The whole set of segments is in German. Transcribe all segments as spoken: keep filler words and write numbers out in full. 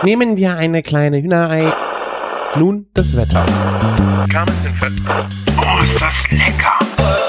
Nehmen wir eine kleine Hühnerei. Nun das Wetter. Oh, ist das lecker!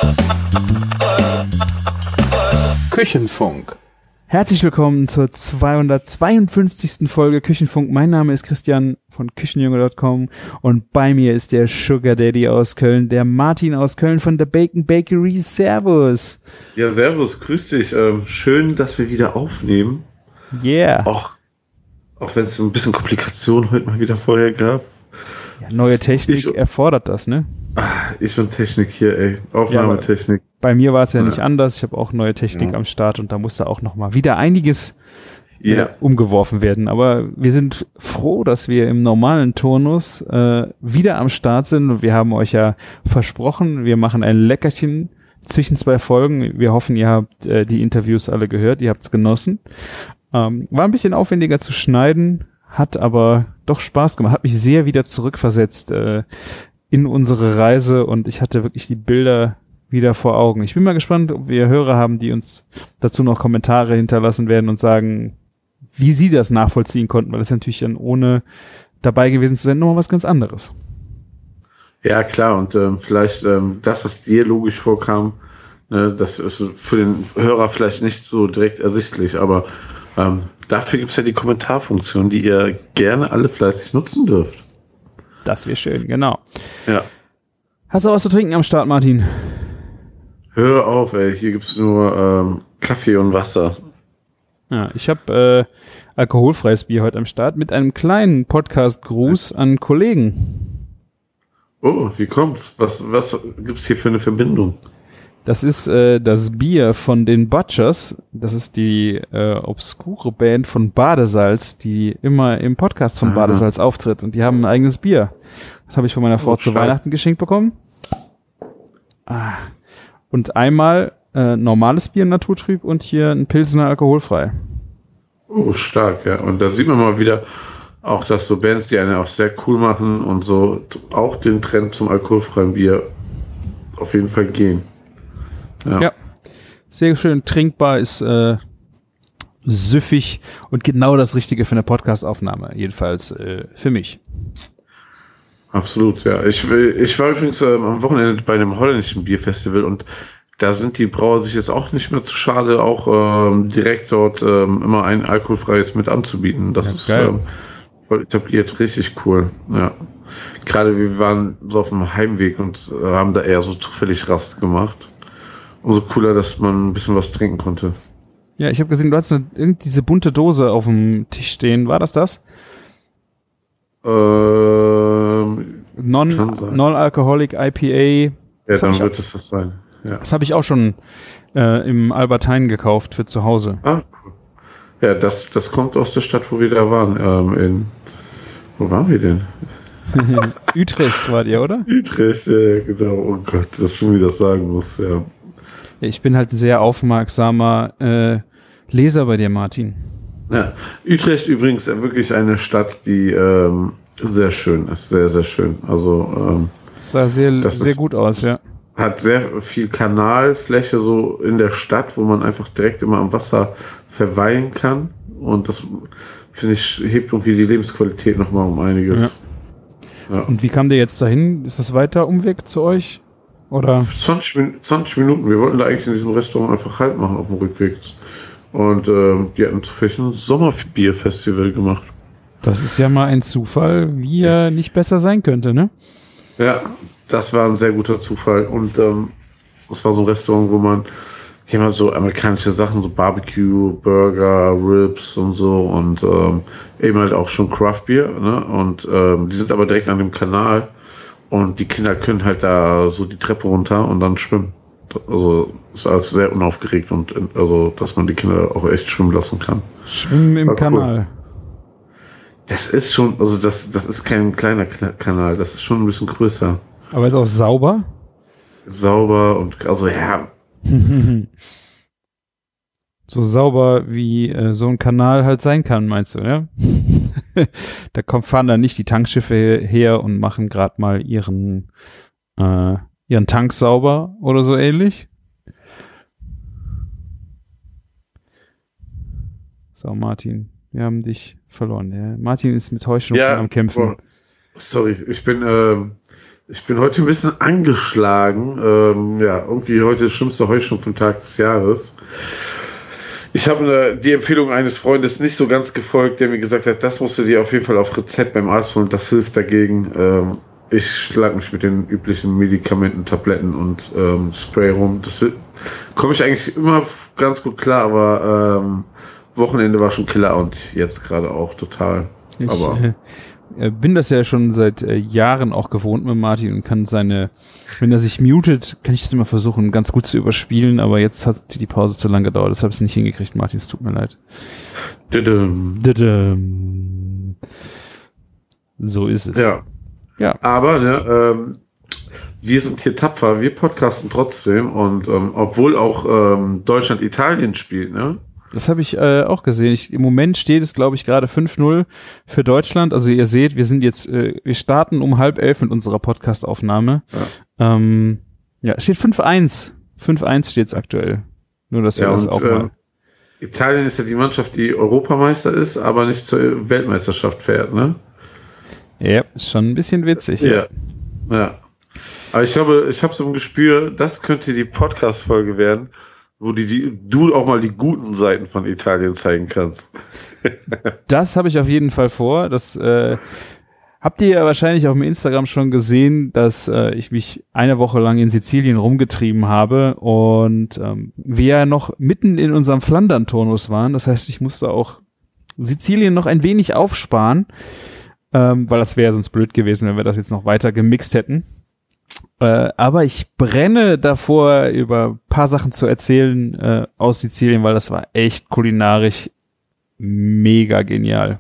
Küchenfunk. Herzlich willkommen zur zweihundertzweiundfünfzigsten Folge Küchenfunk. Mein Name ist Christian von Küchenjunge Punkt com und bei mir ist der Sugar Daddy aus Köln, der Martin aus Köln von der Bacon Bakery. Servus. Ja, servus, grüß dich. Ähm, schön, dass wir wieder aufnehmen. Yeah. Auch, auch wenn es ein bisschen Komplikationen heute mal wieder vorher gab. Ja, neue Technik ich, erfordert das, ne? Ah, ich und Technik hier, ey. Aufnahmetechnik. Ja, bei mir war es ja, ja nicht ja. anders. Ich habe auch neue Technik ja. am Start und da musste auch noch mal wieder einiges ja. äh, umgeworfen werden. Aber wir sind froh, dass wir im normalen Turnus äh, wieder am Start sind und wir haben euch ja versprochen, wir machen ein Leckerchen zwischen zwei Folgen. Wir hoffen, ihr habt äh, die Interviews alle gehört, ihr habt es genossen. Ähm, war ein bisschen aufwendiger zu schneiden, hat aber doch Spaß gemacht, hat mich sehr wieder zurückversetzt äh, in unsere Reise und ich hatte wirklich die Bilder wieder vor Augen. Ich bin mal gespannt, ob wir Hörer haben, die uns dazu noch Kommentare hinterlassen werden und sagen, wie sie das nachvollziehen konnten, weil das natürlich dann ohne dabei gewesen zu sein nochmal was ganz anderes. Ja, klar, und ähm, vielleicht ähm, das, was dir logisch vorkam, ne, das ist für den Hörer vielleicht nicht so direkt ersichtlich, aber ähm, dafür gibt es ja die Kommentarfunktion, die ihr gerne alle fleißig nutzen dürft. Das wäre schön, genau. Ja. Hast du was zu trinken am Start, Martin? Hör auf, ey. Hier gibt's nur ähm, Kaffee und Wasser. Ja, ich habe äh, alkoholfreies Bier heute am Start mit einem kleinen Podcast-Gruß an Kollegen. Oh, wie kommt's? Was, was gibt's hier für eine Verbindung? Das ist äh, das Bier von den Butchers. Das ist die äh, obskure Band von Badesalz, die immer im Podcast von Aha. Badesalz auftritt. Und die haben ein eigenes Bier. Das habe ich von meiner Frau oh, zu stark. Weihnachten geschenkt bekommen. Ah. Und einmal äh, normales Bier naturtrüb und hier ein Pilsner alkoholfrei. Oh, stark, ja. Und da sieht man mal wieder auch, dass so Bands, die einen auch sehr cool machen und so auch den Trend zum alkoholfreien Bier auf jeden Fall gehen. Ja, ja, sehr schön trinkbar, ist äh, süffig und genau das Richtige für eine Podcast-Aufnahme, jedenfalls äh, für mich. Absolut, ja. Ich, ich war übrigens ähm, am Wochenende bei einem holländischen Bierfestival und da sind die Brauer sich jetzt auch nicht mehr zu schade, auch ähm, direkt dort ähm, immer ein alkoholfreies mit anzubieten. Das ist ähm, voll etabliert, richtig cool, ja. Gerade wir waren so auf dem Heimweg und äh, haben da eher so zufällig Rast gemacht. Umso cooler, dass man ein bisschen was trinken konnte. Ja, ich habe gesehen, du hast irgendwie diese bunte Dose auf dem Tisch stehen. War das das? Ähm, Non, Non-Alcoholic I P A. Ja, dann wird es das sein. Ja. Das habe ich auch schon äh, im Albert Heijn gekauft für zu Hause. Ah, cool. Ja, das, das kommt aus der Stadt, wo wir da waren. Ähm, in, wo waren wir denn? Utrecht wart ihr, oder? Utrecht, ja, genau. Oh Gott, dass du mir das sagen musst, ja. Ich bin halt ein sehr aufmerksamer äh, Leser bei dir, Martin. Ja, Utrecht übrigens wirklich eine Stadt, die ähm, sehr schön ist, sehr, sehr schön. Also ähm, das sah sehr, sehr ist, gut aus, ja. Hat sehr viel Kanalfläche so in der Stadt, wo man einfach direkt immer am Wasser verweilen kann. Und das, finde ich, hebt irgendwie die Lebensqualität nochmal um einiges. Ja. Ja. Und wie kam der jetzt dahin? Ist das weiter Umweg zu euch? Oder? zwanzig, zwanzig Minuten. Wir wollten da eigentlich in diesem Restaurant einfach Halt machen auf dem Rückweg. Und ähm, die hatten zufällig ein Sommerbierfestival gemacht. Das ist ja mal ein Zufall, wie er nicht besser sein könnte, ne? Ja, das war ein sehr guter Zufall. Und ähm, das war so ein Restaurant, wo man, die haben halt so amerikanische Sachen, so Barbecue, Burger, Ribs und so. Und ähm, eben halt auch schon Craft Beer. Ne? Und ähm, die sind aber direkt an dem Kanal. Und die Kinder können halt da so die Treppe runter und dann schwimmen. Also ist alles sehr unaufgeregt und also, dass man die Kinder auch echt schwimmen lassen kann. Schwimmen im Kanal. Cool. Das ist schon, also das, das ist kein kleiner Kanal, das ist schon ein bisschen größer. Aber ist auch sauber? Sauber und also ja. So sauber wie äh, so ein Kanal halt sein kann, meinst du, ja? Da kommen, fahren dann nicht die Tankschiffe her und machen gerade mal ihren äh, ihren Tank sauber oder so ähnlich. So, Martin, wir haben dich verloren. Ja. Martin ist mit Heuschnupfen ja, am Kämpfen. Oh, sorry, ich bin, ähm, ich bin heute ein bisschen angeschlagen. Ähm, ja, irgendwie heute der schlimmste Heuschnupfentag des Jahres. Ich habe äh, die Empfehlung eines Freundes nicht so ganz gefolgt, der mir gesagt hat, das musst du dir auf jeden Fall auf Rezept beim Arzt holen, das hilft dagegen. Ähm, ich schlage mich mit den üblichen Medikamenten, Tabletten und ähm, Spray rum. Das komme ich eigentlich immer ganz gut klar, aber ähm, Wochenende war schon Killer und jetzt gerade auch total. Ich aber äh, bin das ja schon seit äh, Jahren auch gewohnt mit Martin und kann seine, wenn er sich mutet, kann ich das immer versuchen, ganz gut zu überspielen, aber jetzt hat die Pause zu lange gedauert, deshalb es nicht hingekriegt, Martin, es tut mir leid. Didum. Didum. So ist es. Ja. Ja. Aber ne, ähm, wir sind hier tapfer, wir podcasten trotzdem und ähm, obwohl auch ähm, Deutschland Italien spielt, ne? Das habe ich äh, auch gesehen. Ich, im Moment steht es, glaube ich, gerade fünf null für Deutschland. Also ihr seht, wir sind jetzt, äh, wir starten um halb elf mit unserer Podcast-Aufnahme. Ja, ähm, ja es steht fünf eins. fünf eins steht es aktuell. Nur, dass wir ja, das und, auch äh, mal... Italien ist ja die Mannschaft, die Europameister ist, aber nicht zur Weltmeisterschaft fährt, ne? Ja, ist schon ein bisschen witzig. Ja, ja. ja. Aber ich glaube, ich habe so ein Gespür, das könnte die Podcast-Folge werden, wo die, die, du auch mal die guten Seiten von Italien zeigen kannst. Das habe ich auf jeden Fall vor. Das äh, habt ihr ja wahrscheinlich auf dem Instagram schon gesehen, dass äh, ich mich eine Woche lang in Sizilien rumgetrieben habe und ähm, wir ja noch mitten in unserem Flandern-Turnus waren. Das heißt, ich musste auch Sizilien noch ein wenig aufsparen, ähm, weil das wäre sonst blöd gewesen, wenn wir das jetzt noch weiter gemixt hätten. Äh, aber ich brenne davor, über ein paar Sachen zu erzählen äh, aus Sizilien, weil das war echt kulinarisch mega genial.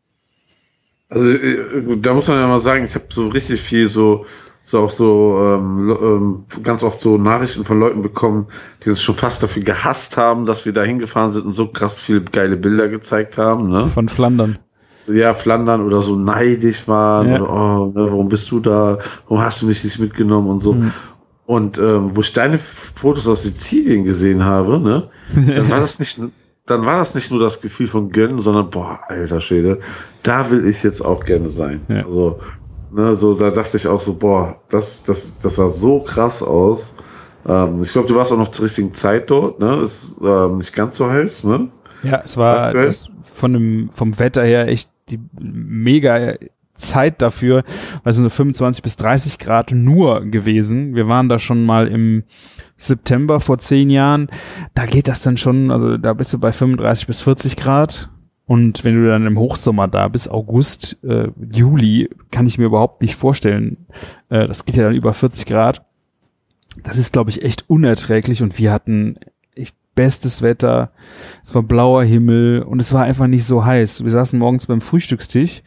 Also äh, da muss man ja mal sagen, ich habe so richtig viel so, so auch so ähm, ähm, ganz oft so Nachrichten von Leuten bekommen, die uns schon fast dafür gehasst haben, dass wir da hingefahren sind und so krass viele geile Bilder gezeigt haben. Ne? Von Flandern. Ja, Flandern oder so neidisch waren, ja. oder oh, ne, warum bist du da, warum hast du mich nicht mitgenommen und so. Mhm. Und ähm, wo ich deine Fotos aus Sizilien gesehen habe, ne, dann war das nicht, dann war das nicht nur das Gefühl von Gönnen, sondern boah, alter Schwede, da will ich jetzt auch gerne sein. Ja. Also, ne, so da dachte ich auch so, boah, das, das, das sah so krass aus. Ähm, ich glaube, du warst auch noch zur richtigen Zeit dort, ne, ist ähm, nicht ganz so heiß, ne? Ja, es war das von dem vom Wetter her echt die mega Zeit dafür, weil es nur fünfundzwanzig bis dreißig Grad nur gewesen. Wir waren da schon mal im September vor zehn Jahren. Da geht das dann schon, also da bist du bei fünfunddreißig bis vierzig Grad. Und wenn du dann im Hochsommer da bist, August, äh, Juli, kann ich mir überhaupt nicht vorstellen. Äh, das geht ja dann über vierzig Grad. Das ist, glaube ich, echt unerträglich und wir hatten echt bestes Wetter, es war blauer Himmel und es war einfach nicht so heiß. Wir saßen morgens beim Frühstückstisch,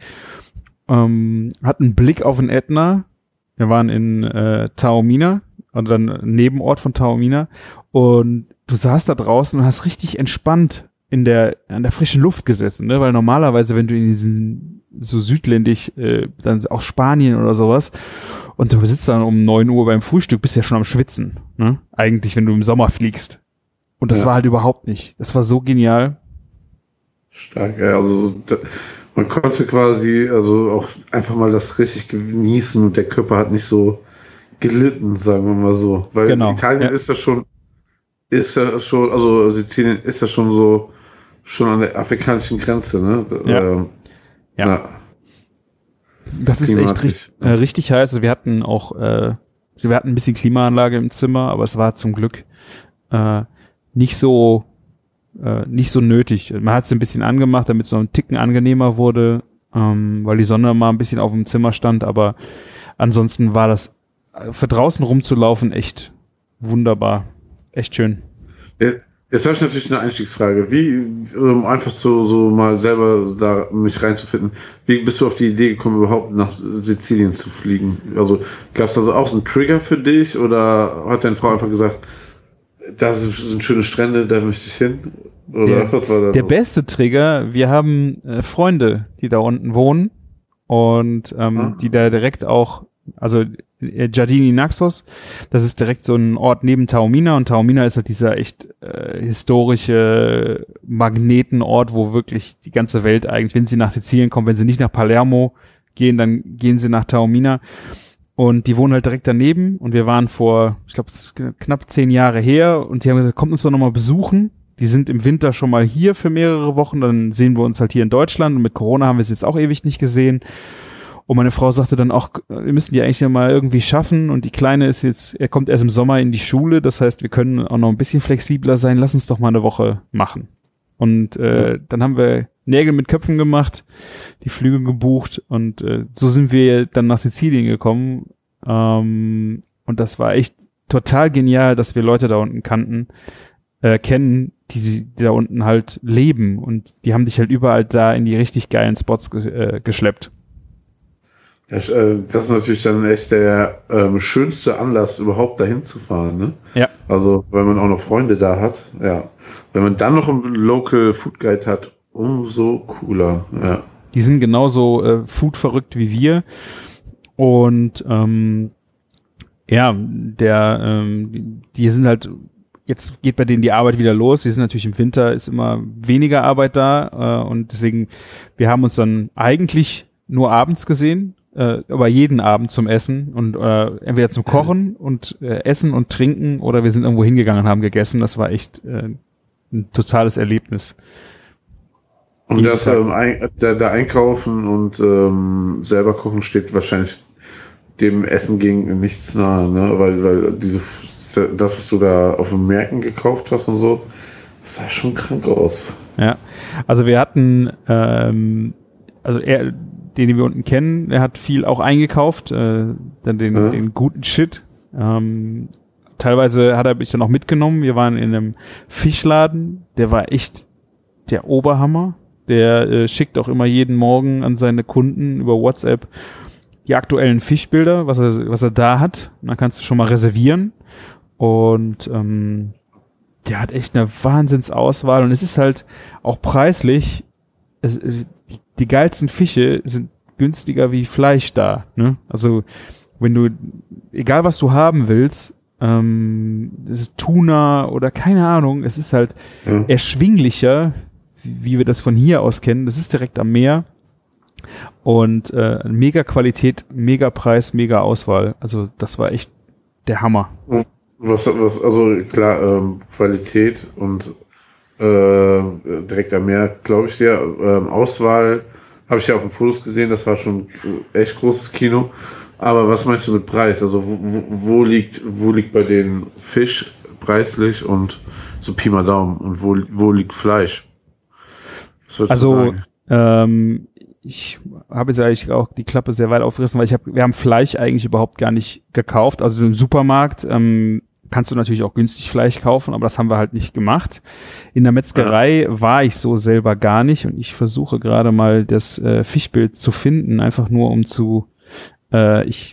ähm, hatten einen Blick auf den Ätna. Wir waren in äh, Taormina, oder dann Nebenort von Taormina, und du saßt da draußen und hast richtig entspannt in der an der frischen Luft gesessen, ne? Weil normalerweise, wenn du in diesen so südländisch, äh, dann auch Spanien oder sowas, und du sitzt dann um neun Uhr beim Frühstück, bist ja schon am Schwitzen, ne? Eigentlich, wenn du im Sommer fliegst. Und das ja. war halt überhaupt nicht. Das war so genial. Stark, ja. Also da, man konnte quasi also auch einfach mal das richtig genießen und der Körper hat nicht so gelitten, sagen wir mal so. Weil genau. Italien ja. ist ja schon, ist ja schon, also Sizilien ist ja schon so, schon an der afrikanischen Grenze, ne? Ja. Ähm, ja. ja. Das ist echt richtig, äh, richtig heiß. Also wir hatten auch, äh, wir hatten ein bisschen Klimaanlage im Zimmer, aber es war zum Glück äh, nicht so äh, nicht so nötig. Man hat es ein bisschen angemacht, damit es noch einen Ticken angenehmer wurde, ähm, weil die Sonne mal ein bisschen auf dem Zimmer stand, aber ansonsten war das für draußen rumzulaufen echt wunderbar. Echt schön. Jetzt habe ich natürlich eine Einstiegsfrage. Wie, um einfach so, so mal selber da mich reinzufinden, wie bist du auf die Idee gekommen, überhaupt nach Sizilien zu fliegen? Also gab es also auch so einen Trigger für dich oder hat deine Frau einfach gesagt, das sind schöne Strände, da möchte ich hin? Oder der, was war das? Der beste Trigger, wir haben äh, Freunde, die da unten wohnen und ähm, ah. die da direkt auch also äh, Giardini Naxos, das ist direkt so ein Ort neben Taormina und Taormina ist halt dieser echt äh, historische Magnetenort, wo wirklich die ganze Welt eigentlich, wenn sie nach Sizilien kommen, wenn sie nicht nach Palermo gehen, dann gehen sie nach Taormina und die wohnen halt direkt daneben und wir waren vor, ich glaube, es ist knapp zehn Jahre her und die haben gesagt, kommt uns doch nochmal besuchen. Die sind im Winter schon mal hier für mehrere Wochen, dann sehen wir uns halt hier in Deutschland und mit Corona haben wir es jetzt auch ewig nicht gesehen. Und meine Frau sagte dann auch, wir müssen die eigentlich mal irgendwie schaffen und die Kleine ist jetzt, er kommt erst im Sommer in die Schule, das heißt, wir können auch noch ein bisschen flexibler sein, lass uns doch mal eine Woche machen. Und äh, dann haben wir Nägel mit Köpfen gemacht, die Flüge gebucht und äh, so sind wir dann nach Sizilien gekommen ähm, und das war echt total genial, dass wir Leute da unten kannten, äh, kennen, die, die da unten halt leben und die haben dich halt überall da in die richtig geilen Spots ge äh, geschleppt. Ja, äh, das ist natürlich dann echt der ähm, schönste Anlass, überhaupt dahin zu fahren, ne? Ja. Also, wenn man auch noch Freunde da hat, ja. Wenn man dann noch einen Local Food Guide hat, umso cooler, ja. Die sind genauso äh, food-verrückt wie wir und ähm, ja, der, ähm, die, die sind halt jetzt geht bei denen die Arbeit wieder los. Die sind natürlich im Winter, ist immer weniger Arbeit da äh, und deswegen, wir haben uns dann eigentlich nur abends gesehen, äh, aber jeden Abend zum Essen und äh, entweder zum Kochen und äh, Essen und Trinken oder wir sind irgendwo hingegangen und haben gegessen. Das war echt äh, ein totales Erlebnis. Und das ähm, ein, da, da einkaufen und ähm, selber kochen steht wahrscheinlich dem Essen gegen nichts nahe, ne? Weil, weil diese das, was du da auf den Märkten gekauft hast und so, das sah schon krank aus. Ja, also wir hatten, ähm, also er, den wir unten kennen, der hat viel auch eingekauft, äh, dann den, ja. den guten Shit. Ähm, teilweise hat er mich dann auch mitgenommen. Wir waren in einem Fischladen, der war echt der Oberhammer. Der äh, schickt auch immer jeden Morgen an seine Kunden über WhatsApp die aktuellen Fischbilder, was er, was er da hat. Und dann kannst du schon mal reservieren. Und ähm, der hat echt eine Wahnsinnsauswahl und es ist halt auch preislich, es, die, die geilsten Fische sind günstiger wie Fleisch da, ne? Also wenn du, egal was du haben willst, ähm, es ist Tuna oder keine Ahnung, es ist halt ja. erschwinglicher, wie, wie wir das von hier aus kennen, das ist direkt am Meer und äh, mega Qualität, mega Preis, mega Auswahl, also das war echt der Hammer. Ja. Was, was, also klar, ähm, Qualität und äh, direkt am Meer, glaube ich dir. Ähm, Auswahl habe ich ja auf den Fotos gesehen, das war schon echt großes Kino. Aber was meinst du mit Preis? Also wo, wo, wo liegt, wo liegt bei den Fisch preislich und so Pi mal Daumen und wo, wo liegt Fleisch? Was würdest also, du sagen? Ähm, ich habe jetzt eigentlich auch die Klappe sehr weit aufgerissen, weil ich habe, wir haben Fleisch eigentlich überhaupt gar nicht gekauft. Also im Supermarkt ähm, kannst du natürlich auch günstig Fleisch kaufen, aber das haben wir halt nicht gemacht. In der Metzgerei ja. war ich so selber gar nicht und ich versuche gerade mal das äh, Fischbild zu finden, einfach nur um zu, äh, ich,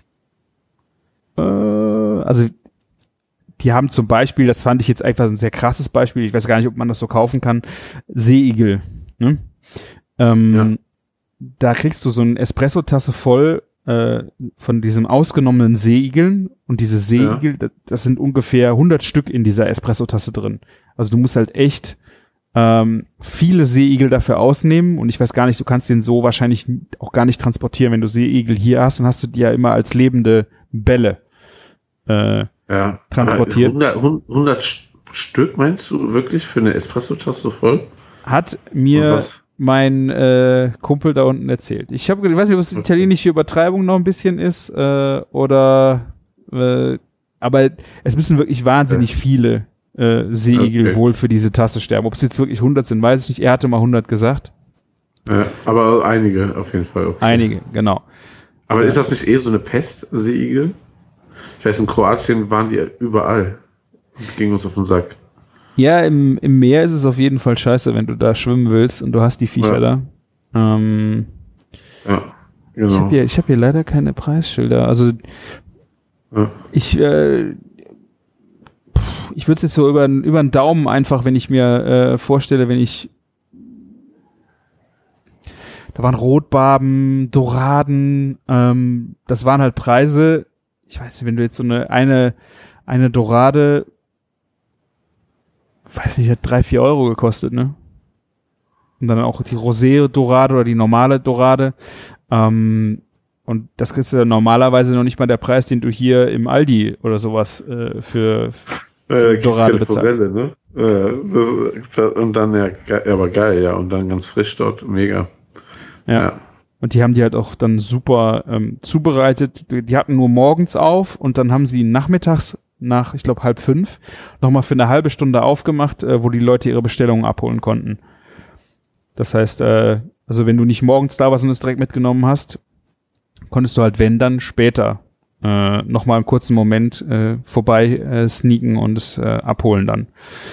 äh, also die haben zum Beispiel, das fand ich jetzt einfach ein sehr krasses Beispiel, ich weiß gar nicht, ob man das so kaufen kann, Seeigel, ne? Ähm, ja. Da kriegst du so eine Espresso-Tasse voll äh, von diesem ausgenommenen Seeigeln und diese Seeigel, ja. das, das sind ungefähr hundert Stück in dieser Espresso-Tasse drin. Also du musst halt echt ähm, viele Seeigel dafür ausnehmen und ich weiß gar nicht, du kannst den so wahrscheinlich auch gar nicht transportieren. Wenn du Seeigel hier hast, dann hast du die ja immer als lebende Bälle äh, ja. transportiert. hundert, hundert Stück meinst du wirklich für eine Espresso-Tasse voll? Hat mir mein äh, Kumpel da unten erzählt. Ich habe, ich weiß nicht, ob es okay. italienische Übertreibung noch ein bisschen ist äh, oder äh, aber es müssen wirklich wahnsinnig okay. viele äh, Seeigel okay. wohl für diese Tasse sterben. Ob es jetzt wirklich hundert sind, weiß ich nicht. Er hatte mal hundert gesagt. Ja, aber einige auf jeden Fall. Okay. Einige, genau. Aber ja. ist das nicht eher so eine Pest, Seeigel? Ich weiß, in Kroatien waren die überall und gingen uns auf den Sack. Ja, im, im Meer ist es auf jeden Fall scheiße, wenn du da schwimmen willst und du hast die Viecher ja. da. Ähm, ja, genau. Ich habe hier, ich hab hier leider keine Preisschilder. Also ja. ich äh, ich würde es jetzt so über, über den Daumen einfach, wenn ich mir äh, vorstelle, wenn ich da waren Rotbarben, Doraden, ähm, das waren halt Preise, ich weiß nicht, wenn du jetzt so eine, eine, eine Dorade, weiß nicht, hat drei, vier Euro gekostet, ne? Und dann auch die Rosé-Dorade oder die normale Dorade, ähm, und das ist ja normalerweise noch nicht mal der Preis, den du hier im Aldi oder sowas äh, für, für äh, Dorade bezahlst. Forelle, ne? Äh, das, das, und dann, ja, ge- aber geil, ja, und dann ganz frisch dort, mega. Ja. Ja. Und die haben die halt auch dann super ähm, zubereitet. Die, die hatten nur morgens auf und dann haben sie nachmittags nach, ich glaube, halb fünf nochmal für eine halbe Stunde aufgemacht, äh, wo die Leute ihre Bestellungen abholen konnten. Das heißt, äh, also wenn du nicht morgens da warst und es direkt mitgenommen hast, konntest du halt, wenn, dann später äh, nochmal einen kurzen Moment äh, vorbei äh, sneaken und es äh, abholen dann.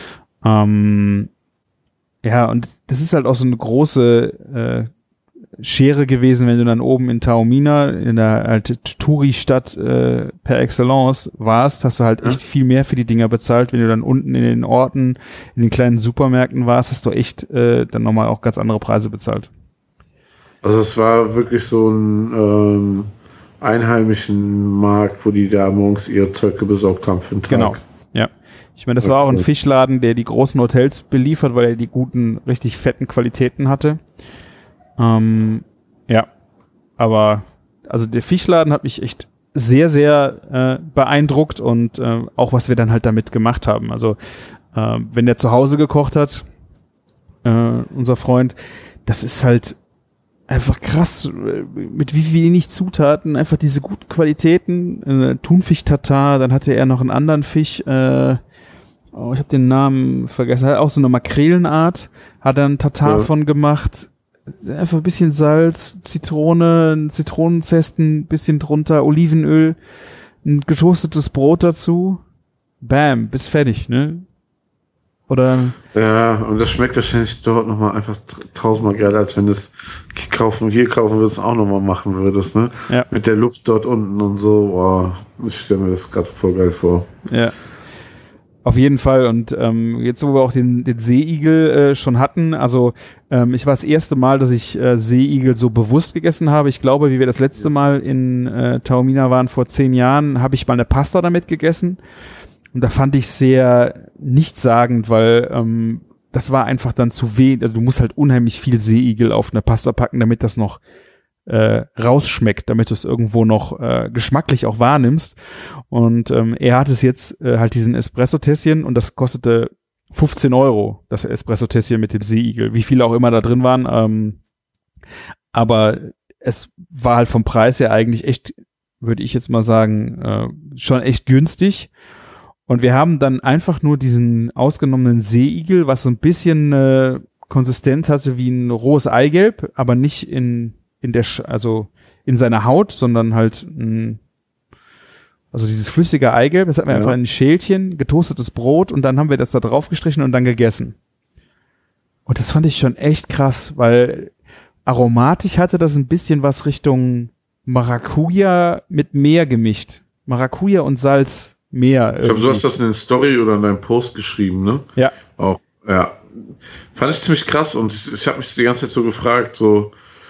Ähm, ja, und das ist halt auch so eine große äh, Schere gewesen, wenn du dann oben in Taormina, in der alte Touri-Stadt äh, per Excellence warst, hast du halt echt viel mehr für die Dinger bezahlt. Wenn du dann unten in den Orten, in den kleinen Supermärkten warst, hast du echt äh, dann nochmal auch ganz andere Preise bezahlt. Also es war wirklich so ein ähm, einheimischen Markt, wo die da morgens ihre Zeuge besorgt haben für den Tag. Genau, ja. Ich meine, das war auch ein Fischladen, der die großen Hotels beliefert, weil er die guten, richtig fetten Qualitäten hatte. Ähm, ja, aber also der Fischladen hat mich echt sehr, sehr äh, beeindruckt und äh, auch was wir dann halt damit gemacht haben. Also äh, wenn der zu Hause gekocht hat, äh, unser Freund, das ist halt einfach krass, mit wie wenig Zutaten, einfach diese guten Qualitäten, äh, Thunfisch-Tatar, dann hatte er noch einen anderen Fisch, äh, oh, ich habe den Namen vergessen, hat auch so eine Makrelenart, hat er einen Tatar Ja. von gemacht, einfach ein bisschen Salz, Zitrone, ein Zitronenzesten, ein bisschen drunter, Olivenöl, ein getoastetes Brot dazu, bam, bis fertig, ne? Oder Ja, und das schmeckt wahrscheinlich dort nochmal einfach tausendmal geiler, als wenn du es kaufen, hier kaufen würdest, auch nochmal machen würdest, ne? Ja. Mit der Luft dort unten und so, boah, ich stelle mir das gerade voll geil vor. ja. Auf jeden Fall. Und ähm, jetzt, wo wir auch den, den Seeigel äh, schon hatten, also ähm, ich war das erste Mal, dass ich äh, Seeigel so bewusst gegessen habe. Ich glaube, wie wir das letzte Mal in äh, Taormina waren vor zehn Jahren, habe ich mal eine Pasta damit gegessen. Und da fand ich sehr nichtssagend, weil ähm, das war einfach dann zu wenig. Also du musst halt unheimlich viel Seeigel auf eine Pasta packen, damit das noch äh, rausschmeckt, damit du es irgendwo noch äh, geschmacklich auch wahrnimmst. Und ähm, er hat es jetzt äh, halt diesen Espresso-Tässchen und das kostete fünfzehn Euro, das Espresso-Tässchen mit dem Seeigel, wie viele auch immer da drin waren. Ähm, aber es war halt vom Preis her eigentlich echt, würde ich jetzt mal sagen, äh, schon echt günstig. Und wir haben dann einfach nur diesen ausgenommenen Seeigel, was so ein bisschen äh, Konsistenz hatte wie ein rohes Eigelb, aber nicht in in der, Sch- also in seiner Haut, sondern halt mh, also dieses flüssige Eigelb, das hatten wir Ja. einfach in ein Schälchen, getoastetes Brot und dann haben wir das da drauf gestrichen und dann gegessen. Und das fand ich schon echt krass, weil aromatisch hatte das ein bisschen was Richtung Maracuja mit Meer gemischt. Maracuja und Salz, Meer. Ich glaube, du hast das in den Story oder in deinem Post geschrieben, ne? Ja. Auch, ja. Fand ich ziemlich krass und ich, ich habe mich die ganze Zeit so gefragt, so,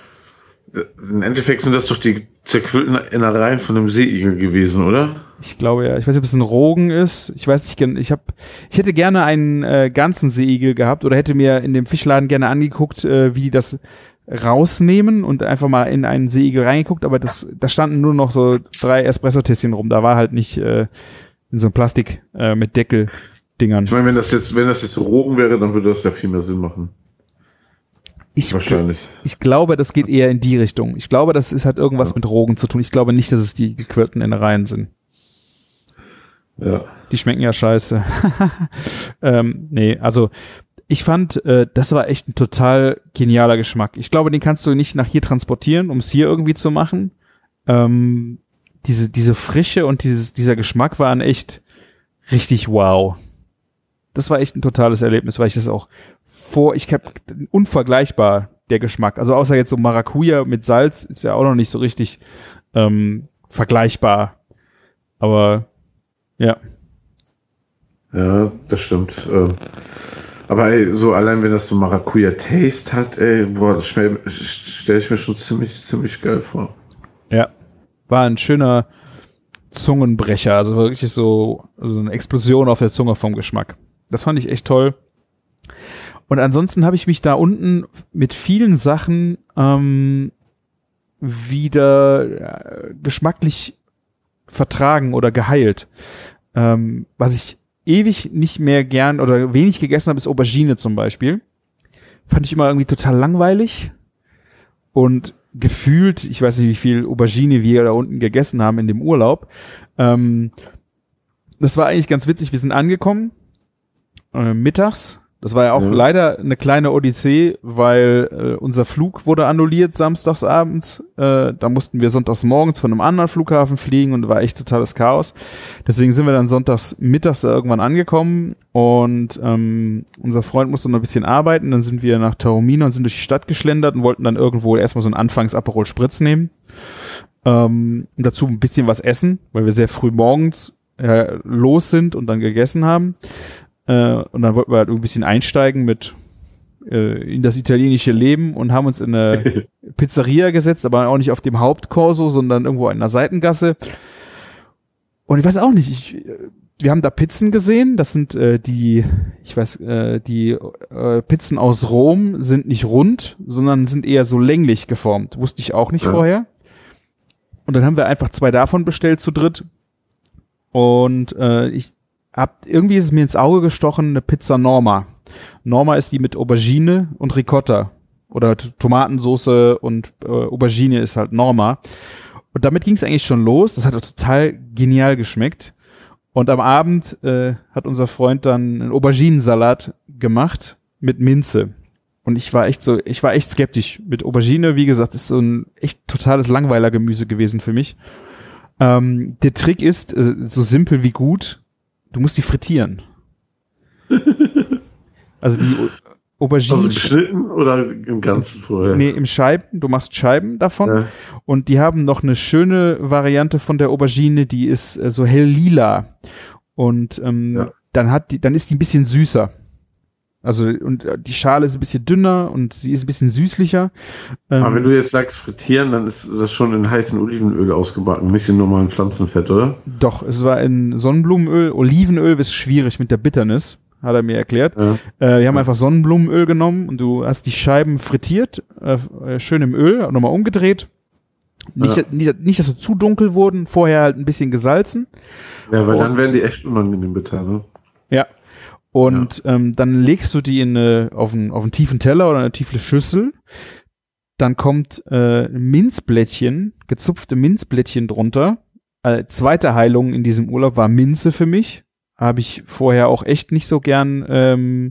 im Endeffekt sind das doch die zerquillten Innereien von dem Seeigel gewesen, oder? Ich glaube ja. Ich weiß nicht, ob es ein Rogen ist. Ich weiß nicht, gen- ich habe, ich hätte gerne einen äh, ganzen Seeigel gehabt oder hätte mir in dem Fischladen gerne angeguckt, äh, wie die das rausnehmen und einfach mal in einen Seeigel reingeguckt, aber das, da standen nur noch so drei Espresso-Tässchen rum. Da war halt nicht äh, in so einem Plastik äh, mit Deckel-Dingern. Ich meine, wenn das jetzt, wenn das jetzt Rogen wäre, dann würde das ja viel mehr Sinn machen. Ich, Wahrscheinlich. ich glaube, das geht eher in die Richtung. Ich glaube, das ist halt irgendwas Ja. mit Rogen zu tun. Ich glaube nicht, dass es die gequirlten Innereien sind. Ja. Die schmecken ja scheiße. ähm, nee, also ich fand, äh, das war echt ein total genialer Geschmack. Ich glaube, den kannst du nicht nach hier transportieren, um es hier irgendwie zu machen. Ähm, diese, diese Frische und dieses, dieser Geschmack waren echt richtig wow. Das war echt ein totales Erlebnis, weil ich das auch vor, ich hab unvergleichbar der Geschmack. Also außer jetzt so Maracuja mit Salz ist ja auch noch nicht so richtig ähm, vergleichbar. Aber ja. Ja, das stimmt. Ähm, Aber ey, so allein wenn das so Maracuja-Taste hat, ey, boah, das stelle ich mir schon ziemlich, ziemlich geil vor. Ja, war ein schöner Zungenbrecher, also wirklich so, so eine Explosion auf der Zunge vom Geschmack. Das fand ich echt toll. Und ansonsten habe ich mich da unten mit vielen Sachen ähm, wieder äh, geschmacklich vertragen oder geheilt. Ähm, was ich ewig nicht mehr gern oder wenig gegessen habe, ist Aubergine zum Beispiel. Fand ich immer irgendwie total langweilig. Und gefühlt, ich weiß nicht, wie viel Aubergine wir da unten gegessen haben in dem Urlaub. Ähm, das war eigentlich ganz witzig. Wir sind angekommen, äh, mittags. Das war ja auch ja. leider eine kleine Odyssee, weil äh, unser Flug wurde annulliert samstags abends. Äh, da mussten wir sonntags morgens von einem anderen Flughafen fliegen und war echt totales Chaos. Deswegen sind wir dann sonntags mittags irgendwann angekommen und ähm, unser Freund musste noch ein bisschen arbeiten. Dann sind wir nach Taormina und sind durch die Stadt geschlendert und wollten dann irgendwo erstmal so einen Anfangs-Aperol Spritz nehmen. Ähm, und dazu ein bisschen was essen, weil wir sehr früh morgens äh, los sind und dann gegessen haben. Uh, und dann wollten wir halt ein bisschen einsteigen mit äh, in das italienische Leben und haben uns in eine Pizzeria gesetzt, aber auch nicht auf dem Hauptkorso, sondern irgendwo in einer Seitengasse. Und ich weiß auch nicht, ich, wir haben da Pizzen gesehen, das sind äh, die, ich weiß, äh, die äh, Pizzen aus Rom sind nicht rund, sondern sind eher so länglich geformt. Wusste ich auch nicht ja. vorher. Und dann haben wir einfach zwei davon bestellt zu dritt. Und äh, ich Hab, irgendwie ist es mir ins Auge gestochen, eine Pizza Norma. Norma ist die mit Aubergine und Ricotta. Oder T- Tomatensauce und äh, Aubergine ist halt Norma. Und damit ging es eigentlich schon los. Das hat total genial geschmeckt. Und am Abend äh, hat unser Freund dann einen Auberginensalat gemacht mit Minze. Und ich war echt so, ich war echt skeptisch mit Aubergine. Wie gesagt, ist so ein echt totales Langweilergemüse gewesen für mich. Ähm, der Trick ist, äh, so simpel wie gut, du musst die frittieren. Also die Auberginen. Also geschnitten oder im Ganzen vorher? Nee, im Scheiben. Du machst Scheiben davon. Ja. Und die haben noch eine schöne Variante von der Aubergine, die ist äh, so hell lila. Und ähm, ja. dann hat die, dann ist die ein bisschen süßer. Also und die Schale ist ein bisschen dünner und sie ist ein bisschen süßlicher. Ähm, Aber wenn du jetzt sagst frittieren, dann ist das schon in heißem Olivenöl ausgebacken, nicht in normalen Pflanzenfett, oder? Doch, es war in Sonnenblumenöl. Olivenöl ist schwierig mit der Bitternis, hat er mir erklärt. Ja. Äh, wir haben ja. einfach Sonnenblumenöl genommen und du hast die Scheiben frittiert, äh, schön im Öl, nochmal umgedreht. Nicht, ja. nicht, nicht, dass sie zu dunkel wurden, vorher halt ein bisschen gesalzen. Ja, weil und, dann werden die echt unangenehm bitter, ne? Ja. Und ja. ähm, dann legst du die in eine, auf, einen, auf einen tiefen Teller oder eine tiefe Schüssel. Dann kommt äh, Minzblättchen, gezupfte Minzblättchen drunter. Äh, zweite Heilung in diesem Urlaub war Minze für mich. Habe ich vorher auch echt nicht so gern ähm,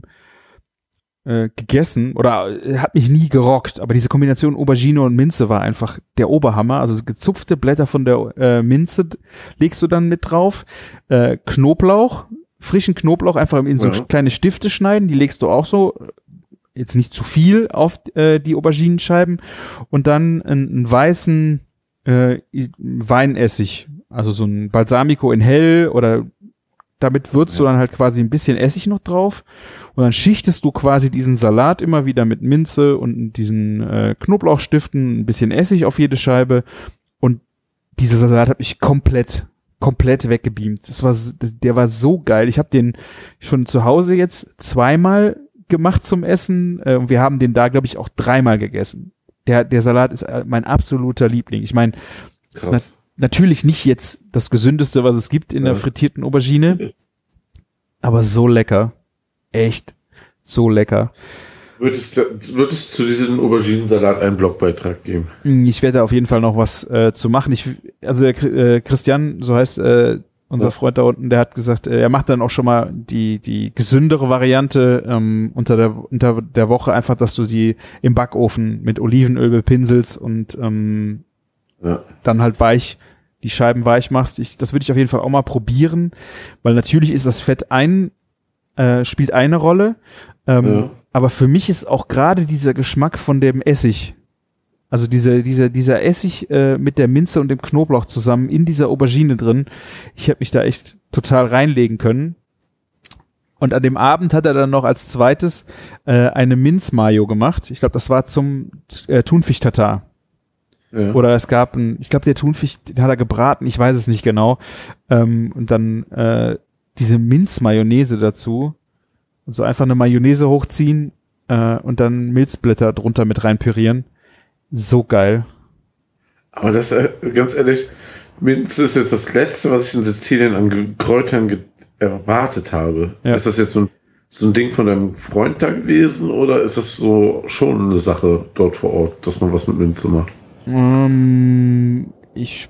äh, gegessen oder äh, hat mich nie gerockt. Aber diese Kombination Aubergine und Minze war einfach der Oberhammer. Also gezupfte Blätter von der äh, Minze legst du dann mit drauf. Äh, Knoblauch. Frischen Knoblauch einfach in so ja. kleine Stifte schneiden, die legst du auch so, jetzt nicht zu viel auf äh, die Auberginenscheiben und dann einen, einen weißen äh, Weinessig, also so ein Balsamico in hell oder damit würzt ja. du dann halt quasi ein bisschen Essig noch drauf und dann schichtest du quasi diesen Salat immer wieder mit Minze und diesen äh, Knoblauchstiften, ein bisschen Essig auf jede Scheibe und dieser Salat hat mich komplett komplett weggebeamt. Das war, der war so geil. Ich habe den schon zu Hause jetzt zweimal gemacht zum Essen. Äh, und wir haben den da, glaube ich, auch dreimal gegessen. Der, der Salat ist mein absoluter Liebling. Ich meine, na, natürlich nicht jetzt das Gesündeste, was es gibt in ja. der frittierten Aubergine, aber so lecker. Echt so lecker. Wird es, wird es zu diesem Auberginensalat einen Blogbeitrag geben? Ich werde auf jeden Fall noch was äh, zu machen. Ich, also der äh, Christian, so heißt äh, unser ja. Freund da unten, der hat gesagt, äh, er macht dann auch schon mal die die gesündere Variante ähm, unter der unter der Woche einfach, dass du sie im Backofen mit Olivenöl bepinselst und ähm, ja. dann halt weich die Scheiben weich machst. Ich, das würde ich auf jeden Fall auch mal probieren, weil natürlich ist das Fett ein äh, spielt eine Rolle. Ähm, ja. Aber für mich ist auch gerade dieser Geschmack von dem Essig, also diese, dieser, dieser Essig äh, mit der Minze und dem Knoblauch zusammen in dieser Aubergine drin, ich habe mich da echt total reinlegen können. Und an dem Abend hat er dann noch als zweites äh, eine Minz-Mayo gemacht. Ich glaube, das war zum äh, Thunfisch-Tatar. Ja. Oder es gab ein, ich glaube, der Thunfisch, den hat er gebraten, ich weiß es nicht genau. Ähm, und dann äh, diese Minz-Mayonnaise dazu. Und so einfach eine Mayonnaise hochziehen äh, und dann Milzblätter drunter mit reinpürieren. So geil. Aber das, äh, ganz ehrlich, Minz ist jetzt das Letzte, was ich in Sizilien an Kräutern ge- erwartet habe. Ja. Ist das jetzt so ein, so ein Ding von deinem Freund da gewesen oder ist das so schon eine Sache dort vor Ort, dass man was mit Minze macht? Um, ich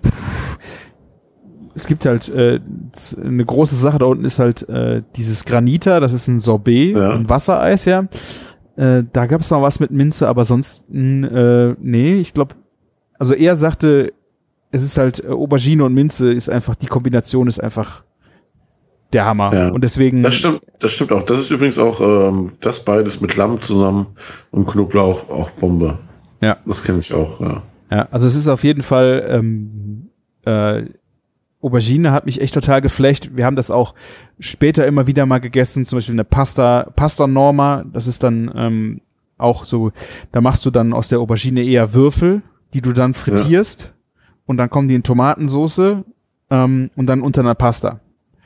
es gibt halt äh, eine große Sache da unten ist halt äh, dieses Granita, das ist ein Sorbet, ja. ein Wassereis, ja. Äh, da gab es noch was mit Minze, aber sonst äh, nee, ich glaube, also er sagte, es ist halt äh, Aubergine und Minze ist einfach, die Kombination ist einfach der Hammer. Ja. Und deswegen. Das stimmt, das stimmt auch. Das ist übrigens auch ähm, das beides mit Lamm zusammen und Knoblauch auch Bombe. Ja. Das kenne ich auch, ja. Ja, also es ist auf jeden Fall ähm, äh, Aubergine hat mich echt total geflecht. Wir haben das auch später immer wieder mal gegessen, zum Beispiel eine Pasta, Pasta Norma, das ist dann ähm, auch so, da machst du dann aus der Aubergine eher Würfel, die du dann frittierst ja. und dann kommen die in Tomatensoße ähm, und dann unter einer Pasta.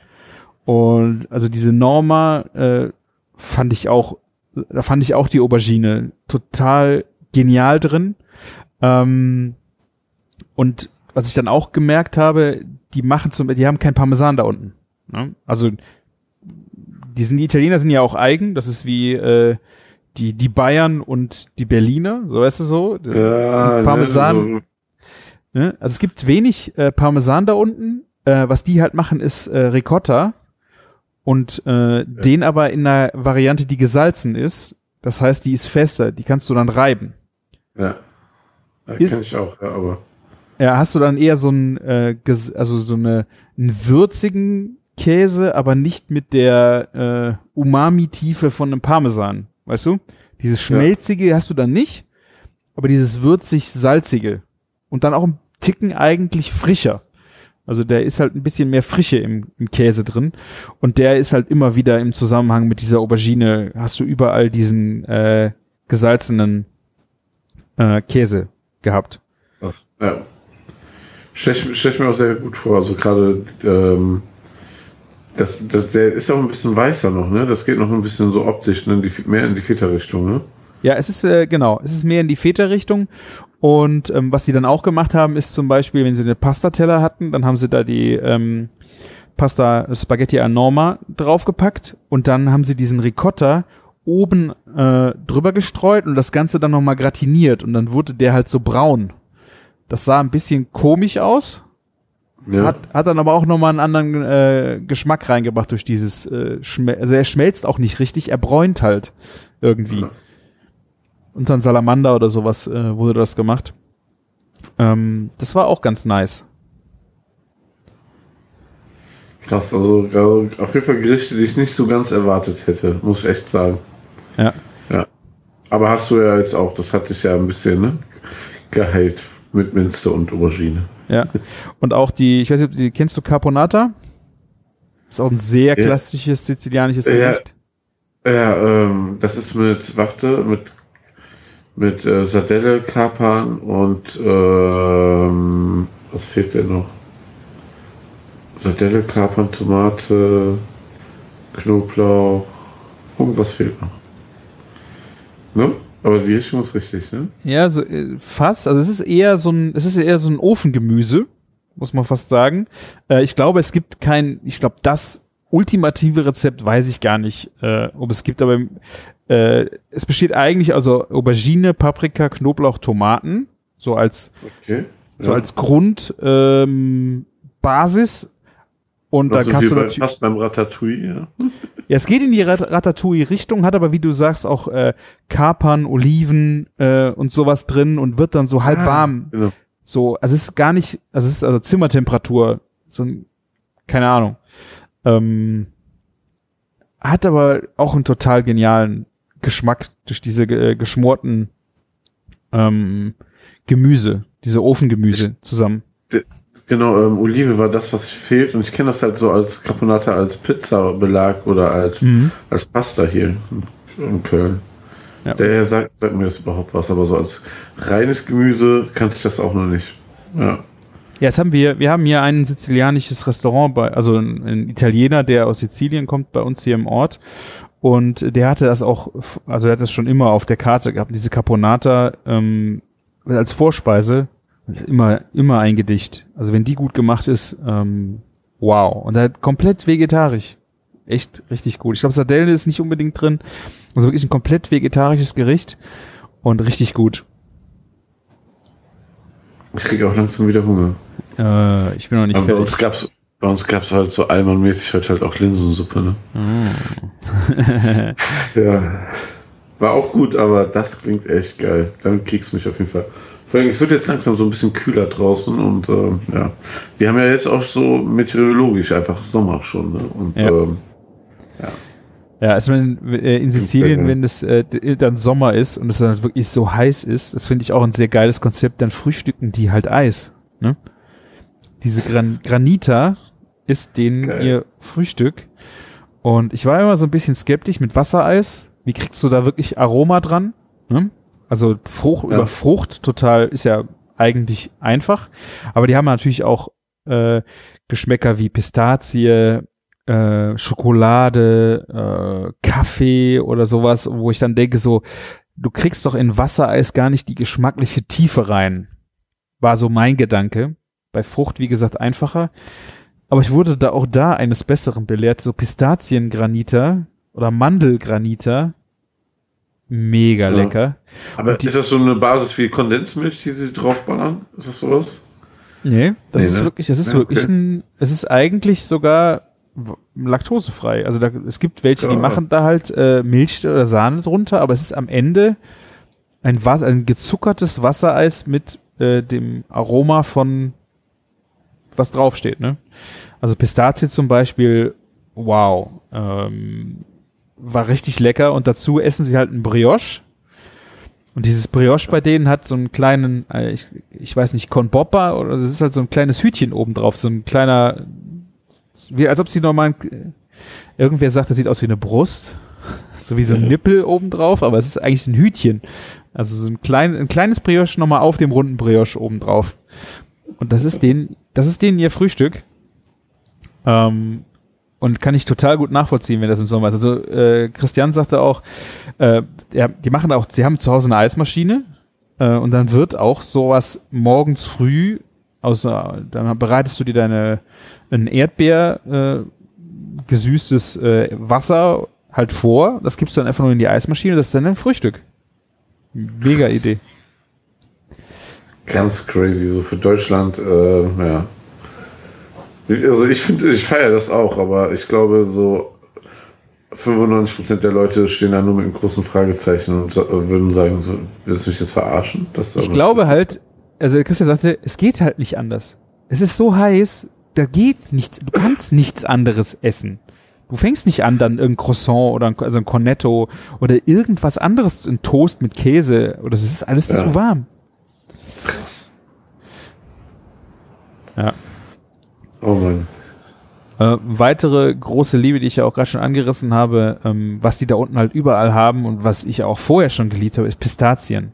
Und also diese Norma äh, fand ich auch, da fand ich auch die Aubergine total genial drin. Ähm, und was ich dann auch gemerkt habe, die machen zum, die haben kein Parmesan da unten. Ne? Also die sind, die Italiener sind ja auch eigen. Das ist wie äh, die die Bayern und die Berliner, so weißt du so. Ja, Parmesan. Ne, so. Ne? Also es gibt wenig äh, Parmesan da unten. Äh, was die halt machen, ist äh, Ricotta. Und äh, ja. den aber in einer Variante, die gesalzen ist. Das heißt, die ist fester, die kannst du dann reiben. Ja, ja kenne ich auch, ja, aber. Ja, hast du dann eher so einen, äh, ges- also so eine, einen würzigen Käse, aber nicht mit der äh, Umami-Tiefe von einem Parmesan, weißt du? Dieses Schmelzige ja. hast du dann nicht, aber dieses würzig-salzige. Und dann auch ein Ticken eigentlich frischer. Also der ist halt ein bisschen mehr Frische im, im Käse drin. Und der ist halt immer wieder im Zusammenhang mit dieser Aubergine, hast du überall diesen äh, gesalzenen äh, Käse gehabt. Ach, ja. Stell ich, stell ich mir auch sehr gut vor. Also gerade ähm, das, das, der ist auch ein bisschen weißer noch, ne? Das geht noch ein bisschen so optisch, ne? Die, mehr in die Feta-Richtung, ne? Ja, es ist, äh, genau, es ist mehr in die Feta-Richtung. Und ähm, was sie dann auch gemacht haben, ist zum Beispiel, wenn sie eine Pastateller hatten, dann haben sie da die ähm, Pasta Spaghetti a Norma draufgepackt und dann haben sie diesen Ricotta oben äh, drüber gestreut und das Ganze dann nochmal gratiniert und dann wurde der halt so braun. Das sah ein bisschen komisch aus, ja. hat, hat dann aber auch nochmal einen anderen äh, Geschmack reingebracht durch dieses äh, Schmel- also er schmelzt auch nicht richtig, er bräunt halt irgendwie. Ja. Unter ein Salamander oder sowas äh, wurde das gemacht. Ähm, das war auch ganz nice. Krass, also auf jeden Fall Gerichte, die ich nicht so ganz erwartet hätte, muss ich echt sagen. Ja. Ja. Aber hast du ja jetzt auch, das hat dich ja ein bisschen, ne, geheilt mit Minze und Aubergine. Ja. Und auch die, ich weiß nicht, die, kennst du Caponata? Ist auch ein sehr ja. klassisches sizilianisches Gericht. Ja, ja ähm, das ist mit, warte, mit mit äh, Sardelle, Kapern und ähm, was fehlt denn noch? Sardelle, Kapern, Tomate, Knoblauch, irgendwas fehlt noch. Ne? Aber die Richtung ist richtig, ne? Ja, so äh, fast. Also es ist eher so ein, es ist eher so ein Ofengemüse, muss man fast sagen. Äh, ich glaube, es gibt kein, ich glaube, das ultimative Rezept weiß ich gar nicht, äh, ob es gibt, aber äh, es besteht eigentlich also Aubergine, Paprika, Knoblauch, Tomaten, so als okay, ja. so als Grundbasis ähm, Basis. Und also da kannst du bei, natürlich fast beim Ratatouille, ja. Ja, es geht in die Rat- Ratatouille-Richtung, hat aber, wie du sagst, auch äh, Kapern, Oliven äh, und sowas drin und wird dann so halb ah, warm. Genau. So, also es ist gar nicht, also es ist also Zimmertemperatur, so ein, keine Ahnung. Ähm, hat aber auch einen total genialen Geschmack durch diese äh, geschmorten ähm, Gemüse, diese Ofengemüse zusammen. Genau, ähm, Olive war das, was fehlt. Und ich kenne das halt so als Caponata, als Pizzabelag oder als, Mhm. als Pasta hier in Köln. Ja. Daher sagt, sagt mir das überhaupt was, aber so als reines Gemüse kannte ich das auch noch nicht. Ja. Ja, das haben wir, wir haben hier ein sizilianisches Restaurant bei, also ein, ein Italiener, der aus Sizilien kommt, bei uns hier im Ort. Und der hatte das auch, also er hat das schon immer auf der Karte gehabt, diese Caponata ähm, als Vorspeise, das ist immer, immer ein Gedicht. Also wenn die gut gemacht ist, ähm, wow. Und halt komplett vegetarisch. Echt richtig gut. Ich glaube, Sardelle ist nicht unbedingt drin. Also wirklich ein komplett vegetarisches Gericht und richtig gut. Ich kriege auch langsam wieder Hunger. Äh, ich bin noch nicht Aber bei fertig. uns gab's, bei uns gab's halt so allmannmäßig heute halt auch Linsensuppe, ne? Oh. Ja. War auch gut, aber das klingt echt geil. Damit kriegst du mich auf jeden Fall. Vor allem, es wird jetzt langsam so ein bisschen kühler draußen und ähm, ja. Wir haben ja jetzt auch so meteorologisch einfach Sommer schon, ne? Und Ja. ähm, Ja, also wenn, äh, in Sizilien, wenn es äh, dann Sommer ist und es dann halt wirklich so heiß ist, das finde ich auch ein sehr geiles Konzept, dann frühstücken die halt Eis. Ne? Diese Gran Granita ist denen Geil. ihr Frühstück. Und ich war immer so ein bisschen skeptisch mit Wassereis. Wie kriegst du da wirklich Aroma dran? Ne? Also Frucht Ja. über Frucht total ist ja eigentlich einfach. Aber die haben natürlich auch äh, Geschmäcker wie Pistazie, äh, Schokolade, äh, Kaffee oder sowas, wo ich dann denke so, du kriegst doch in Wassereis gar nicht die geschmackliche Tiefe rein. War so mein Gedanke. Bei Frucht, wie gesagt, einfacher. Aber ich wurde da auch da eines Besseren belehrt. So Pistaziengranita oder Mandelgranita. Mega Ja. lecker. aber Und die- ist das so eine Basis wie Kondensmilch, die sie draufballern? Ist das sowas? Nee, das Nee, ist ne? wirklich, es ist Ja, wirklich okay. ein, es ist eigentlich sogar w- laktosefrei. Also da, es gibt welche, die Ja. machen da halt äh, Milch oder Sahne drunter, aber es ist am Ende ein, Was ein gezuckertes Wassereis mit äh, dem Aroma von was draufsteht, ne? Also Pistazie zum Beispiel, wow, ähm, war richtig lecker und dazu essen sie halt ein Brioche. Und dieses Brioche bei denen hat so einen kleinen, äh, ich, ich weiß nicht, Konboppa oder das ist halt so ein kleines Hütchen oben drauf, so ein kleiner, wie, als ob sie normal, irgendwer sagt, das sieht aus wie eine Brust, so wie so ein Mhm. Nippel oben drauf, aber es ist eigentlich ein Hütchen. Also so ein, klein, ein kleines Brioche nochmal auf dem runden Brioche oben drauf. Und das ist denen, das ist denen ihr Frühstück. Ähm, und kann ich total gut nachvollziehen, wenn das im Sommer ist. Also äh, Christian sagte auch, äh, ja, die machen auch, sie haben zu Hause eine Eismaschine äh, und dann wird auch sowas morgens früh, aus, äh, dann bereitest du dir deine ein Erdbeer äh, gesüßtes äh, Wasser halt vor, das gibst du dann einfach nur in die Eismaschine, das ist dann ein Frühstück. Mega Idee. Ganz crazy, so für Deutschland, äh, ja. Also ich finde, ich feiere das auch, aber ich glaube, so fünfundneunzig Prozent der Leute stehen da nur mit einem großen Fragezeichen und sa- würden sagen, so, willst du mich jetzt verarschen? Das Ich glaube halt, also Christian sagte, es geht halt nicht anders. Es ist so heiß, da geht nichts, du kannst nichts anderes essen. Du fängst nicht an, dann irgendein Croissant oder ein, also ein Cornetto oder irgendwas anderes, ein Toast mit Käse oder es ist alles Ja. zu warm. Krass. Ja. Oh Mann. Äh, weitere große Liebe, die ich ja auch gerade schon angerissen habe, ähm, was die da unten halt überall haben und was ich auch vorher schon geliebt habe, ist Pistazien.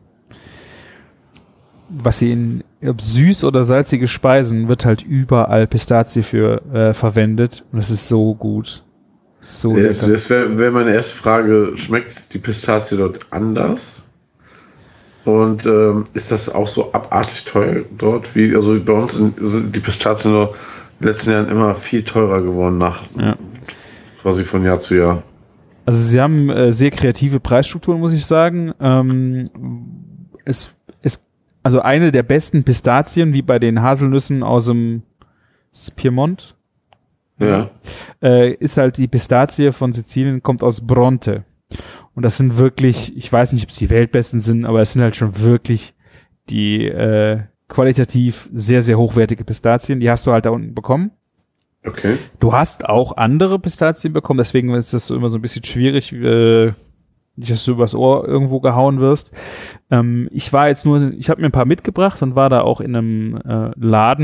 Was sie in ob süß oder salzige Speisen wird halt überall Pistazie für äh, verwendet und es ist so gut. So Das, lecker. das wäre wär meine erste Frage, schmeckt die Pistazie dort anders? Und ähm, ist das auch so abartig teuer dort? Wie, also bei uns sind sind die Pistazien in den letzten Jahren immer viel teurer geworden, nach Ja. quasi von Jahr zu Jahr. Also sie haben äh, sehr kreative Preisstrukturen, muss ich sagen. Ähm, es ist also eine der besten Pistazien, wie bei den Haselnüssen aus dem Piemont. Ja. Äh, ist halt die Pistazie von Sizilien, kommt aus Bronte. Und das sind wirklich, ich weiß nicht, ob es die Weltbesten sind, aber es sind halt schon wirklich die äh, qualitativ sehr, sehr hochwertige Pistazien. Die hast du halt da unten bekommen. Okay. Du hast auch andere Pistazien bekommen, deswegen ist das so immer so ein bisschen schwierig, äh, nicht, dass du übers Ohr irgendwo gehauen wirst. Ähm, ich war jetzt nur, ich habe mir ein paar mitgebracht und war da auch in einem äh, Laden,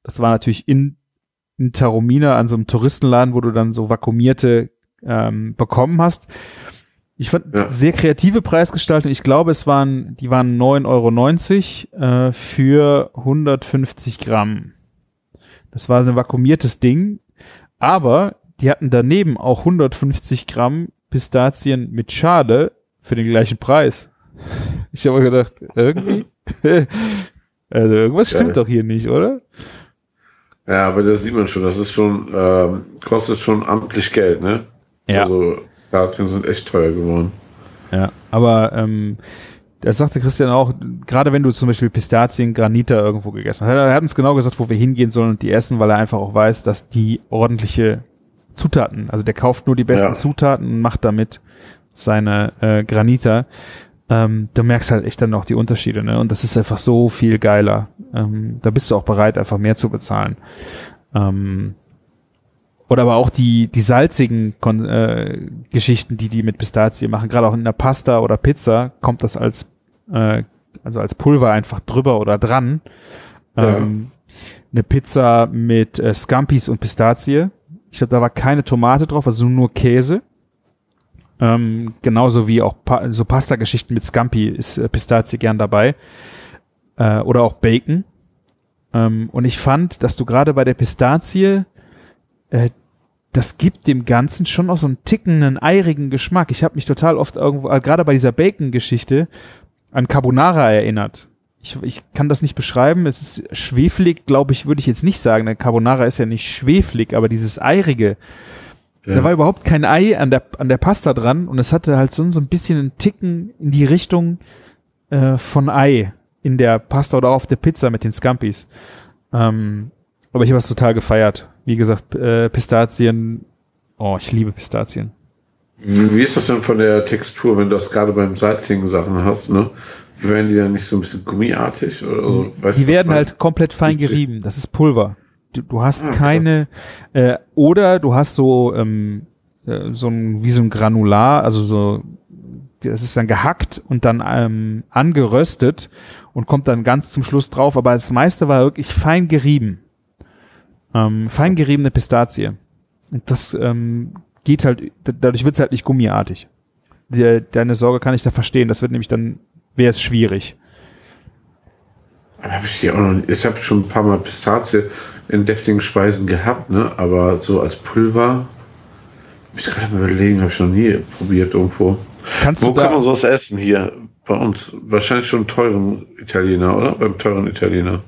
Das war natürlich in, in Taromina an so einem Touristenladen, wo du dann so vakuumierte ähm, bekommen hast. Ich fand ja. sehr kreative Preisgestaltung. Ich glaube, es waren, die waren neun Euro neunzig äh, für hundertfünfzig Gramm. Das war ein vakuumiertes Ding. Aber die hatten daneben auch hundertfünfzig Gramm Pistazien mit Schale für den gleichen Preis. Ich habe gedacht, irgendwie, also irgendwas Geil. stimmt doch hier nicht, oder? Ja, aber das sieht man schon, das ist schon, ähm, kostet schon amtlich Geld, ne? Ja. Also Pistazien sind echt teuer geworden. Ja, aber ähm, das sagte Christian auch, gerade wenn du zum Beispiel Pistazien, Granita irgendwo gegessen hast. Er hat uns genau gesagt, wo wir hingehen sollen und die essen, weil er einfach auch weiß, dass die ordentliche Zutaten, also der kauft nur die besten Ja. Zutaten und macht damit seine äh, Granita. Ähm, du merkst halt echt dann auch die Unterschiede, ne? Und das ist einfach so viel geiler. Ähm, da bist du auch bereit, einfach mehr zu bezahlen. Ähm, oder aber auch die die salzigen Kon äh, Geschichten, die die mit Pistazie machen, gerade auch in der Pasta oder Pizza kommt das als äh, also als Pulver einfach drüber oder dran. Ja. Ähm, eine Pizza mit äh, Scampis und Pistazie. Ich glaube, da war keine Tomate drauf, also nur Käse. Ähm, genauso wie auch pa- so Pasta-Geschichten mit Scampi ist äh, Pistazie gern dabei. Äh, oder auch Bacon. Ähm, und ich fand, dass du gerade bei der Pistazie, äh, das gibt dem Ganzen schon auch so einen Ticken, einen eirigen Geschmack. Ich habe mich total oft irgendwo, äh, gerade bei dieser Bacon-Geschichte, an Carbonara erinnert. Ich, ich kann das nicht beschreiben. Es ist schwefelig, glaube ich, würde ich jetzt nicht sagen. Der Carbonara ist ja nicht schweflig, aber dieses eirige, Ja. da war überhaupt kein Ei an der an der Pasta dran und es hatte halt so, so ein bisschen einen Ticken in die Richtung äh, von Ei in der Pasta oder auf der Pizza mit den Scampis. Ähm, aber ich habe es total gefeiert. Wie gesagt, äh, Pistazien, oh, ich liebe Pistazien. Wie, wie ist das denn von der Textur, wenn du das gerade beim salzigen Sachen hast, ne? Werden die dann nicht so ein bisschen gummiartig? Oder so? Weißt Die du, werden was halt komplett fein gerieben. Das ist Pulver. Du, du hast Ah, keine, äh, oder du hast so, ähm, äh, so ein, wie so ein Granular, also so, das ist dann gehackt und dann ähm, angeröstet und kommt dann ganz zum Schluss drauf. Aber das meiste war wirklich fein gerieben. Ähm, fein geriebene Pistazie. Und das ähm, geht halt, dadurch wird es halt nicht gummiartig. Die, deine Sorge kann ich da verstehen. Das wird nämlich dann, wäre es schwierig. Hab ich hier auch noch nicht, ich habe schon ein paar Mal Pistazie in deftigen Speisen gehabt, ne? Aber so als Pulver, hab ich gerade mal überlegen, habe ich noch nie probiert irgendwo. Kannst Wo du da, kann man sowas essen hier bei uns? Wahrscheinlich schon einen teuren Italiener, oder? Beim teuren Italiener.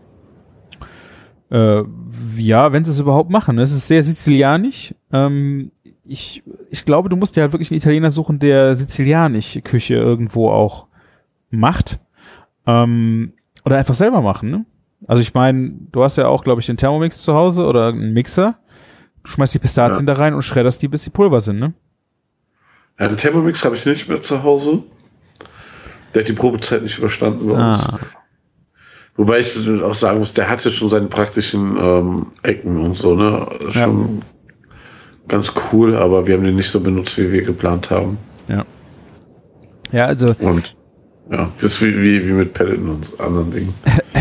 Äh, ja, wenn sie es überhaupt machen. Es ist sehr sizilianisch. Ähm, ich, ich glaube, du musst ja halt wirklich einen Italiener suchen, der sizilianische Küche irgendwo auch macht. Ähm, oder einfach selber machen, ne? Also ich meine, du hast ja auch, glaube ich, den Thermomix zu Hause oder einen Mixer. Du schmeißt die Pistazien Ja. da rein und schredderst die, bis die Pulver sind, ne? Ja, den Thermomix habe ich nicht mehr zu Hause. Der hat die Probezeit nicht überstanden bei uns. Ah. Wobei ich auch sagen muss, der hatte schon seine praktischen ähm, Ecken und so, ne? Schon ganz cool, aber wir haben den nicht so benutzt, wie wir geplant haben. Ja. Ja, also Und ja, das ist wie, wie, wie mit Pelleten und anderen Dingen.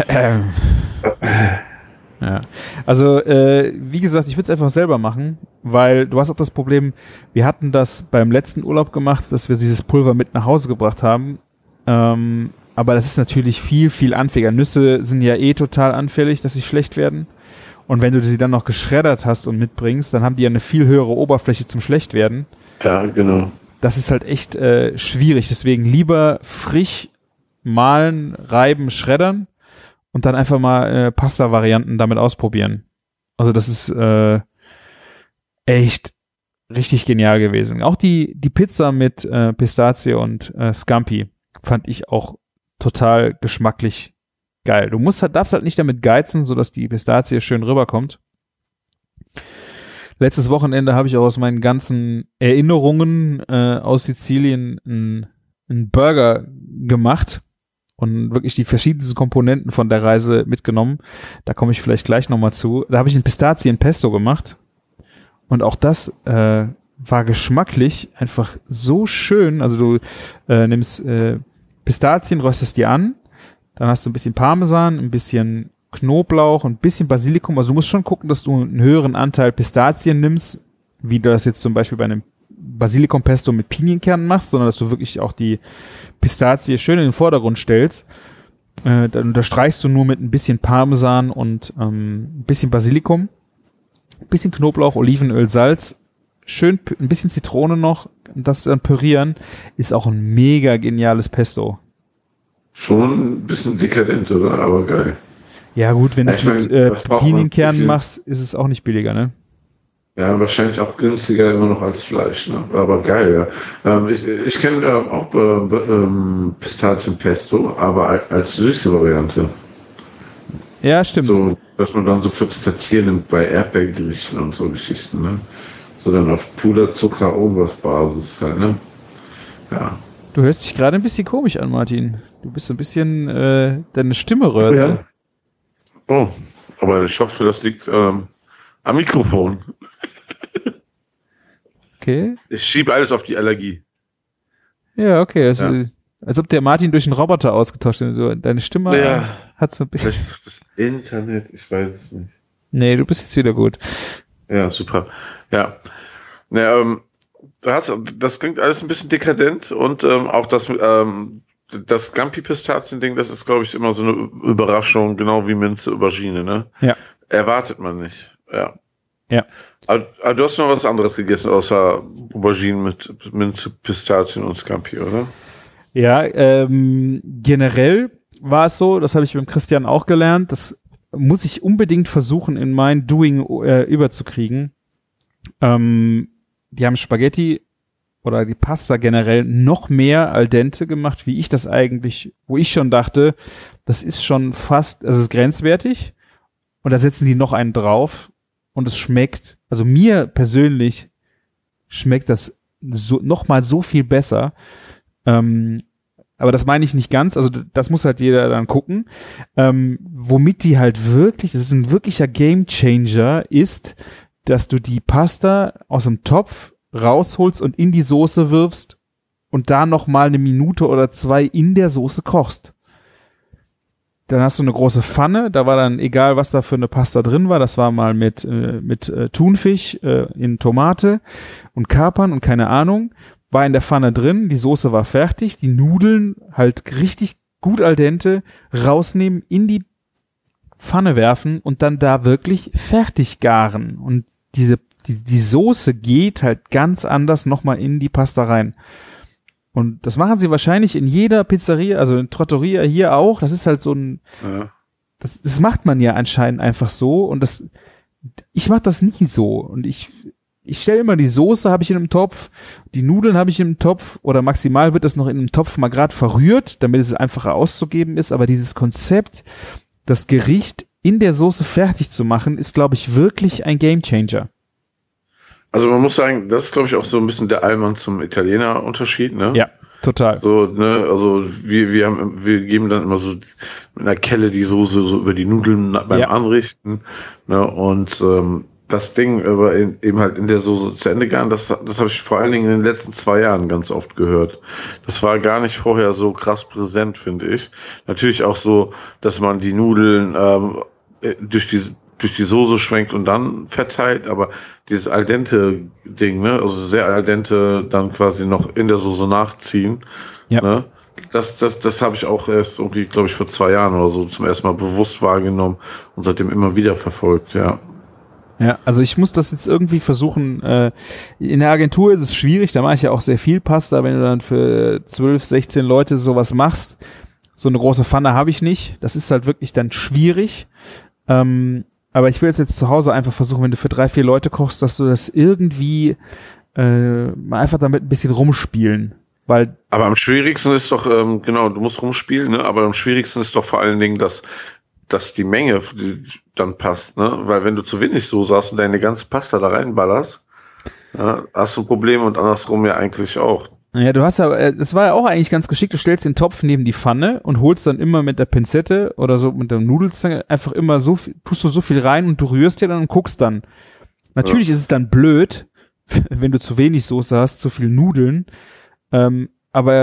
ja, also äh, wie gesagt, ich würde es einfach selber machen, weil du hast auch das Problem, wir hatten das beim letzten Urlaub gemacht, dass wir dieses Pulver mit nach Hause gebracht haben, ähm, aber das ist natürlich viel, viel anfälliger. Nüsse sind ja eh total anfällig, dass sie schlecht werden und wenn du sie dann noch geschreddert hast und mitbringst, dann haben die ja eine viel höhere Oberfläche zum Schlechtwerden. Ja, genau. Das ist halt echt äh, schwierig, deswegen lieber frisch mahlen, reiben, schreddern und dann einfach mal äh, Pasta-Varianten damit ausprobieren. Also das ist äh, echt richtig genial gewesen. Auch die die Pizza mit äh, Pistazie und äh, Scampi fand ich auch total geschmacklich geil. Du musst halt, darfst halt nicht damit geizen, sodass die Pistazie schön rüberkommt. Letztes Wochenende habe ich auch aus meinen ganzen Erinnerungen äh, aus Sizilien einen Burger gemacht und wirklich die verschiedensten Komponenten von der Reise mitgenommen. Da komme ich vielleicht gleich nochmal zu. Da habe ich ein Pistazien-Pesto gemacht und auch das äh, war geschmacklich einfach so schön. Also du äh, nimmst äh, Pistazien, röstest die an, dann hast du ein bisschen Parmesan, ein bisschen Knoblauch und ein bisschen Basilikum. Also du musst schon gucken, dass du einen höheren Anteil Pistazien nimmst, wie du das jetzt zum Beispiel bei einem Basilikum-Pesto mit Pinienkernen machst, sondern dass du wirklich auch die Pistazie schön in den Vordergrund stellst. Äh, dann unterstreichst du nur mit ein bisschen Parmesan und ähm, ein bisschen Basilikum, ein bisschen Knoblauch, Olivenöl, Salz, schön p- ein bisschen Zitrone noch, das dann pürieren, ist auch ein mega geniales Pesto. Schon ein bisschen dekadent, oder? Aber geil. Ja gut, wenn du es Ich mein, mit äh, das braucht man Pinienkernen viel- machst, ist es auch nicht billiger, ne? Ja, wahrscheinlich auch günstiger immer noch als Fleisch, ne? Aber geil, ja. Ähm, ich ich kenne äh, auch äh, ähm, Pistazienpesto, aber al- als süße Variante. Ja, stimmt. So, dass man dann so für zu verzieren nimmt bei Erdbeergerichten und so Geschichten, ne? So dann auf Puderzucker, Basis halt, ne? Ja. Du hörst dich gerade ein bisschen komisch an, Martin. Du bist so ein bisschen, äh, deine Stimme rührt so. Ja. Oh, aber ich hoffe, das liegt ähm, am Mikrofon. Okay. Ich schiebe alles auf die Allergie. Ja, okay. Also, Ja. als ob der Martin durch einen Roboter ausgetauscht wird. So, deine Stimme Ja. hat so ein bisschen. Vielleicht ist das Internet, ich weiß es nicht. Nee, du bist jetzt wieder gut. Ja, super. Ja. Ja, ähm, du hast, das klingt alles ein bisschen dekadent und ähm, auch das, ähm, das Scampi-Pistazien-Ding, das ist, glaube ich, immer so eine Überraschung, genau wie Minze Aubergine, ne? Ja. Erwartet man nicht, ja. Ja. Aber, aber du hast noch was anderes gegessen, außer Aubergine mit Minze, Pistazien und Scampi, oder? Ja, ähm, generell war es so, das habe ich beim Christian auch gelernt, das muss ich unbedingt versuchen, in mein Doing äh, überzukriegen. Ähm, die haben Spaghetti oder die Pasta generell noch mehr al dente gemacht, wie ich das eigentlich, wo ich schon dachte, das ist schon fast, es ist grenzwertig und da setzen die noch einen drauf und es schmeckt, also mir persönlich schmeckt das so, noch mal so viel besser. Ähm, aber das meine ich nicht ganz, also das muss halt jeder dann gucken. Ähm, womit die halt wirklich, das ist ein wirklicher Gamechanger, ist, dass du die Pasta aus dem Topf rausholst und in die Soße wirfst und da noch mal eine Minute oder zwei in der Soße kochst. Dann hast du eine große Pfanne, da war dann egal, was da für eine Pasta drin war, das war mal mit, äh, mit äh, Thunfisch äh, in Tomate und Kapern und keine Ahnung, war in der Pfanne drin, die Soße war fertig, die Nudeln halt richtig gut al dente, rausnehmen, in die Pfanne werfen und dann da wirklich fertig garen. Und diese, die, die Soße geht halt ganz anders nochmal in die Pasta rein. Und das machen sie wahrscheinlich in jeder Pizzeria, also in Trattoria hier auch. Das ist halt so ein, Ja. das, das macht man ja anscheinend einfach so. Und das, ich mach das nie so. Und ich, ich stelle immer die Soße habe ich in einem Topf, die Nudeln habe ich in einem Topf oder maximal wird das noch in einem Topf mal gerade verrührt, damit es einfacher auszugeben ist. Aber dieses Konzept, das Gericht in der Soße fertig zu machen, ist, glaube ich, wirklich ein Gamechanger. Also man muss sagen, das ist, glaube ich, auch so ein bisschen der Allmann zum Italiener-Unterschied, ne? Ja, total. So, ne, also wir, wir haben, wir geben dann immer so mit einer Kelle die Soße so über die Nudeln beim Ja. Anrichten, ne, und ähm, das Ding aber in, eben halt in der Soße zu Ende garen, das, das habe ich vor allen Dingen in den letzten zwei Jahren ganz oft gehört. Das war gar nicht vorher so krass präsent, finde ich. Natürlich auch so, dass man die Nudeln ähm, durch die durch die Soße schwenkt und dann verteilt, aber dieses al dente Ding, ne, also sehr al dente dann quasi noch in der Soße nachziehen, Ja. ne, das, das, das habe ich auch erst irgendwie, glaube ich, vor zwei Jahren oder so zum ersten Mal bewusst wahrgenommen und seitdem immer wieder verfolgt, ja. Ja, also ich muss das jetzt irgendwie versuchen, äh, in der Agentur ist es schwierig, da mache ich ja auch sehr viel Pasta, wenn du dann für zwölf, sechzehn Leute sowas machst, so eine große Pfanne habe ich nicht, das ist halt wirklich dann schwierig, ähm, aber ich will es jetzt zu Hause einfach versuchen, wenn du für drei, vier Leute kochst, dass du das irgendwie äh, mal einfach damit ein bisschen rumspielen, weil Aber am schwierigsten ist doch, ähm, genau, du musst rumspielen, ne, aber am schwierigsten ist doch vor allen Dingen, dass dass die Menge die dann passt, ne? Weil wenn du zu wenig Soße hast und deine ganze Pasta da reinballerst, ja, hast du ein Problem und andersrum ja eigentlich auch. ja, du hast ja, äh, das war ja auch eigentlich ganz geschickt, du stellst den Topf neben die Pfanne und holst dann immer mit der Pinzette oder so mit der Nudelzange einfach immer so viel, tust du so viel rein und du rührst dir dann und guckst dann. Natürlich Ja. ist es dann blöd, wenn du zu wenig Soße hast, zu viel Nudeln, ähm, aber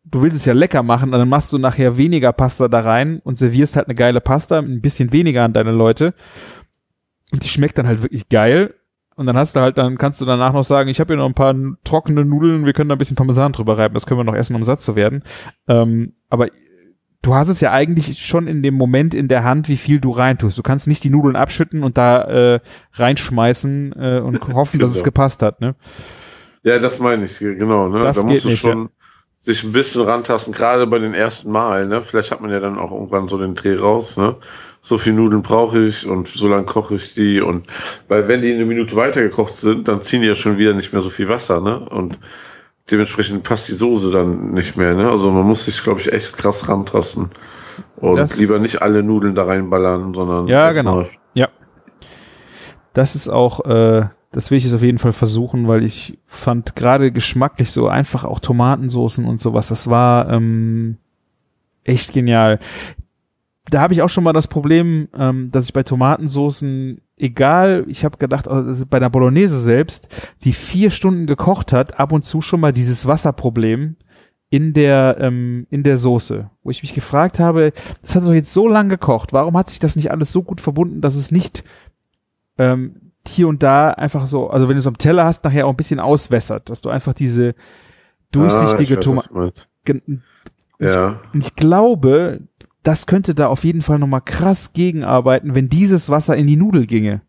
du willst es ja lecker machen, und dann machst du nachher weniger Pasta da rein und servierst halt eine geile Pasta mit ein bisschen weniger an deine Leute. Und die schmeckt dann halt wirklich geil. Und dann hast du halt, dann kannst du danach noch sagen, ich habe hier noch ein paar trockene Nudeln, wir können da ein bisschen Parmesan drüber reiben, das können wir noch essen, um satt zu werden. Ähm, aber du hast es ja eigentlich schon in dem Moment in der Hand, wie viel du reintust. Du kannst nicht die Nudeln abschütten und da äh, reinschmeißen äh, und hoffen, dass es gepasst hat, ne? Ja, das meine ich, genau, ne? Das da musst du nicht, schon ja. sich ein bisschen rantasten, gerade bei den ersten Malen, ne? Vielleicht hat man ja dann auch irgendwann so den Dreh raus, ne? So viel Nudeln brauche ich und so lange koche ich die, und weil wenn die eine Minute weiter gekocht sind, dann ziehen die ja schon wieder nicht mehr so viel Wasser, ne? Und dementsprechend passt die Soße dann nicht mehr, ne? Also man muss sich, glaube ich, echt krass rantasten und Das- lieber nicht alle Nudeln da reinballern, sondern Ja, erst genau. mal- Ja. Das ist auch, äh, das will ich jetzt auf jeden Fall versuchen, weil ich fand gerade geschmacklich so einfach auch Tomatensoßen und sowas, das war ähm, echt genial. Da habe ich auch schon mal das Problem, ähm, dass ich bei Tomatensoßen, egal, ich habe gedacht, also bei der Bolognese selbst, die vier Stunden gekocht hat, ab und zu schon mal dieses Wasserproblem in der ähm, in der Soße, wo ich mich gefragt habe, das hat doch jetzt so lang gekocht, warum hat sich das nicht alles so gut verbunden, dass es nicht ähm, hier und da einfach so, also wenn du es am Teller hast, nachher auch ein bisschen auswässert, dass du einfach diese durchsichtige ah, ich weiß, was Tomate. du meinst. Ja. Und ich glaube, das könnte da auf jeden Fall nochmal krass gegenarbeiten, wenn dieses Wasser in die Nudel ginge.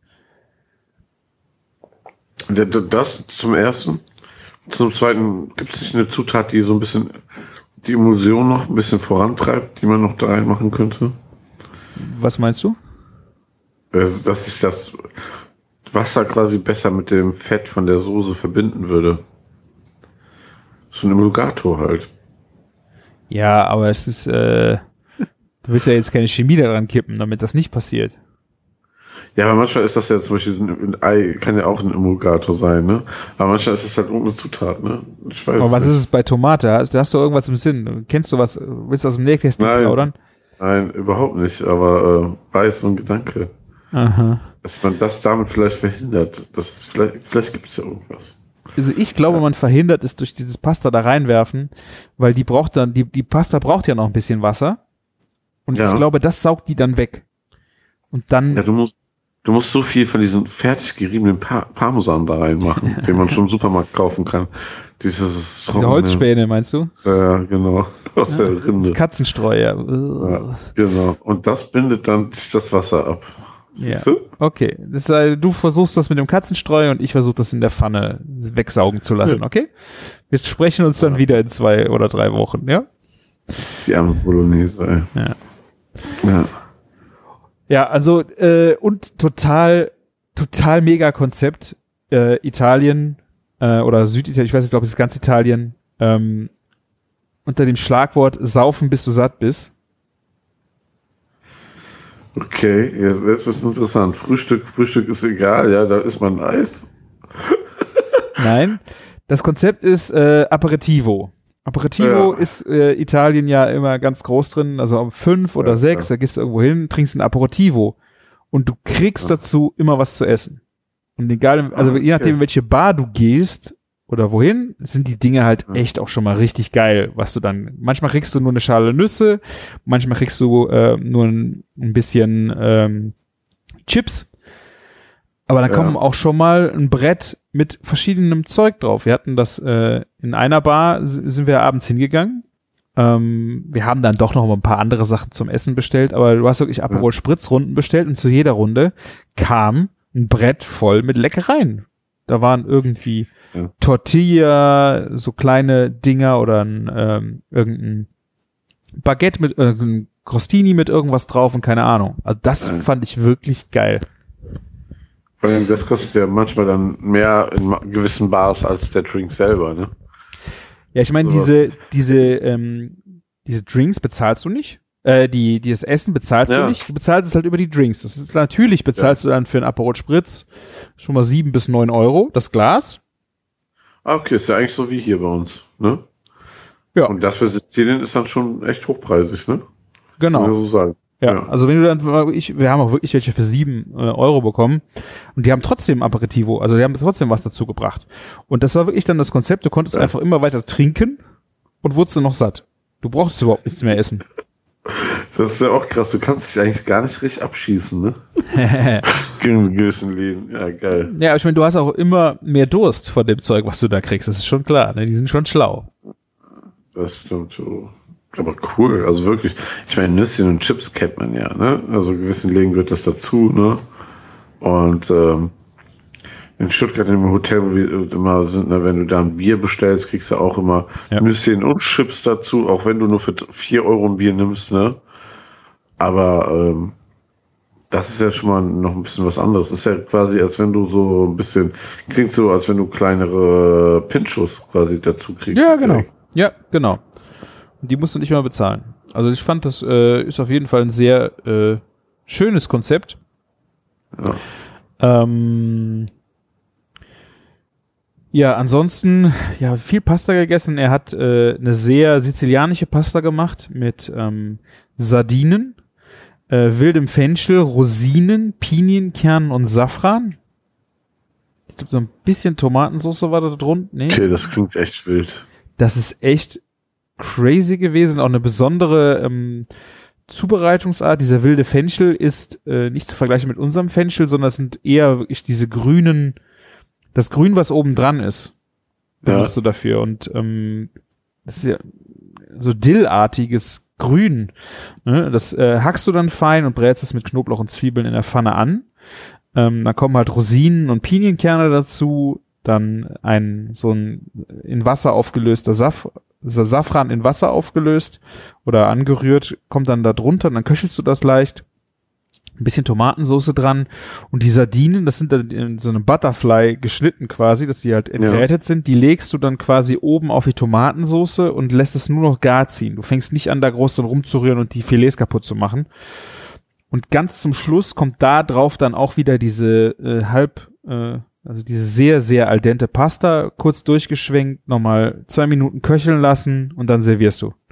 Das zum ersten. Zum zweiten, gibt es nicht eine Zutat, die so ein bisschen die Emulsion noch ein bisschen vorantreibt, die man noch da reinmachen könnte? Was meinst du? Also, dass sich das Wasser quasi besser mit dem Fett von der Soße verbinden würde. So ein Emulgator halt. Ja, aber es ist, äh, du willst ja jetzt keine Chemie daran kippen, damit das nicht passiert. Ja, aber manchmal ist das ja zum Beispiel, ein Ei kann ja auch ein Emulgator sein, ne? Aber manchmal ist das halt irgendeine Zutat, ne? Ich weiß Aber was nicht. ist es bei Tomate? Hast, hast du irgendwas im Sinn? Kennst du was? Willst du aus dem Nähkästchen Nein. plaudern? Nein, überhaupt nicht, aber äh, war jetzt so ein Gedanke. Aha. Dass man das damit vielleicht verhindert. Das ist vielleicht, vielleicht gibt es ja irgendwas. Also ich glaube, Ja. man verhindert es durch dieses Pasta da reinwerfen, weil die braucht dann, die, die Pasta braucht ja noch ein bisschen Wasser. Und Ja. ich glaube, das saugt die dann weg. Und dann, Ja, du musst, du musst so viel von diesem fertig geriebenen pa Parmesan da reinmachen, den man schon im Supermarkt kaufen kann. Dieses diese Holzspäne, meinst du? Ja, genau. Aus der Das Rinde. Katzenstreu, ja. Ja, genau. Und das bindet dann das Wasser ab. Siehst Ja. du? Okay, das sei, du versuchst das mit dem Katzenstreu und ich versuche das in der Pfanne wegsaugen zu lassen, Ja. okay? Wir sprechen uns dann Ja. wieder in zwei oder drei Wochen, ja? Die arme Bolognese, ey. Ja. Ja. Ja, also äh, und total, total mega Konzept. Äh, Italien äh, oder Süditalien, ich weiß nicht, ich glaube, es ist ganz Italien, ähm, unter dem Schlagwort Saufen, bis du satt bist. Okay, jetzt, jetzt wird's interessant. Frühstück, Frühstück ist egal, ja, da isst man Eis. Nein, das Konzept ist äh, Aperitivo. Aperitivo Ja. ist äh, Italien ja immer ganz groß drin, also um fünf oder Ja, sechs, ja. da gehst du irgendwo hin, trinkst ein Aperitivo und du kriegst Ja. dazu immer was zu essen. Und egal, also Ah, je nachdem, okay. in welche Bar du gehst oder wohin, sind die Dinge halt Ja. echt auch schon mal richtig geil, was du dann, manchmal kriegst du nur eine Schale Nüsse, manchmal kriegst du äh, nur ein, ein bisschen ähm, Chips, aber dann Ja. kommen auch schon mal ein Brett mit verschiedenem Zeug drauf. Wir hatten das äh, in einer Bar, s- sind wir abends hingegangen. Ähm, wir haben dann doch noch mal ein paar andere Sachen zum Essen bestellt, aber du hast wirklich Aperol Spritz Runden bestellt und zu jeder Runde kam ein Brett voll mit Leckereien. Da waren irgendwie Ja. Tortilla, so kleine Dinger oder ein ähm, irgendein Baguette mit irgendein Crostini mit irgendwas drauf und keine Ahnung. Also das Ja. fand ich wirklich geil. Vor allem, das kostet ja manchmal dann mehr in ma- gewissen Bars als der Drink selber, ne? Ja, ich meine, Sowas. diese, diese, ähm, diese Drinks bezahlst du nicht. Äh, die, dieses Essen bezahlst Ja. du nicht. Du bezahlst es halt über die Drinks. Das ist natürlich bezahlst du dann für einen Aperol Spritz schon mal sieben bis neun Euro, das Glas. Ah, okay, ist ja eigentlich so wie hier bei uns, ne? Ja. Und das für Sizilien ist dann schon echt hochpreisig, ne? Genau. Kann man so sagen. Ja, Ja. also wenn du dann, ich, wir haben auch wirklich welche für sieben äh, Euro bekommen und die haben trotzdem Aperitivo, also die haben trotzdem was dazu gebracht. Und das war wirklich dann das Konzept, du konntest Ja. einfach immer weiter trinken und wurdest dann noch satt. Du brauchst überhaupt nichts mehr essen. Das ist ja auch krass. Du kannst dich eigentlich gar nicht richtig abschießen, ne? In gewissen Leben. Ja, geil. Ja, aber ich meine, du hast auch immer mehr Durst von dem Zeug, was du da kriegst. Das ist schon klar, ne? Die sind schon schlau. Das stimmt so. Aber cool, also wirklich. Ich meine, Nüsschen und Chips kennt man ja, ne? Also gewissen Legen gehört das dazu, ne? Und ähm, in Stuttgart im Hotel, wo wir immer sind, ne, wenn du da ein Bier bestellst, kriegst du auch immer ja. Nüsschen und Chips dazu, auch wenn du nur für vier Euro ein Bier nimmst, ne? Aber ähm, das ist ja schon mal noch ein bisschen was anderes. Ist ja quasi, als wenn du so ein bisschen, klingt so, als wenn du kleinere Pinchos quasi dazu kriegst. Ja, genau. Direkt. Ja, genau. Und die musst du nicht mal bezahlen. Also ich fand, das äh, ist auf jeden Fall ein sehr äh, schönes Konzept. Ja. Ähm, ja, ansonsten, ja, viel Pasta gegessen. Er hat äh, eine sehr sizilianische Pasta gemacht mit ähm, Sardinen, äh, wildem Fenchel, Rosinen, Pinienkernen und Safran. Ich glaube, so ein bisschen Tomatensauce war da drunter. Nee. Okay, das klingt echt wild. Das ist echt crazy gewesen. Auch eine besondere ähm, Zubereitungsart. Dieser wilde Fenchel ist äh, nicht zu vergleichen mit unserem Fenchel, sondern es sind eher wirklich diese grünen, das Grün, was oben dran ist, benutzt ja. du dafür. Und ähm, das ist ja so dillartiges Grün. Ne? Das äh, hackst du dann fein und brätst es mit Knoblauch und Zwiebeln in der Pfanne an. Ähm, dann kommen halt Rosinen und Pinienkerne dazu. Dann ein so ein in Wasser aufgelöster Saf Safran in Wasser aufgelöst oder angerührt, kommt dann da drunter, dann köchelst du das leicht. Ein bisschen Tomatensauce dran und die Sardinen, das sind dann in so einem Butterfly geschnitten quasi, dass die halt entgrätet ja. sind, die legst du dann quasi oben auf die Tomatensauce und lässt es nur noch gar ziehen. Du fängst nicht an, da groß dran rumzurühren und die Filets kaputt zu machen. Und ganz zum Schluss kommt da drauf dann auch wieder diese äh, halb, äh, also diese sehr, sehr al dente Pasta, kurz durchgeschwenkt, nochmal zwei Minuten köcheln lassen und dann servierst du.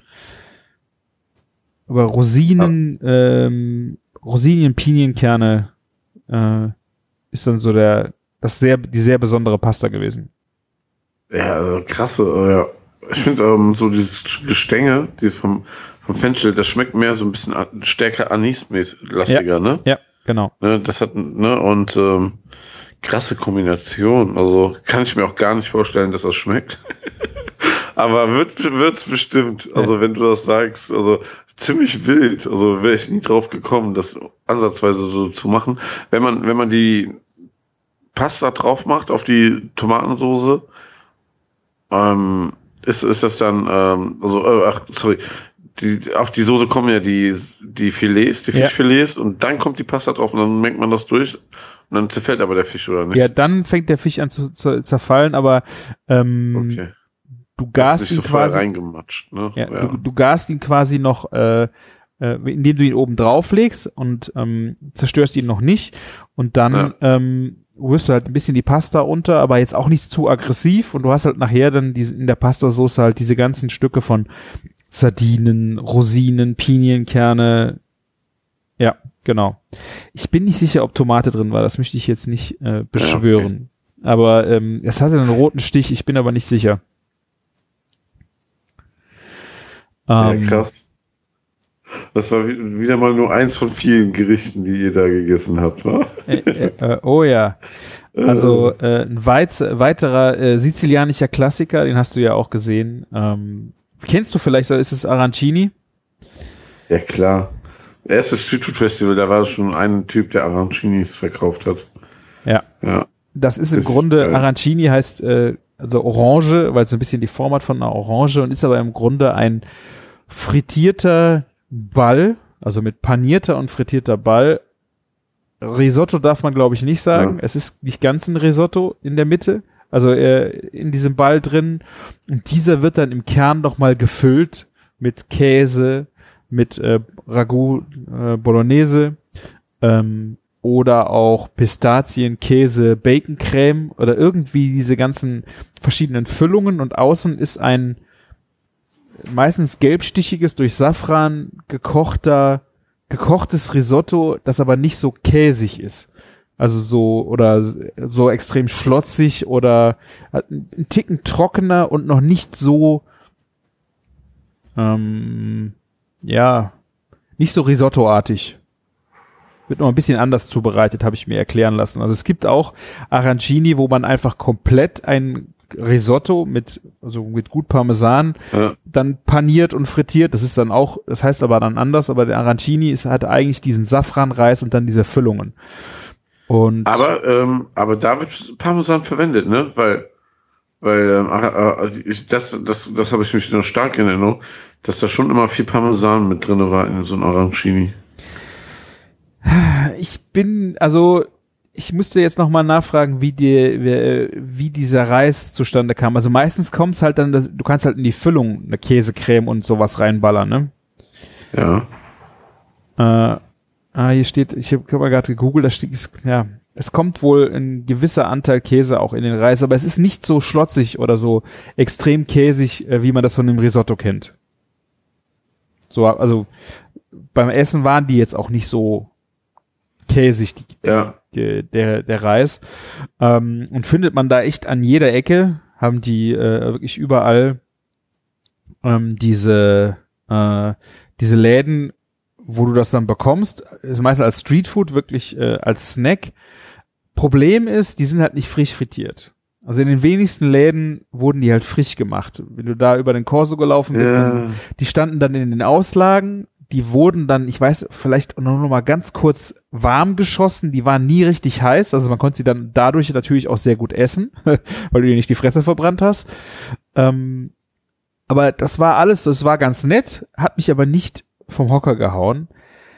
Aber Rosinen, ja. ähm, Rosinen, Pinienkerne äh, ist dann so der, das sehr, die sehr besondere Pasta gewesen. Ja, also krasse, ja. Ich finde ähm, so dieses Gestänge, die vom, vom Fenchel, das schmeckt mehr so ein bisschen stärker Anis-lastiger, ja. ne? Ja, genau. Ne, das hat, ne, und ähm, krasse Kombination. Also kann ich mir auch gar nicht vorstellen, dass das schmeckt. Aber wird wird's bestimmt. Also ja. wenn du das sagst, also ziemlich wild. Also wäre ich nie drauf gekommen, das ansatzweise so zu machen. Wenn man wenn man die Pasta drauf macht auf die Tomatensauce, ähm, ist ist das dann ähm, also äh, ach sorry. Die, auf die Soße kommen ja die, die Filets, die Fischfilets ja. und dann kommt die Pasta drauf und dann mengt man das durch und dann zerfällt aber der Fisch, oder nicht? Ja, dann fängt der Fisch an zu, zu zerfallen, aber ähm, okay. du garst ihn so quasi reingematscht, ne? Ja, ja. Du, du garst ihn quasi noch, äh, äh, indem du ihn oben drauf legst und ähm, zerstörst ihn noch nicht und dann ja. ähm, rührst du halt ein bisschen die Pasta unter, aber jetzt auch nicht zu aggressiv und du hast halt nachher dann diese, in der Pastasauce halt diese ganzen Stücke von Sardinen, Rosinen, Pinienkerne. Ja, genau. Ich bin nicht sicher, ob Tomate drin war. Das möchte ich jetzt nicht äh, beschwören. Ja, okay. Aber ähm, es hatte einen roten Stich. Ich bin aber nicht sicher. Ähm, ja, krass. Das war wieder mal nur eins von vielen Gerichten, die ihr da gegessen habt, wa? Äh, äh, äh, oh ja. Also äh, ein weit, weiterer äh, sizilianischer Klassiker, den hast du ja auch gesehen. Ähm, Kennst du vielleicht, ist es Arancini? Ja, klar. Erstes Street Food Festival, da war schon ein Typ, der Arancinis verkauft hat. Ja. Ja. Das ist im das Grunde, ist, äh, Arancini heißt äh, also Orange, weil es ein bisschen die Form hat von einer Orange und ist aber im Grunde ein frittierter Ball, also mit panierter und frittierter Ball. Risotto darf man, glaube ich, nicht sagen. Ja. Es ist nicht ganz ein Risotto in der Mitte. Also äh, in diesem Ball drin und dieser wird dann im Kern nochmal gefüllt mit Käse, mit äh, Ragout äh, Bolognese ähm, oder auch Pistazien, Käse, Baconcreme oder irgendwie diese ganzen verschiedenen Füllungen und außen ist ein meistens gelbstichiges, durch Safran gekochter, gekochtes Risotto, das aber nicht so käsig ist. Also so, oder so extrem schlotzig oder ein Ticken trockener und noch nicht so, ähm, ja, nicht so Risotto-artig. Wird noch ein bisschen anders zubereitet, habe ich mir erklären lassen. Also es gibt auch Arancini, wo man einfach komplett ein Risotto mit, also mit gut Parmesan, ja. dann paniert und frittiert. Das ist dann auch, das heißt aber dann anders, aber der Arancini ist, hat eigentlich diesen Safranreis und dann diese Füllungen. Und aber, ähm, aber da wird Parmesan verwendet, ne? Weil, weil, ähm, äh, ich, das, das, das habe ich mich noch stark in Erinnerung, dass da schon immer viel Parmesan mit drin war in so einem Arancini. Ich bin, also ich müsste jetzt nochmal nachfragen, wie die, wie, wie dieser Reis zustande kam. Also meistens kommt es halt dann, dass, du kannst halt in die Füllung eine Käsecreme und sowas reinballern, ne? Ja. Äh, ah, hier steht, ich habe hab mal gerade gegoogelt, da steht, ja, es kommt wohl ein gewisser Anteil Käse auch in den Reis, aber es ist nicht so schlotzig oder so extrem käsig, wie man das von dem Risotto kennt. So, also beim Essen waren die jetzt auch nicht so käsig, die, ja. die, der, der Reis. Ähm, und findet man da echt an jeder Ecke, haben die äh, wirklich überall ähm, diese, äh, diese Läden, wo du das dann bekommst, ist meistens als Streetfood, wirklich äh, als Snack. Problem ist, die sind halt nicht frisch frittiert. Also in den wenigsten Läden wurden die halt frisch gemacht. Wenn du da über den Corso gelaufen bist, ja. dann, die standen dann in den Auslagen, die wurden dann, ich weiß, vielleicht noch, noch mal ganz kurz warm geschossen, die waren nie richtig heiß, also man konnte sie dann dadurch natürlich auch sehr gut essen, weil du dir nicht die Fresse verbrannt hast. Ähm, aber das war alles, das war ganz nett, hat mich aber nicht vom Hocker gehauen.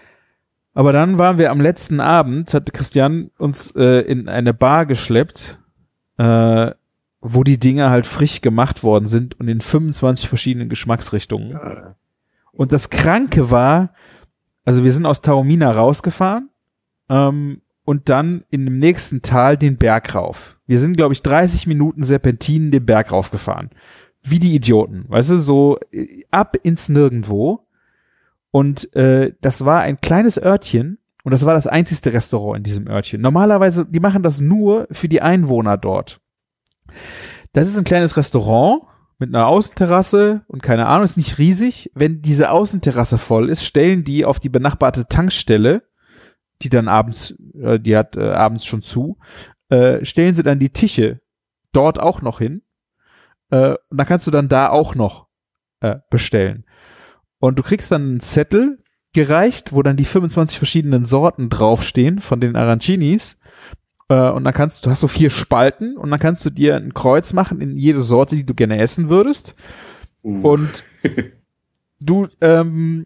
Aber dann waren wir am letzten Abend, hat Christian uns äh, in eine Bar geschleppt, äh, wo die Dinger halt frisch gemacht worden sind und in fünfundzwanzig verschiedenen Geschmacksrichtungen. Ja. Und das Kranke war, also wir sind aus Taormina rausgefahren ähm, und dann in dem nächsten Tal den Berg rauf. Wir sind, glaube ich, dreißig Minuten Serpentinen den Berg raufgefahren. Wie die Idioten, weißt du, so ab ins Nirgendwo. Und äh, das war ein kleines Örtchen und das war das einzigste Restaurant in diesem Örtchen. Normalerweise, die machen das nur für die Einwohner dort. Das ist ein kleines Restaurant mit einer Außenterrasse und keine Ahnung, ist nicht riesig. Wenn diese Außenterrasse voll ist, stellen die auf die benachbarte Tankstelle, die dann abends, äh, die hat äh, abends schon zu, äh, stellen sie dann die Tische dort auch noch hin. Äh, und dann kannst du dann da auch noch äh, bestellen. Und du kriegst dann einen Zettel gereicht, wo dann die fünfundzwanzig verschiedenen Sorten draufstehen von den Arancinis. Und dann kannst du, hast so vier Spalten und dann kannst du dir ein Kreuz machen in jede Sorte, die du gerne essen würdest. Uh. Und du, ähm,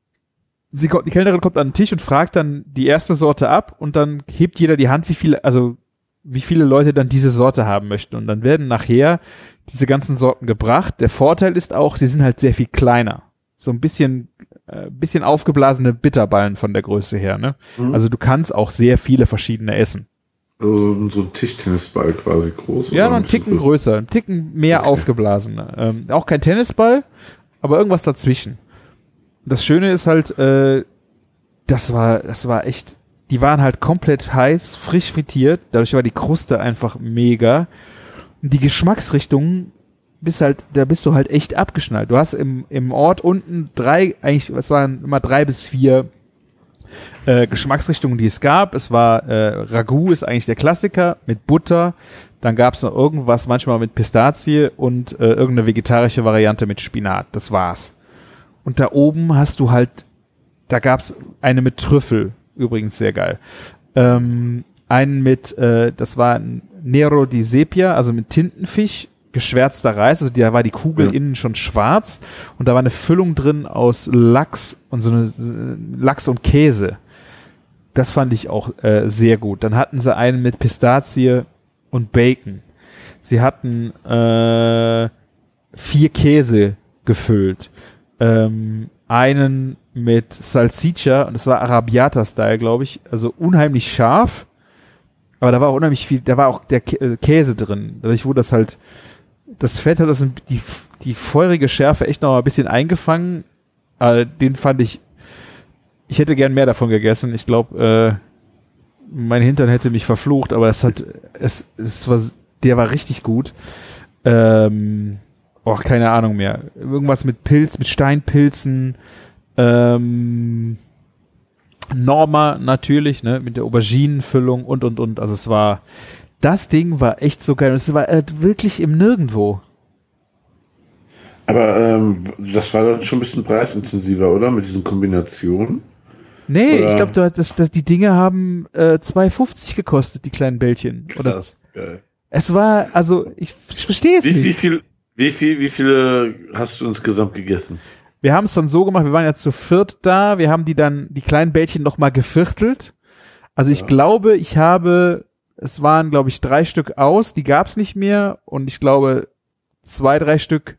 sie kommt, die Kellnerin kommt an den Tisch und fragt dann die erste Sorte ab und dann hebt jeder die Hand, wie viele, also wie viele Leute dann diese Sorte haben möchten. Und dann werden nachher diese ganzen Sorten gebracht. Der Vorteil ist auch, sie sind halt sehr viel kleiner. So ein bisschen, äh, bisschen aufgeblasene Bitterballen von der Größe her, ne? Mhm. Also du kannst auch sehr viele verschiedene essen. So, so ein Tischtennisball quasi groß. Ja, noch einen Ticken so größer, einen Ticken mehr okay. aufgeblasen. Ähm, auch kein Tennisball, aber irgendwas dazwischen. Das Schöne ist halt, äh, das war, das war echt, die waren halt komplett heiß, frisch frittiert, dadurch war die Kruste einfach mega. Und die Geschmacksrichtungen, bist halt, da bist du halt echt abgeschnallt. Du hast im, im Ort unten drei, eigentlich, es waren immer drei bis vier Äh, Geschmacksrichtungen, die es gab. Es war äh, Ragout ist eigentlich der Klassiker mit Butter. Dann gab es noch irgendwas, manchmal mit Pistazie und äh, irgendeine vegetarische Variante mit Spinat. Das war's. Und da oben hast du halt, da gab's eine mit Trüffel, übrigens sehr geil. Ähm, einen mit, äh, das war ein Nero di Sepia, also mit Tintenfisch, geschwärzter Reis, also da war die Kugel ja. innen schon schwarz und da war eine Füllung drin aus Lachs und so eine Lachs und Käse. Das fand ich auch äh, sehr gut. Dann hatten sie einen mit Pistazie und Bacon. Sie hatten äh, vier Käse gefüllt. Ähm, einen mit Salsiccia und das war Arrabbiata-Style, glaube ich. Also unheimlich scharf, aber da war auch unheimlich viel, da war auch der Käse drin. Dadurch wurde das halt, das Fett hat das die, die feurige Schärfe echt noch mal ein bisschen eingefangen. Aber den fand ich, ich hätte gern mehr davon gegessen. Ich glaube, äh, mein Hintern hätte mich verflucht, aber das hat, es, es war, der war richtig gut. Ähm, oh, keine Ahnung mehr. Irgendwas mit Pilz, mit Steinpilzen, ähm, Norma natürlich, ne, mit der Auberginenfüllung und, und, und. Also es war, das Ding war echt so geil. Es war äh, wirklich im Nirgendwo. Aber ähm, das war dann schon ein bisschen preisintensiver, oder? Mit diesen Kombinationen? Nee, oder? Ich glaube, das, das, die Dinge haben äh, zwei fünfzig gekostet, die kleinen Bällchen. Krass, oder, geil. Es war, also, ich, ich verstehe es wie, nicht. Wie viel, wie viel, wie viele hast du insgesamt gegessen? Wir haben es dann so gemacht, wir waren ja zu viert da, wir haben die dann, die kleinen Bällchen nochmal geviertelt. Also ich ja. glaube, ich habe, es waren, glaube ich, drei Stück aus, die gab es nicht mehr und ich glaube, zwei, drei Stück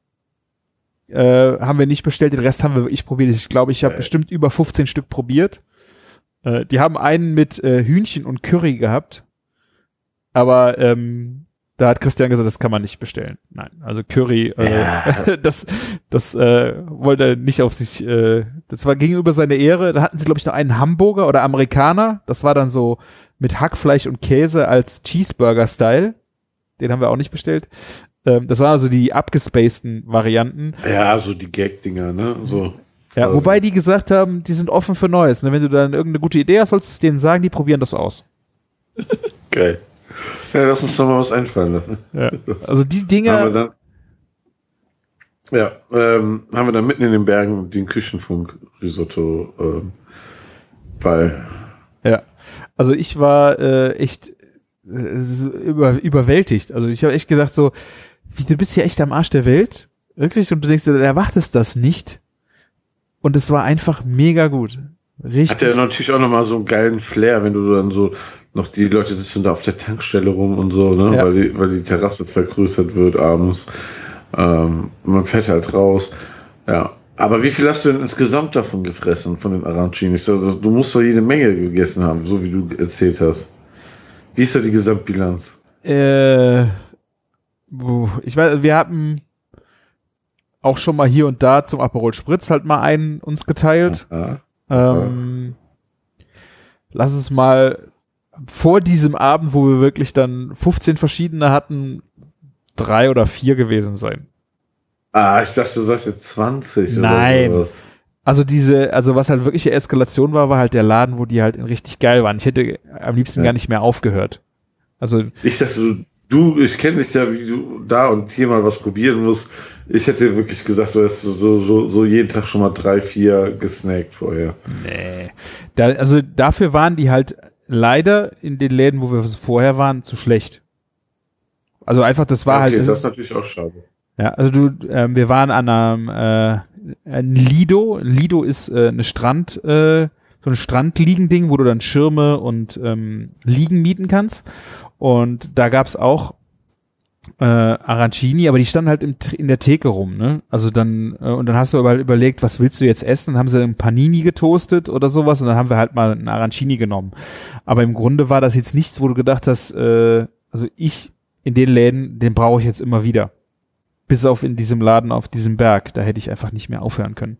äh, haben wir nicht bestellt, den Rest haben wir wirklich probiert. Ich glaube, ich habe okay. bestimmt über fünfzehn Stück probiert. Äh, die haben einen mit äh, Hühnchen und Curry gehabt, aber ähm, da hat Christian gesagt, das kann man nicht bestellen. Nein, also Curry, äh, ja. das, das äh, wollte er nicht auf sich, äh, das war gegenüber seiner Ehre. Da hatten sie, glaube ich, noch einen Hamburger oder Amerikaner. Das war dann so mit Hackfleisch und Käse als Cheeseburger-Style. Den haben wir auch nicht bestellt. Ähm, das waren also die abgespaceden Varianten. Ja, so die Gag-Dinger, ne? So. Ja, also. Wobei die gesagt haben, die sind offen für Neues. Ne? Wenn du dann irgendeine gute Idee hast, sollst du es denen sagen, die probieren das aus. Geil. Ja, lass uns doch mal was einfallen lassen. Ja. Also die Dinge. Haben wir dann, ja, ähm, haben wir dann mitten in den Bergen den Küchenfunk-Risotto ähm, bei. Ja, also ich war äh, echt äh, über, überwältigt. Also ich habe echt gedacht so, wie, du bist ja echt am Arsch der Welt. Wirklich? Und du denkst, du erwartest das nicht. Und es war einfach mega gut. Richtig. Hat ja natürlich auch nochmal so einen geilen Flair, wenn du dann so noch die Leute sitzen da auf der Tankstelle rum und so, ne, ja. weil die, weil die Terrasse vergrößert wird abends. Ähm, man fährt halt raus. Ja. Aber wie viel hast du denn insgesamt davon gefressen, von den Arancinis? Also, du musst doch jede Menge gegessen haben, so wie du erzählt hast. Wie ist da die Gesamtbilanz? Äh, ich weiß, wir hatten auch schon mal hier und da zum Aperol Spritz halt mal einen uns geteilt. Aha. Ähm, lass es mal vor diesem Abend, wo wir wirklich dann fünfzehn verschiedene hatten, drei oder vier gewesen sein. Ah, ich dachte, du sagst jetzt zwanzig Nein. oder sowas. Also diese, also was halt wirkliche Eskalation war, war halt der Laden, wo die halt richtig geil waren. Ich hätte am liebsten ja. gar nicht mehr aufgehört. Also ich dachte, du, ich kenne dich ja, wie du da und hier mal was probieren musst. Ich hätte wirklich gesagt, du hast so, so, so jeden Tag schon mal drei, vier gesnackt vorher. Nee. Da, also dafür waren die halt leider in den Läden, wo wir vorher waren, zu schlecht. Also einfach, das war okay, halt. Das, das ist natürlich auch schade. Ja, also du, ähm, wir waren an einem äh, ein Lido. Lido ist äh, eine Strand, äh, so ein Strandliegen-Ding, wo du dann Schirme und ähm, Liegen mieten kannst. Und da gab's auch äh, Arancini, aber die standen halt im, in der Theke rum, ne? Also dann, äh, und dann hast du aber überlegt, was willst du jetzt essen? Dann haben sie ein Panini getoastet oder sowas und dann haben wir halt mal einen Arancini genommen. Aber im Grunde war das jetzt nichts, wo du gedacht hast, äh, also ich in den Läden, den brauche ich jetzt immer wieder. Bis auf in diesem Laden auf diesem Berg, da hätte ich einfach nicht mehr aufhören können.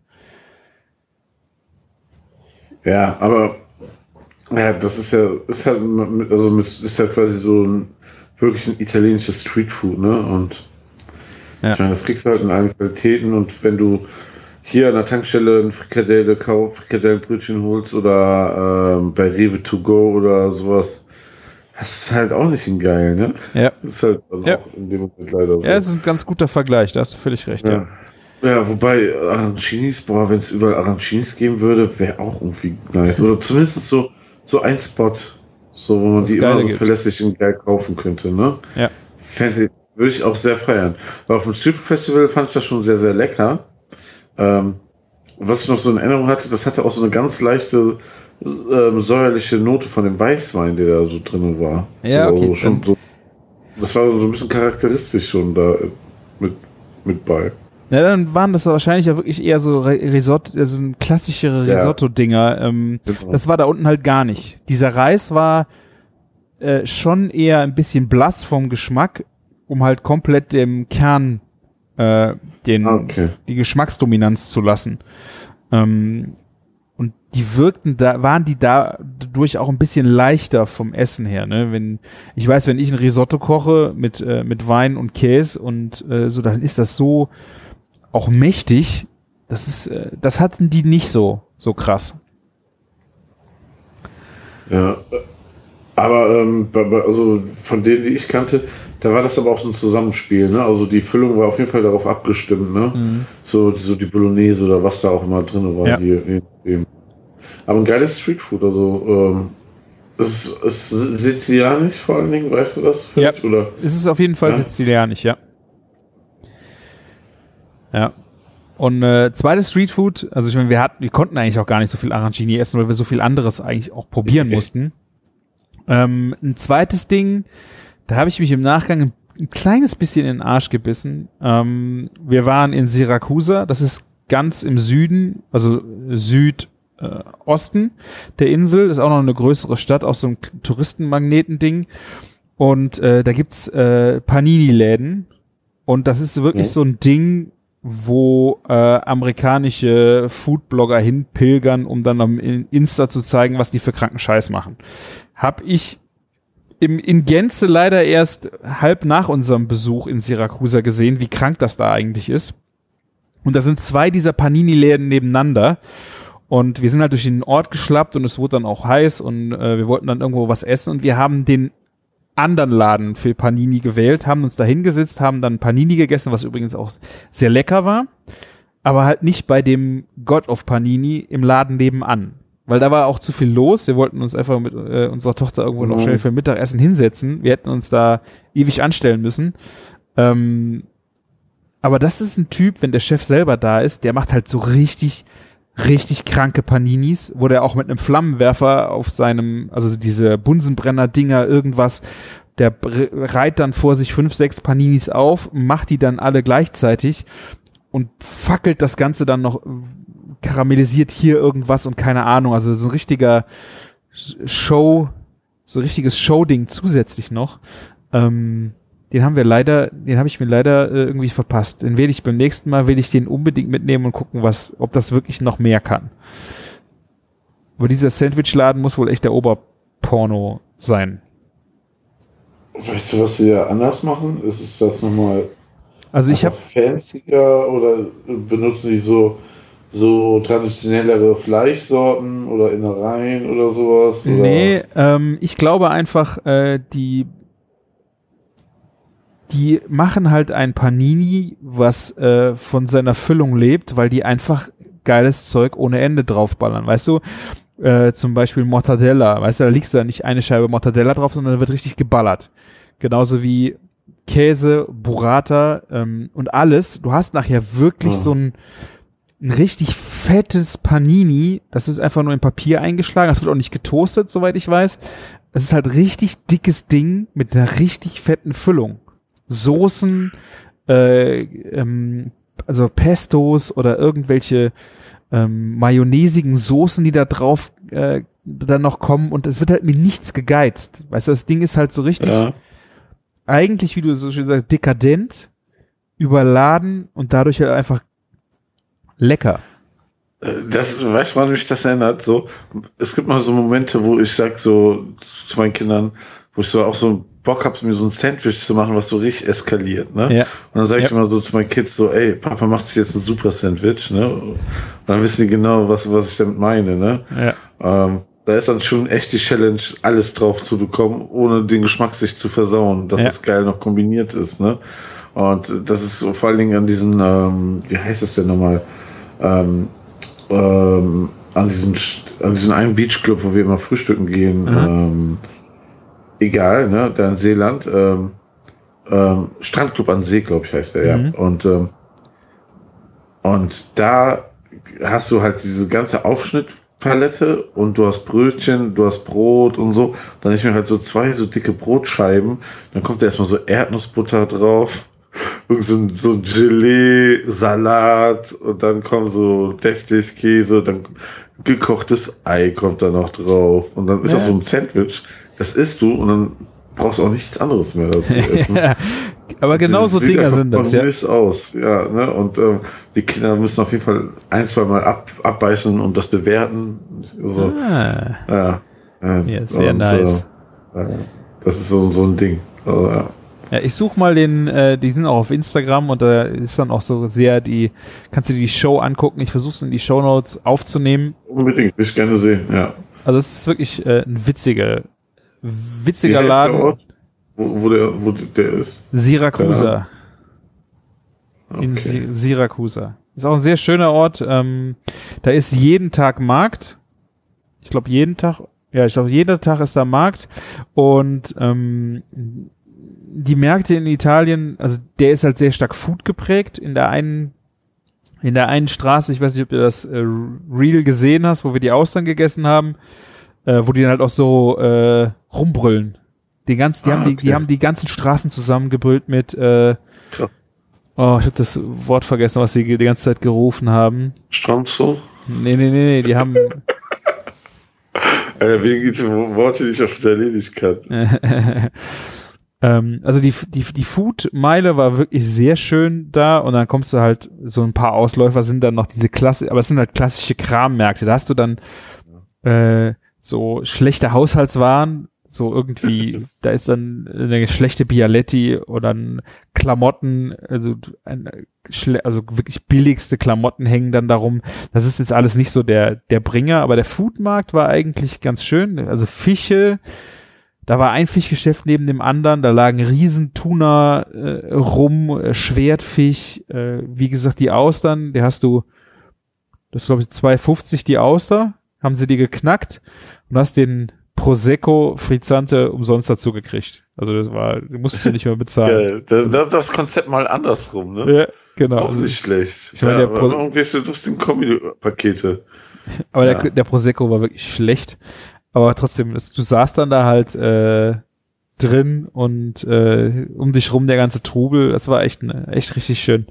Ja, aber ja, das ist ja, ist halt, also mit, ist ja quasi so ein wirklich ein italienisches Streetfood, ne? Und ja. Ich meine, das kriegst du halt in allen Qualitäten und wenn du hier an der Tankstelle ein Frikadelle kaufst, Frikadellenbrötchen holst oder ähm, bei Rewe to go oder sowas, das ist halt auch nicht ein geil, ne? Ja. Das ist halt also ja. auch in dem Moment leider so. Ja, es ist ein ganz guter Vergleich, da hast du völlig recht, ja. Ja, ja wobei Arancinis, boah, wenn es überall Arancinis geben würde, wäre auch irgendwie nice. Oder zumindest so, so ein Spot, so, wo man das die immer so gibt. Verlässlich und geil kaufen könnte, ne? Ja. Fände, würde ich auch sehr feiern. Aber auf dem Street Festival fand ich das schon sehr, sehr lecker. Ähm, was ich noch so in Erinnerung hatte, das hatte auch so eine ganz leichte ähm, säuerliche Note von dem Weißwein, der da so drin war. Ja, so, okay. So, schon so, das war so ein bisschen charakteristisch schon da mit, mit bei. Na, dann waren das wahrscheinlich ja wirklich eher so Risotto, also klassischere Risotto-Dinger. Ähm, genau. Das war da unten halt gar nicht. Dieser Reis war äh, schon eher ein bisschen blass vom Geschmack, um halt komplett dem Kern äh, den, okay. die Geschmacksdominanz zu lassen. Ähm, und die wirkten da, waren die dadurch auch ein bisschen leichter vom Essen her, ne? Wenn, ich weiß, wenn ich ein Risotto koche mit, äh, mit Wein und Käse und äh, so, dann ist das so auch mächtig. Das ist, äh, das hatten die nicht so, so krass. Ja, aber ähm, also von denen, die ich kannte, da war das aber auch so ein Zusammenspiel, ne? Also die Füllung war auf jeden Fall darauf abgestimmt, ne? Mhm. So, so die Bolognese oder was da auch immer drin war. Ja. Die, die, aber ein geiles Streetfood, also ähm, es ist sizilianisch vor allen Dingen, weißt du das? Ja, oder? Es ist auf jeden Fall ja? sizilianisch, ja. Ja. Und äh, zweites Streetfood, also ich meine, wir hatten, wir konnten eigentlich auch gar nicht so viel Arancini essen, weil wir so viel anderes eigentlich auch probieren mussten. Ähm, ein zweites Ding, da habe ich mich im Nachgang ein, ein kleines bisschen in den Arsch gebissen. Ähm, wir waren in Siracusa, das ist ganz im Süden, also Süd Äh, Osten der Insel, ist auch noch eine größere Stadt, auch so ein Touristenmagnetending. Und äh, da gibt's äh, Panini-Läden. Und das ist wirklich okay. so ein Ding, wo äh, amerikanische Foodblogger hinpilgern, um dann am Insta zu zeigen, was die für kranken Scheiß machen. Hab ich im, in Gänze leider erst halb nach unserem Besuch in Siracusa gesehen, wie krank das da eigentlich ist. Und da sind zwei dieser Panini-Läden nebeneinander. Und wir sind halt durch den Ort geschlappt und es wurde dann auch heiß und äh, wir wollten dann irgendwo was essen und wir haben den anderen Laden für Panini gewählt, haben uns da hingesetzt, haben dann Panini gegessen, was übrigens auch sehr lecker war, aber halt nicht bei dem God of Panini im Laden nebenan, weil da war auch zu viel los. Wir wollten uns einfach mit äh, unserer Tochter irgendwo mhm. noch schnell für Mittagessen hinsetzen. Wir hätten uns da ewig anstellen müssen. Ähm, aber das ist ein Typ, wenn der Chef selber da ist, der macht halt so richtig richtig kranke Paninis, wo der auch mit einem Flammenwerfer auf seinem, also diese Bunsenbrenner-Dinger, irgendwas, der reiht dann vor sich fünf, sechs Paninis auf, macht die dann alle gleichzeitig und fackelt das Ganze dann noch, karamellisiert hier irgendwas und keine Ahnung, also so ein richtiger Show, so ein richtiges Show-Ding zusätzlich noch. Ähm, Den haben wir leider, den habe ich mir leider äh, irgendwie verpasst. Den werde ich beim nächsten Mal, will ich den unbedingt mitnehmen und gucken, was, ob das wirklich noch mehr kann. Aber dieser Sandwichladen muss wohl echt der Oberporno sein. Weißt du, was sie ja anders machen? Ist es das nochmal also ich hab, fancier oder benutzen die so so traditionellere Fleischsorten oder Innereien oder sowas? Oder? Nee, ähm, ich glaube einfach, äh, die die machen halt ein Panini, was äh, von seiner Füllung lebt, weil die einfach geiles Zeug ohne Ende draufballern, weißt du? Äh, zum Beispiel Mortadella, weißt du, da liegst du da nicht eine Scheibe Mortadella drauf, sondern da wird richtig geballert. Genauso wie Käse, Burrata ähm, und alles. Du hast nachher wirklich oh. so ein, ein richtig fettes Panini, das ist einfach nur in Papier eingeschlagen, das wird auch nicht getoastet, soweit ich weiß. Es ist halt richtig dickes Ding mit einer richtig fetten Füllung. Soßen, äh, ähm, also Pestos oder irgendwelche ähm, mayonnaisigen Soßen, die da drauf äh, dann noch kommen und es wird halt mit nichts gegeizt. Weißt du, das Ding ist halt so richtig, ja. eigentlich, wie du so schön sagst, dekadent, überladen und dadurch halt einfach lecker. Das, weißt du, wann mich das erinnert? So, es gibt mal so Momente, wo ich sag so zu meinen Kindern, wo ich so auch so Bock habe, mir so ein Sandwich zu machen, was so richtig eskaliert, ne? Ja. Und dann sage ich ja. immer so zu meinen Kids so, ey, Papa macht sich jetzt ein super Sandwich, ne? Und dann wissen die genau, was, was ich damit meine, ne? Ja. Ähm, da ist dann schon echt die Challenge, alles drauf zu bekommen, ohne den Geschmack sich zu versauen, dass ja. es geil noch kombiniert ist, ne? Und das ist so vor allen Dingen an diesen, ähm, wie heißt es denn nochmal, ähm, ähm, an diesem, an diesem einen Beachclub, wo wir immer frühstücken gehen, mhm. ähm, egal, ne, da in Seeland, ähm, ähm, Strandclub an See, glaube ich, heißt der, mhm. ja. Und, ähm, und da hast du halt diese ganze Aufschnittpalette und du hast Brötchen, du hast Brot und so. Dann nehme ich mir halt so zwei so dicke Brotscheiben, dann kommt da erstmal so Erdnussbutter drauf, so ein, so ein Gelee, Salat und dann kommt so deftig Käse, dann gekochtes Ei kommt da noch drauf und dann ist ja. das so ein Sandwich. Das isst du und dann brauchst auch nichts anderes mehr dazu essen. Ja, aber genau so Dinger sind das, ja. Sieht aus, ja, ne, und ähm, die Kinder müssen auf jeden Fall ein, zwei Mal ab, abbeißen und das bewerten. Also, Ah. ja, ja, Ja, sehr und, nice. Äh, das ist so, so ein Ding. Also, ja. Ja, ich suche mal den, äh, die sind auch auf Instagram und da ist dann auch so sehr die, kannst du dir die Show angucken, ich versuche es in die Shownotes aufzunehmen. Unbedingt, will ich gerne sehen, ja. Also es ist wirklich äh, ein witziger, witziger Wie heißt Laden. der Ort, wo, wo, der, wo der ist? Syracusa. Okay. In Si- Syracusa. Ist auch ein sehr schöner Ort. Ähm, da ist jeden Tag Markt. Ich glaube jeden Tag, ja, ich glaube jeder Tag ist da Markt und ähm, die Märkte in Italien, also der ist halt sehr stark Food geprägt. In der einen, in der einen Straße, ich weiß nicht, ob du das äh, Reel gesehen hast, wo wir die Austern gegessen haben, äh, wo die dann halt auch so äh, rumbrüllen. Die ganzen, die Ah, haben die, okay. die haben die ganzen Straßen zusammengebrüllt mit, äh, Krass. oh, ich habe das Wort vergessen, was sie die ganze Zeit gerufen haben. Stranzo? Nee, nee, nee, nee, die haben, Äh, wegen gibt es Worte, die ich auf Italienisch kann. ähm, also die, die, die Food-Meile war wirklich sehr schön da und dann kommst du halt, so ein paar Ausläufer sind dann noch diese Klasse, aber es sind halt klassische Krammärkte. Da hast du dann äh, so schlechte Haushaltswaren, so irgendwie, da ist dann eine schlechte Bialetti oder ein Klamotten, also ein, schle- also wirklich billigste Klamotten hängen dann darum. Das ist jetzt alles nicht so der der Bringer, aber der Foodmarkt war eigentlich ganz schön. Also Fische, da war ein Fischgeschäft neben dem anderen, da lagen riesen Tuna äh, rum, äh, Schwertfisch, äh, wie gesagt die Austern, die hast du, das glaube ich zwei fünfzig die Auster, haben sie die geknackt und hast den Prosecco Frizzante umsonst dazu gekriegt. Also das war, du musstest ja nicht mehr bezahlen. Geil. Das, das, das Konzept mal andersrum, ne? Ja, genau. Auch nicht schlecht. Ich meine, ja, der aber Pro- irgendwelche lustigen Kombi-Pakete. Aber Ja. der, der Prosecco war wirklich schlecht. Aber trotzdem, es, du saßt dann da halt äh, drin und äh, um dich rum der ganze Trubel. Das war echt, ne, echt richtig schön.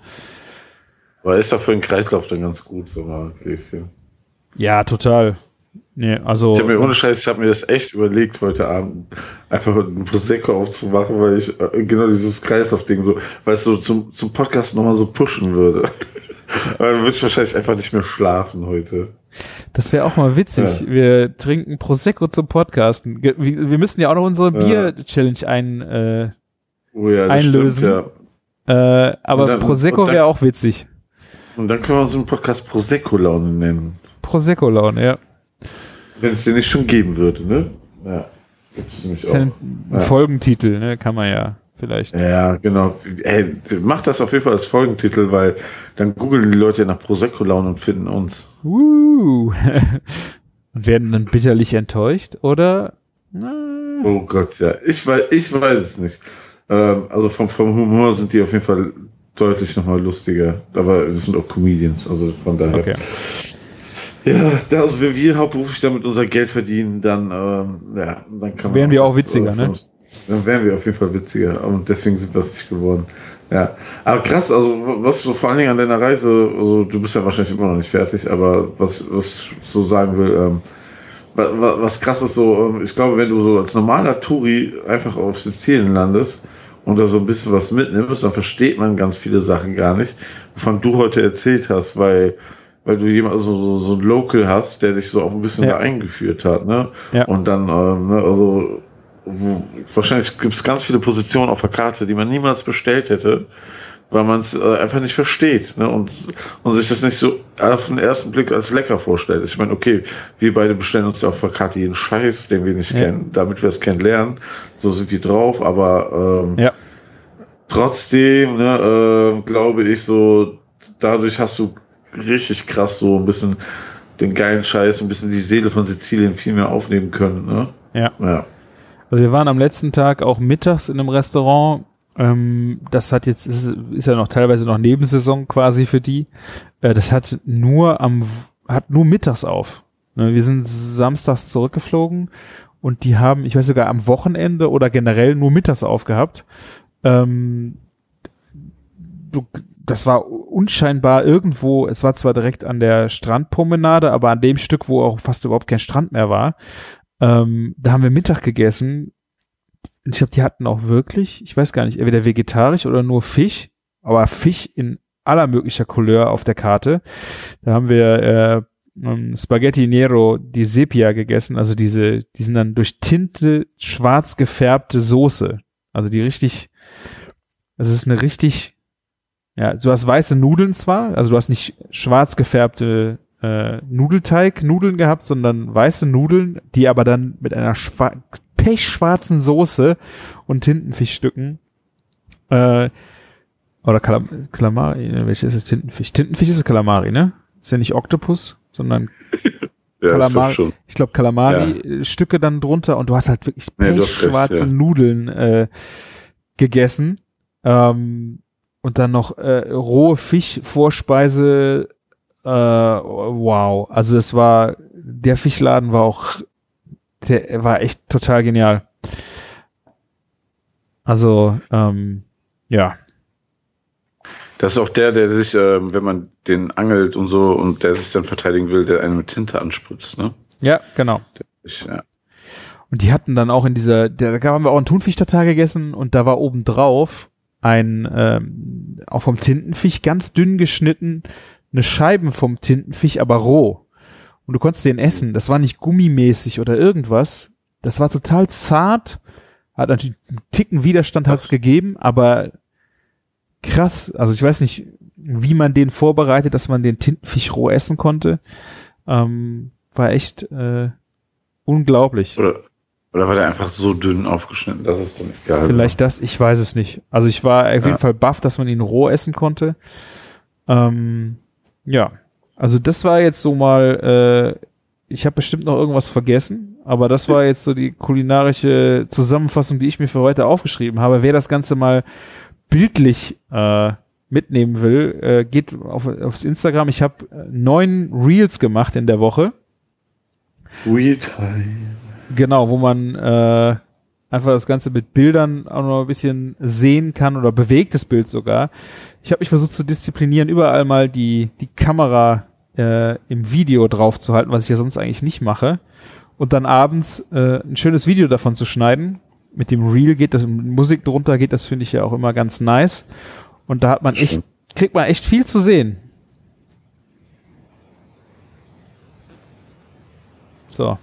Aber ist doch für den Kreislauf dann ganz gut, so mal ein Gläschen. Ja, total. Nee, also Ich habe mir ohne Scheiß, ich habe mir das echt überlegt, heute Abend einfach einen Prosecco aufzumachen, weil ich äh, genau dieses Kreislauf-Ding so, weißt du, zum, zum Podcast nochmal so pushen würde. Aber dann würde ich wahrscheinlich einfach nicht mehr schlafen heute. das wäre auch mal witzig. Ja. Wir trinken Prosecco zum Podcasten. Ge- Wir, wir müssen ja auch noch unsere Ja. Bier-Challenge ein, äh, Oh ja, das Einlösen. stimmt, ja. äh, aber Und dann- Prosecco und dann- wäre auch witzig. Und dann können wir unseren Podcast Prosecco-Laune nennen. Prosecco-Laune, ja. Wenn es den nicht schon geben würde, ne? Ja. Gibt es nämlich Das ist ja auch. ein, ein Ja. Folgentitel, ne? Kann man ja vielleicht. Ja, genau. Ey, mach das auf jeden Fall als Folgentitel, weil dann googeln die Leute nach Prosecco-Laune und finden uns. Uh. Und werden dann bitterlich enttäuscht, oder? Na, Oh Gott, ja. Ich weiß, ich weiß es nicht. Ähm, also vom, vom Humor sind die auf jeden Fall deutlich nochmal lustiger. Aber es sind auch Comedians, also von daher. okay. Ja, da, also wenn wir hauptberuflich damit unser Geld verdienen, dann, ähm, ja, dann kann man. Wären wir auch das, witziger, äh, ne? von- Dann wären wir auf jeden Fall witziger. Und deswegen sind wir es nicht geworden. Ja. Aber krass, also was so vor allen Dingen an deiner Reise, also du bist ja wahrscheinlich immer noch nicht fertig, aber was, was ich so sagen will, ähm, wa- wa- was krass ist so, ähm, ich glaube, wenn du so als normaler Touri einfach auf Sizilien landest und da so ein bisschen was mitnimmst, dann versteht man ganz viele Sachen gar nicht, wovon du heute erzählt hast, weil weil du jemand so, so, so ein Local hast, der dich so auch ein bisschen Ja. da eingeführt hat, ne? Ja. Und dann, ähm, ne, also wo, wahrscheinlich gibt es ganz viele Positionen auf der Karte, die man niemals bestellt hätte, weil man es äh, einfach nicht versteht, ne? Und, und sich das nicht so auf den ersten Blick als lecker vorstellt. Ich meine, okay, wir beide bestellen uns ja auf der Karte jeden Scheiß, den wir nicht Ja. kennen, damit wir es kennenlernen. So sind wir drauf, aber ähm, Ja. trotzdem, ne, äh, glaube ich, so, dadurch hast du richtig krass so ein bisschen den geilen Scheiß, ein bisschen die Seele von Sizilien viel mehr aufnehmen können, ne? Ja. Ja. Also wir waren am letzten Tag auch mittags in einem Restaurant. Ähm, das hat jetzt, ist, ist ja noch teilweise noch Nebensaison quasi für die. Äh, das hat nur am, hat nur mittags auf. Ne, wir sind samstags zurückgeflogen und die haben, ich weiß sogar am Wochenende oder generell nur mittags aufgehabt. Ähm, du, das war unscheinbar irgendwo, es war zwar direkt an der Strandpromenade, aber an dem Stück, wo auch fast überhaupt kein Strand mehr war. Ähm, da haben wir Mittag gegessen. ich glaube, die hatten auch wirklich, ich weiß gar nicht, entweder vegetarisch oder nur Fisch, aber Fisch in aller möglicher Couleur auf der Karte. Da haben wir äh, um, Spaghetti Nero di Sepia gegessen, also diese, die sind dann durch Tinte schwarz gefärbte Soße. Also die richtig, es ist eine richtig, ja, du hast weiße Nudeln zwar, also du hast nicht schwarz gefärbte äh, Nudelteig, Nudeln gehabt, sondern weiße Nudeln, die aber dann mit einer schwa- pechschwarzen Soße und Tintenfischstücken äh, oder Kalam- Kalamari, welches ist das? Tintenfisch? Tintenfisch ist Kalamari, ne? Ist ja nicht Oktopus, sondern ja, Kalamari. ich glaube Ich glaube Kalamari-Stücke ja. dann drunter und du hast halt wirklich nee, pechschwarze ja. Nudeln äh, gegessen. Ähm, und dann noch äh, rohe Fischvorspeise. Äh, wow. Also das war, der Fischladen war auch, der war echt total genial. Also, ähm, ja. Das ist auch der, der sich, äh, wenn man den angelt und so und der sich dann verteidigen will, der einen mit Tinte anspritzt, ne? Ja, genau. Ich, ja. Und die hatten dann auch in dieser, da haben wir auch einen Thunfisch-Tatar gegessen und da war oben drauf ein, ähm, auch vom Tintenfisch ganz dünn geschnitten, eine Scheiben vom Tintenfisch, aber roh. Und du konntest den essen. Das war nicht gummimäßig oder irgendwas. Das war total zart. Hat natürlich einen Ticken Widerstand hat's gegeben, aber krass. Also ich weiß nicht, wie man den vorbereitet, dass man den Tintenfisch roh essen konnte. Ähm, war echt äh, unglaublich. Oder, oder war der einfach so dünn aufgeschnitten, dass es dann egal Vielleicht war. Das, ich weiß es nicht. Also ich war auf jeden ja. Fall baff, dass man ihn roh essen konnte. Ähm, ja, also das war jetzt so mal, äh, ich habe bestimmt noch irgendwas vergessen, aber das war jetzt so die kulinarische Zusammenfassung, die ich mir für heute aufgeschrieben habe. Wer das Ganze mal bildlich äh, mitnehmen will, äh, geht auf, aufs Instagram. Ich habe neun Reels gemacht in der Woche. Real Time. Genau, wo man äh, einfach das Ganze mit Bildern auch noch ein bisschen sehen kann oder bewegtes Bild sogar. Ich habe mich versucht zu disziplinieren, überall mal die die Kamera äh, im Video drauf zu halten, was ich ja sonst eigentlich nicht mache. Und dann abends äh, ein schönes Video davon zu schneiden. Mit dem Reel geht das, Musik drunter geht, das finde ich ja auch immer ganz nice. Und da hat man echt, kriegt man echt viel zu sehen. So.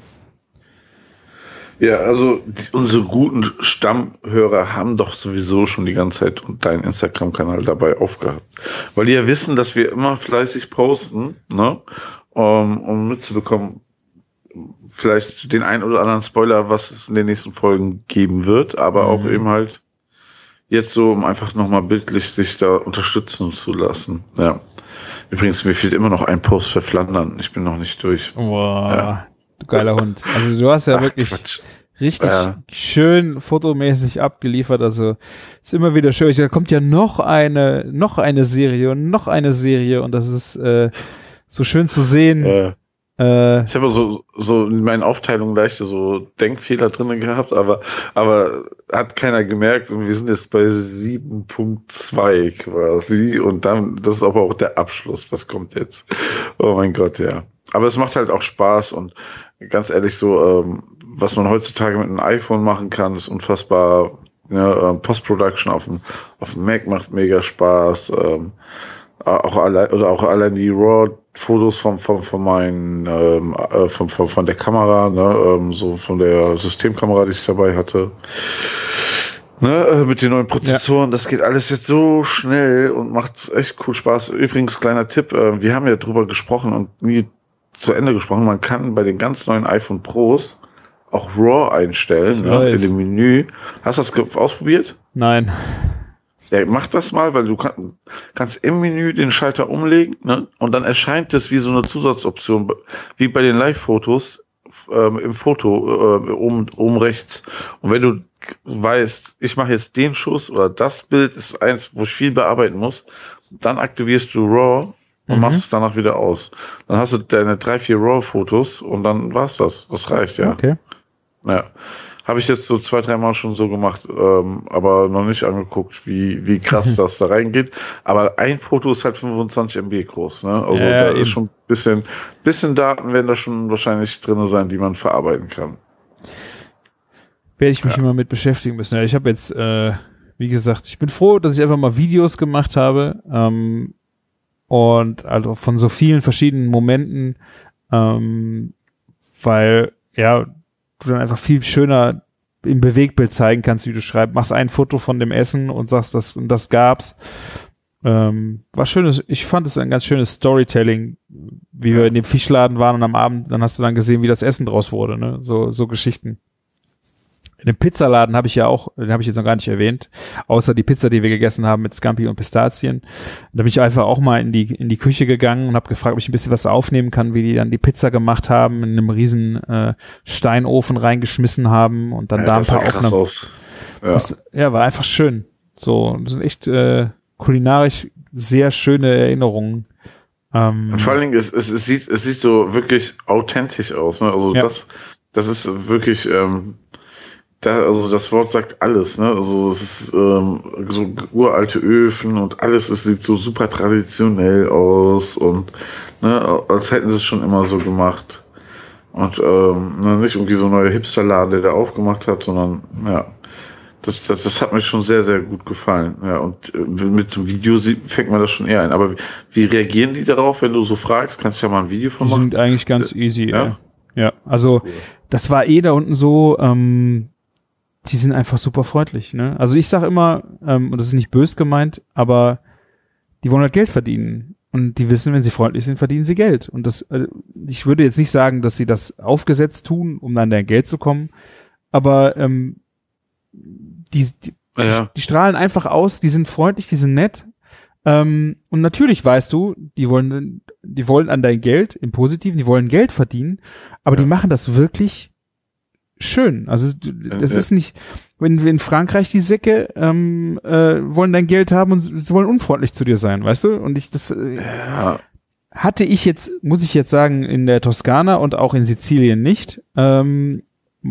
Ja, also die, unsere guten Stammhörer haben doch sowieso schon die ganze Zeit deinen Instagram-Kanal dabei aufgehabt. Weil die ja wissen, dass wir immer fleißig posten, ne? Um, um mitzubekommen, vielleicht den einen oder anderen Spoiler, was es in den nächsten Folgen geben wird, aber mhm. auch eben halt jetzt so, um einfach nochmal bildlich sich da unterstützen zu lassen. Ja. Übrigens, mir fehlt immer noch ein Post für Flandern. Ich bin noch nicht durch. Wow. Ja. Du geiler Hund. Also du hast ja Ach, wirklich Quatsch. richtig ja. schön fotomäßig abgeliefert. Also ist immer wieder schön. Da kommt ja noch eine, noch eine Serie und noch eine Serie und das ist äh, so schön zu sehen. Ja. Äh, ich habe so so in meinen Aufteilungen leichte so Denkfehler drin gehabt, aber aber hat keiner gemerkt und wir sind jetzt bei sieben Punkt zwei quasi und dann das ist aber auch der Abschluss. Das kommt jetzt. Oh mein Gott, ja. Aber es macht halt auch Spaß und ganz ehrlich so, ähm, was man heutzutage mit einem iPhone machen kann, ist unfassbar. Ja, Post-Production auf dem auf dem Mac macht mega Spaß. Ähm, auch allein oder auch allein die RAW-Fotos von von von meinen ähm, äh, von, von von der Kamera, ne, ähm, so von der Systemkamera, die ich dabei hatte. Ne, äh, mit den neuen Prozessoren, ja. Das geht alles jetzt so schnell und macht echt cool Spaß. Übrigens, kleiner Tipp, äh, wir haben ja drüber gesprochen und nie zu Ende gesprochen, man kann bei den ganz neuen iPhone Pros auch RAW einstellen, ne, in dem Menü. Hast du das ausprobiert? Nein. Ja, mach das mal, weil du kann, kannst im Menü den Schalter umlegen, ne, und dann erscheint das wie so eine Zusatzoption, wie bei den Live-Fotos ähm, im Foto äh, oben, oben rechts. Und wenn du weißt, ich mache jetzt den Schuss oder das Bild ist eins, wo ich viel bearbeiten muss, dann aktivierst du RAW und mhm. machst es danach wieder aus. Dann hast du deine drei, vier RAW-Fotos und dann war's das. Das reicht, ja. Okay. Ja. Habe ich jetzt so zwei, drei Mal schon so gemacht, ähm, aber noch nicht angeguckt, wie wie krass das da reingeht. Aber ein Foto ist halt fünfundzwanzig Megabyte groß, ne? Also ja, da eben. ist schon ein bisschen, bisschen Daten werden da schon wahrscheinlich drin sein, die man verarbeiten kann. werde ich mich Ja. immer mit beschäftigen müssen. Ja, ich habe jetzt, äh, wie gesagt, ich bin froh, dass ich einfach mal Videos gemacht habe ähm, und also von so vielen verschiedenen Momenten, ähm, weil ja du dann einfach viel schöner im Bewegtbild zeigen kannst, wie du schreibst. Machst ein Foto von dem Essen und sagst, das und das gab's. Ähm, war schönes, ich fand es ein ganz schönes Storytelling, wie wir in dem Fischladen waren und am Abend, dann hast du dann gesehen, wie das Essen draus wurde, ne? So, so Geschichten. In dem Pizzaladen habe ich ja auch, den habe ich jetzt noch gar nicht erwähnt, außer die Pizza, die wir gegessen haben mit Scampi und Pistazien. Da bin ich einfach auch mal in die in die Küche gegangen und habe gefragt, ob ich ein bisschen was aufnehmen kann, wie die dann die Pizza gemacht haben, in einem riesen äh, Steinofen reingeschmissen haben und dann Ja, da ein das paar sah krass Aufnahmen. aus. Ja. Das, ja, war einfach schön. So, das sind echt äh, kulinarisch sehr schöne Erinnerungen. Ähm, Und vor allen Dingen, es, es, es sieht, es sieht so wirklich authentisch aus, ne? Also Ja. das, das ist wirklich, ähm, da, also das Wort sagt alles, ne? Also es ist ähm, so uralte Öfen und alles, es sieht so super traditionell aus und ne, als hätten sie es schon immer so gemacht. Und ähm, ne, nicht irgendwie so ein neuer Hipsterladen, der da aufgemacht hat, sondern ja. Das, das, das hat mir schon sehr, sehr gut gefallen. Ja, und äh, mit dem Video sieht, fängt man das schon eher ein. Aber wie, wie reagieren die darauf, wenn du so fragst? Kannst du ja mal ein Video von die machen? sind eigentlich ganz easy. Ja? Ja, ja. Also das war eh da unten so, ähm, die sind einfach super freundlich, ne? Also ich sag immer, ähm, und das ist nicht böse gemeint, aber die wollen halt Geld verdienen. Und die wissen, wenn sie freundlich sind, verdienen sie Geld. Und das, äh, ich würde jetzt nicht sagen, dass sie das aufgesetzt tun, um an dein Geld zu kommen, aber ähm, die, die, Ja. die strahlen einfach aus, die sind freundlich, die sind nett. Ähm, und natürlich weißt du, die wollen, die wollen an dein Geld, im Positiven, die wollen Geld verdienen, aber Ja. die machen das wirklich schön. Also das Ja. ist nicht, wenn wir in Frankreich die Säcke ähm, äh, wollen dein Geld haben und sie wollen unfreundlich zu dir sein, weißt du? Und ich das äh, Ja. hatte ich jetzt, muss ich jetzt sagen, in der Toskana und auch in Sizilien nicht. Ähm,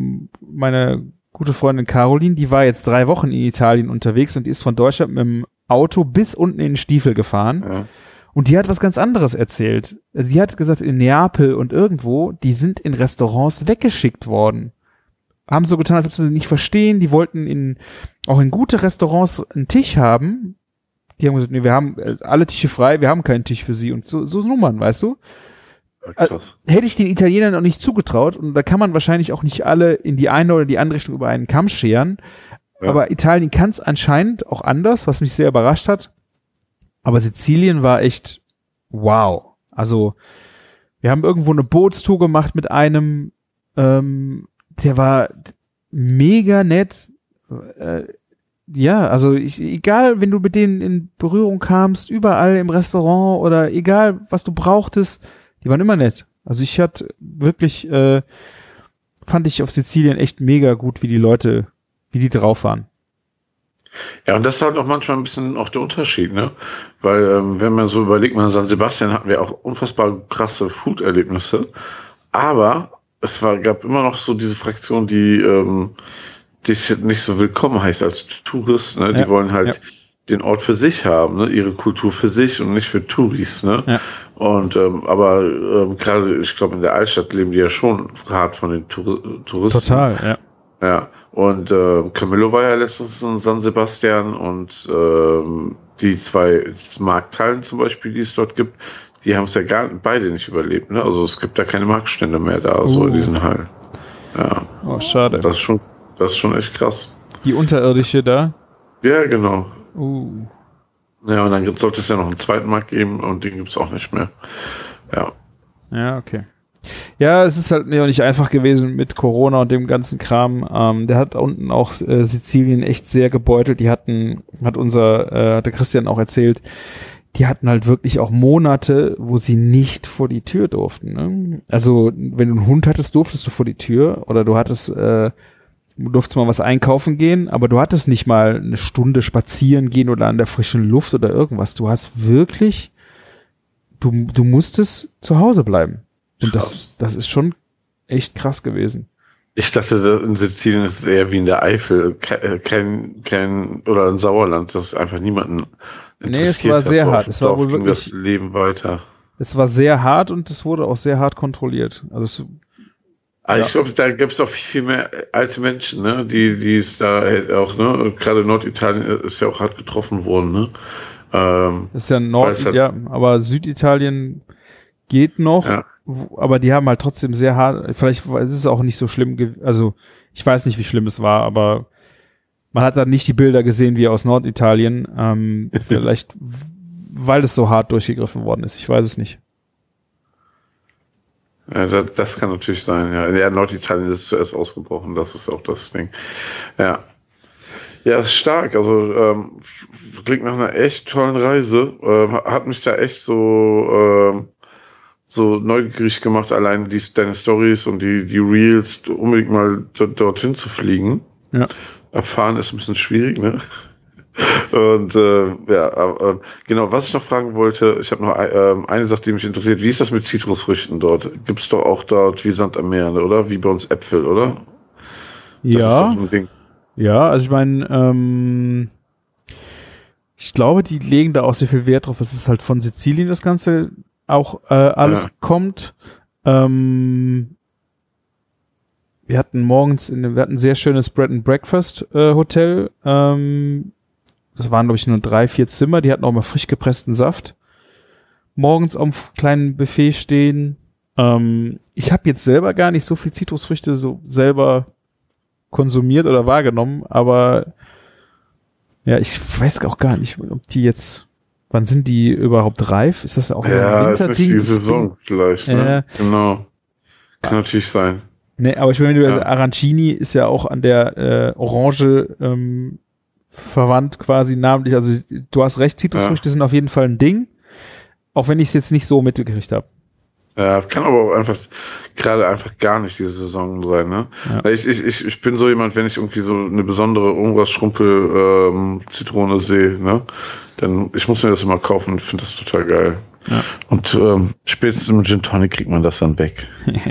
meine gute Freundin Caroline, die war jetzt drei Wochen in Italien unterwegs und die ist von Deutschland mit dem Auto bis unten in den Stiefel gefahren. Ja. Und die hat was ganz anderes erzählt. Die hat gesagt, in Neapel und irgendwo, die sind in Restaurants weggeschickt worden. Haben so getan, als ob sie das nicht verstehen. Die wollten in, auch in gute Restaurants einen Tisch haben. Die haben gesagt, nee, wir haben äh, alle Tische frei, wir haben keinen Tisch für sie. Und so, so Nummern, weißt du? Krass. Hätte ich den Italienern noch nicht zugetraut, und da kann man wahrscheinlich auch nicht alle in die eine oder die andere Richtung über einen Kamm scheren, Ja. aber Italien kann es anscheinend auch anders, was mich sehr überrascht hat. Aber Sizilien war echt wow. Also wir haben irgendwo eine Bootstour gemacht mit einem, ähm, der war mega nett. Äh, ja, also ich, egal, wenn du mit denen in Berührung kamst, überall im Restaurant oder egal, was du brauchtest, die waren immer nett. Also ich hatte wirklich, äh, fand ich auf Sizilien echt mega gut, wie die Leute, wie die drauf waren. Ja, und das ist halt auch manchmal ein bisschen auch der Unterschied, ne? Weil, ähm, wenn man so überlegt, man in San Sebastian hatten wir auch unfassbar krasse Food-Erlebnisse, aber es war, gab immer noch so diese Fraktion, die, ähm, die nicht so willkommen heißt als Tourist, ne? Die Ja, wollen halt ja. den Ort für sich haben, ne? Ihre Kultur für sich und nicht für Touris, ne? Ja. Und ähm, aber ähm, gerade, ich glaube, in der Altstadt leben die ja schon hart von den Tour Touristen. Total, ja. Ja, und äh, Camillo war ja letztens in San Sebastian und ähm, die zwei Markthallen zum Beispiel, die es dort gibt, die haben es ja gar beide nicht überlebt, ne? Also es gibt da keine Marktstände mehr da, so Uh. in diesen Hallen. Ja, Oh, schade. das ist schon, das ist schon echt krass. Die unterirdische da. Ja, genau. Uh. Ja, und dann sollte es ja noch einen zweiten Markt geben und den gibt's auch nicht mehr. Ja. Ja, okay. Ja, es ist halt ja nicht einfach gewesen mit Corona und dem ganzen Kram. Ähm, der hat unten auch äh, Sizilien echt sehr gebeutelt. Die hatten, hat unser, äh, hat der Christian auch erzählt, die hatten halt wirklich auch Monate, wo sie nicht vor die Tür durften. Ne? Also, wenn du einen Hund hattest, durftest du vor die Tür oder du hattest, äh, du durftest mal was einkaufen gehen, aber du hattest nicht mal eine Stunde spazieren gehen oder an der frischen Luft oder irgendwas. Du hast wirklich, du, du musstest zu Hause bleiben. Und das, Krass. das ist schon echt krass gewesen. Ich dachte, in Sizilien ist es eher wie in der Eifel, kein, kein, kein oder in Sauerland, das ist einfach niemanden Nee, es interessiert war hat. sehr So auf hart. dem Es war Dorf wohl ging wirklich- das Leben weiter. Es war sehr hart und es wurde auch sehr hart kontrolliert. Also es, Aber Ja. ich glaube, da gibt es auch viel, viel mehr alte Menschen, ne? Die, die es da halt auch, ne? Gerade Norditalien ist ja auch hart getroffen worden, ne? Ähm, Das ist ja Weil Nord, es halt- ja, aber Süditalien geht noch, Ja. wo, aber die haben halt trotzdem sehr hart, vielleicht ist es auch nicht so schlimm, ge- also ich weiß nicht, wie schlimm es war, aber man hat dann nicht die Bilder gesehen wie aus Norditalien, ähm, vielleicht, w- weil es so hart durchgegriffen worden ist, ich weiß es nicht. Ja, das, das kann natürlich sein, ja. Ja, Norditalien ist es zuerst ausgebrochen, das ist auch das Ding. Ja. Ja, ist stark. Also ähm, klingt nach einer echt tollen Reise. Ähm, hat mich da echt so ähm, so neugierig gemacht, allein die, deine Stories und die, die Reels, unbedingt mal dort, dorthin zu fliegen. Ja. Erfahren ist ein bisschen schwierig, ne? Und äh, ja, äh, genau, was ich noch fragen wollte, ich habe noch äh, eine Sache, die mich interessiert. Wie ist das mit Zitrusfrüchten dort? Gibt es doch auch dort wie Sand am Meer, oder? Wie bei uns Äpfel, oder? Das ist Ja, doch so ein Ding. ja, also ich meine, ähm, ich glaube, die legen da auch sehr viel Wert drauf, dass es halt von Sizilien das Ganze auch äh, alles Ja. kommt. Ähm, wir hatten morgens, in, wir hatten ein sehr schönes Bread and Breakfast äh, Hotel. Ähm, das waren, glaube ich, nur drei, vier Zimmer. Die hatten auch mal frisch gepressten Saft. Morgens auf kleinen Buffet stehen. Ähm, ich habe jetzt selber gar nicht so viel Zitrusfrüchte so selber konsumiert oder wahrgenommen, aber ja, ich weiß auch gar nicht, ob die jetzt, wann sind die überhaupt reif? Ist das auch so ein Ja, ist nicht Winterding? die Saison vielleicht, ne? Genau. Kann natürlich sein. Nee, aber ich meine, wenn du Ja. also Arancini ist ja auch an der äh, Orange ähm, verwandt quasi namentlich. Also du hast recht, Zitrusfrüchte Ja. sind auf jeden Fall ein Ding, auch wenn ich es jetzt nicht so mitgekriegt habe. Ja, kann aber auch einfach gerade einfach gar nicht diese Saison sein, ne? Ja. Weil Ich, ich, ich, ich bin so jemand, wenn ich irgendwie so eine besondere irgendwas Schrumpel ähm, Zitrone sehe, ne? Dann ich muss mir das immer kaufen und finde das total geil. Ja. Und ähm, spätestens im Gin Tonic kriegt man das dann weg.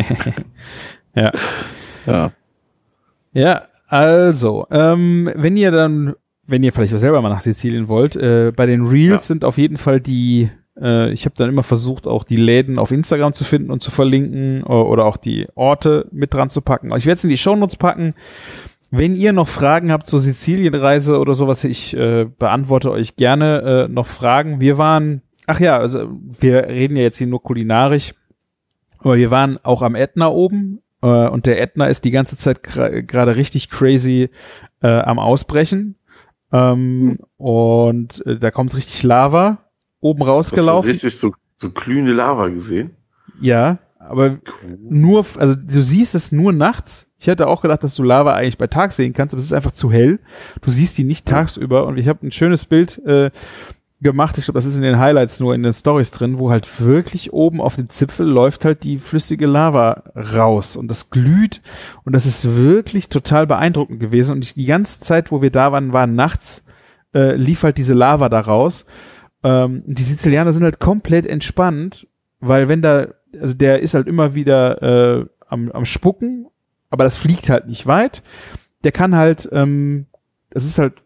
Ja. Ja. Ja, also, ähm, wenn ihr dann, wenn ihr vielleicht auch selber mal nach Sizilien wollt, äh, bei den Reels Ja. sind auf jeden Fall die, äh, ich habe dann immer versucht, auch die Läden auf Instagram zu finden und zu verlinken o- oder auch die Orte mit dran zu packen. Ich werde es in die Shownotes packen. Wenn ihr noch Fragen habt zur Sizilienreise oder sowas, ich äh, beantworte euch gerne äh, noch Fragen. Wir waren, ach ja, also wir reden ja jetzt hier nur kulinarisch, aber wir waren auch am Ätna oben. Äh, und der Ätna ist die ganze Zeit gra- gerade richtig crazy äh, am Ausbrechen. Ähm, Und äh, da kommt richtig Lava oben Hast du rausgelaufen. richtig so, so glühende Lava gesehen? Ja, aber nur, f- also du siehst es nur nachts. Ich hätte auch gedacht, dass du Lava eigentlich bei Tag sehen kannst, aber es ist einfach zu hell. Du siehst die nicht tagsüber. Und ich habe ein schönes Bild äh, gemacht. Ich glaube, das ist in den Highlights nur in den Stories drin, wo halt wirklich oben auf dem Zipfel läuft halt die flüssige Lava raus und das glüht und das ist wirklich total beeindruckend gewesen und ich, die ganze Zeit, wo wir da waren, war nachts, äh, lief halt diese Lava da raus. Ähm, die Sizilianer sind halt komplett entspannt, weil wenn da, also der ist halt immer wieder äh, am, am Spucken, aber das fliegt halt nicht weit. Der kann halt, ähm, das ist halt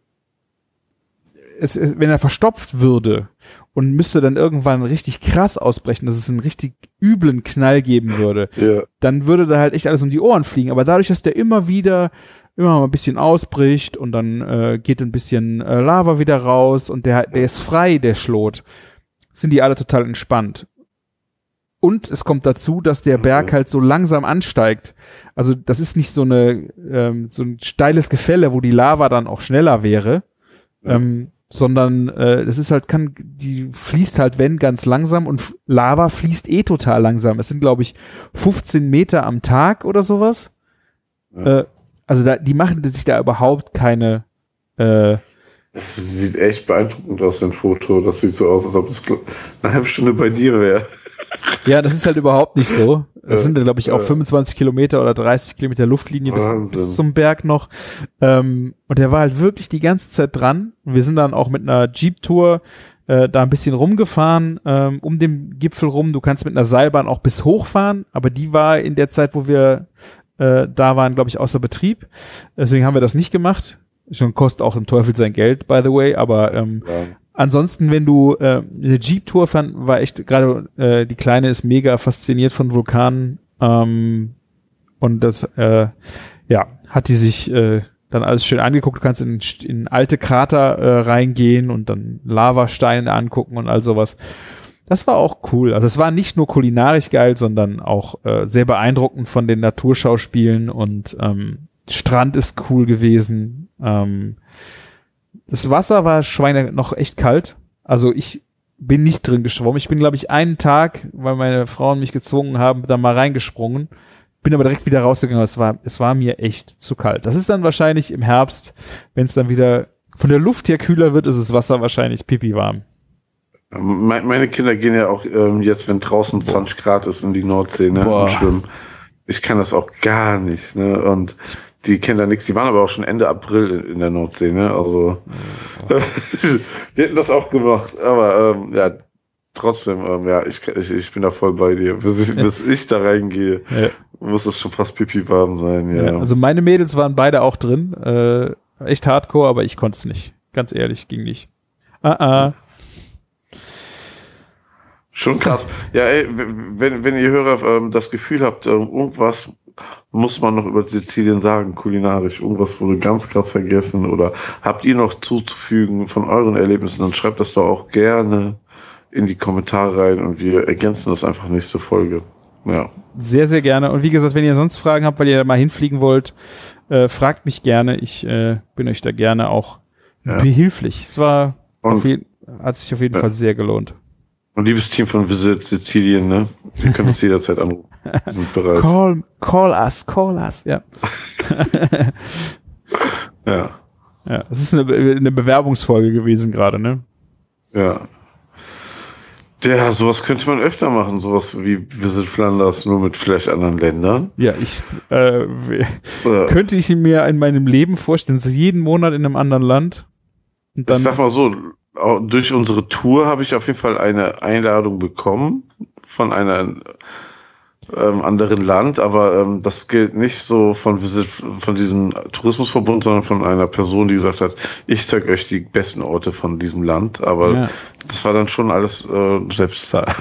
Es, es, wenn er verstopft würde und müsste dann irgendwann richtig krass ausbrechen, dass es einen richtig üblen Knall geben würde, Ja. dann würde da halt echt alles um die Ohren fliegen. Aber dadurch, dass der immer wieder, immer mal ein bisschen ausbricht und dann äh, geht ein bisschen äh, Lava wieder raus und der, der ist frei, der Schlot, sind die alle total entspannt. Und es kommt dazu, dass der Berg halt so langsam ansteigt. Also das ist nicht so eine ähm, so ein steiles Gefälle, wo die Lava dann auch schneller wäre. Ja. Ähm, sondern äh, es ist halt, kann, die fließt halt, wenn, ganz langsam und F- Lava fließt eh total langsam. Es sind, glaube ich, fünfzehn Meter am Tag oder sowas. Ja. Äh, also da, die machen sich da überhaupt keine äh, Das sieht echt beeindruckend aus, ein Foto. Das sieht so aus, als ob das eine halbe Stunde bei dir wäre. ja, das ist halt überhaupt nicht so. Das Ja, sind, glaube ich, auch ja. fünfundzwanzig Kilometer oder dreißig Kilometer Luftlinie bis, Wahnsinn. bis zum Berg noch. Ähm, und der war halt wirklich die ganze Zeit dran. Und wir sind dann auch mit einer Jeep-Tour äh, da ein bisschen rumgefahren, ähm, um den Gipfel rum. Du kannst mit einer Seilbahn auch bis hochfahren, aber die war in der Zeit, wo wir äh, da waren, glaube ich, außer Betrieb. Deswegen haben wir das nicht gemacht. Schon kostet auch im Teufel sein Geld, by the way, aber ähm, Ja. ansonsten, wenn du äh, eine Jeep-Tour fand, war echt, gerade äh, die Kleine ist mega fasziniert von Vulkanen. Ähm, Und das, äh, ja, hat die sich äh, dann alles schön angeguckt. Du kannst in, in alte Krater äh, reingehen und dann Lavasteine angucken und all sowas. Das war auch cool. Also es war nicht nur kulinarisch geil, sondern auch äh, sehr beeindruckend von den Naturschauspielen und ähm, Strand ist cool gewesen. Ähm, das Wasser war Schweine noch echt kalt. Also ich bin nicht drin geschwommen. Ich bin, glaube ich, einen Tag, weil meine Frauen mich gezwungen haben, da mal reingesprungen. Bin aber direkt wieder rausgegangen. Es war, es war mir echt zu kalt. Das ist dann wahrscheinlich im Herbst, wenn es dann wieder von der Luft her kühler wird, ist das Wasser wahrscheinlich pipi warm. Meine Kinder gehen ja auch ähm, jetzt, wenn draußen zwanzig Grad ist, in die Nordsee, ne, und schwimmen. Ich kann das auch gar nicht, ne, und die kennen da nichts. Die waren aber auch schon Ende April in, in der Nordsee, ne, also oh. Die hätten das auch gemacht, aber ähm, ja, trotzdem, ähm, ja, ich, ich ich bin da voll bei dir. Bis ich, bis ich da reingehe, ja. Muss es schon fast pipi warm sein, ja. ja. Also meine Mädels waren beide auch drin, äh, echt hardcore, aber ich konnte es nicht. Ganz ehrlich, ging nicht. Ah, ah. Schon krass. Ja, ey, wenn, wenn ihr Hörer ähm, das Gefühl habt, ähm, irgendwas muss man noch über Sizilien sagen, kulinarisch, irgendwas wurde ganz krass vergessen oder habt ihr noch zuzufügen von euren Erlebnissen, dann schreibt das doch auch gerne in die Kommentare rein und wir ergänzen das einfach nächste Folge. Ja. Sehr, sehr gerne. Und wie gesagt, wenn ihr sonst Fragen habt, weil ihr da mal hinfliegen wollt, äh, fragt mich gerne. Ich äh, bin euch da gerne auch ja. behilflich. Es war auf jeden, hat sich auf jeden ja. Fall sehr gelohnt. Und liebes Team von Visit Sizilien, ne? Ihr könnt uns jederzeit anrufen. Wir sind bereit. Call, call us, call us, ja. ja. Ja, es ist eine, eine Bewerbungsfolge gewesen gerade, ne? Ja. Ja, sowas könnte man öfter machen, sowas wie Visit Flanders, nur mit vielleicht anderen Ländern. Ja, ich äh, ja. könnte ich mir in meinem Leben vorstellen, so jeden Monat in einem anderen Land. Und dann ich sag mal so, durch unsere Tour habe ich auf jeden Fall eine Einladung bekommen von einer ähm, anderen Land, aber ähm, das gilt nicht so von Visit, von diesem Tourismusverbund, sondern von einer Person, die gesagt hat, ich zeige euch die besten Orte von diesem Land, aber ja. das war dann schon alles äh, Selbstzahl.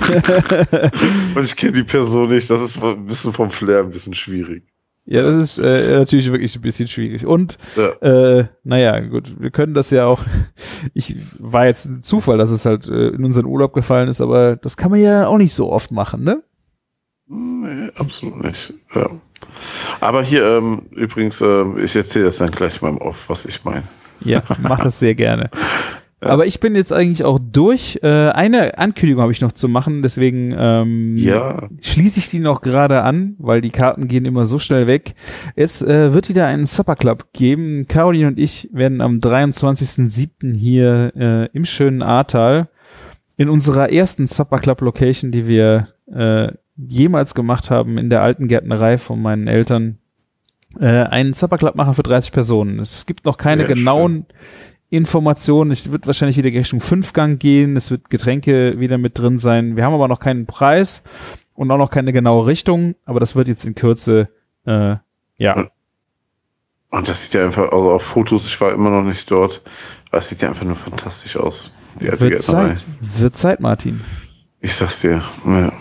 Und ich kenne die Person nicht, das ist ein bisschen vom Flair ein bisschen schwierig. Ja, das ist äh, natürlich wirklich ein bisschen schwierig. Und, ja. äh, naja, gut, wir können das ja auch, ich war jetzt ein Zufall, dass es halt äh, in unseren Urlaub gefallen ist, aber das kann man ja auch nicht so oft machen, ne? Nee, absolut nicht, ja. Aber hier, ähm, übrigens, äh, ich erzähle das dann gleich mal auf, was ich meine. Ja, mach das sehr gerne. Ja. Aber ich bin jetzt eigentlich auch durch. Äh, eine Ankündigung habe ich noch zu machen, deswegen ähm, ja. schließe ich die noch gerade an, weil die Karten gehen immer so schnell weg. Es äh, wird wieder einen Supper Club geben. Caroline und ich werden am dreiundzwanzigsten siebten hier äh, im schönen Ahrtal in unserer ersten Supper Club Location, die wir äh, jemals gemacht haben, in der alten Gärtnerei von meinen Eltern, äh, einen Supper Club machen für dreißig Personen. Es gibt noch keine ja, genauen schön. Informationen. Es wird wahrscheinlich wieder Richtung Fünfgang gehen. Es wird Getränke wieder mit drin sein. Wir haben aber noch keinen Preis und auch noch keine genaue Richtung. Aber das wird jetzt in Kürze, äh, ja. Und, und das sieht ja einfach, also auf Fotos, ich war immer noch nicht dort, aber es sieht ja einfach nur fantastisch aus. Die alte wird Zeit. Wird Zeit, Martin. Ich sag's dir. Ja.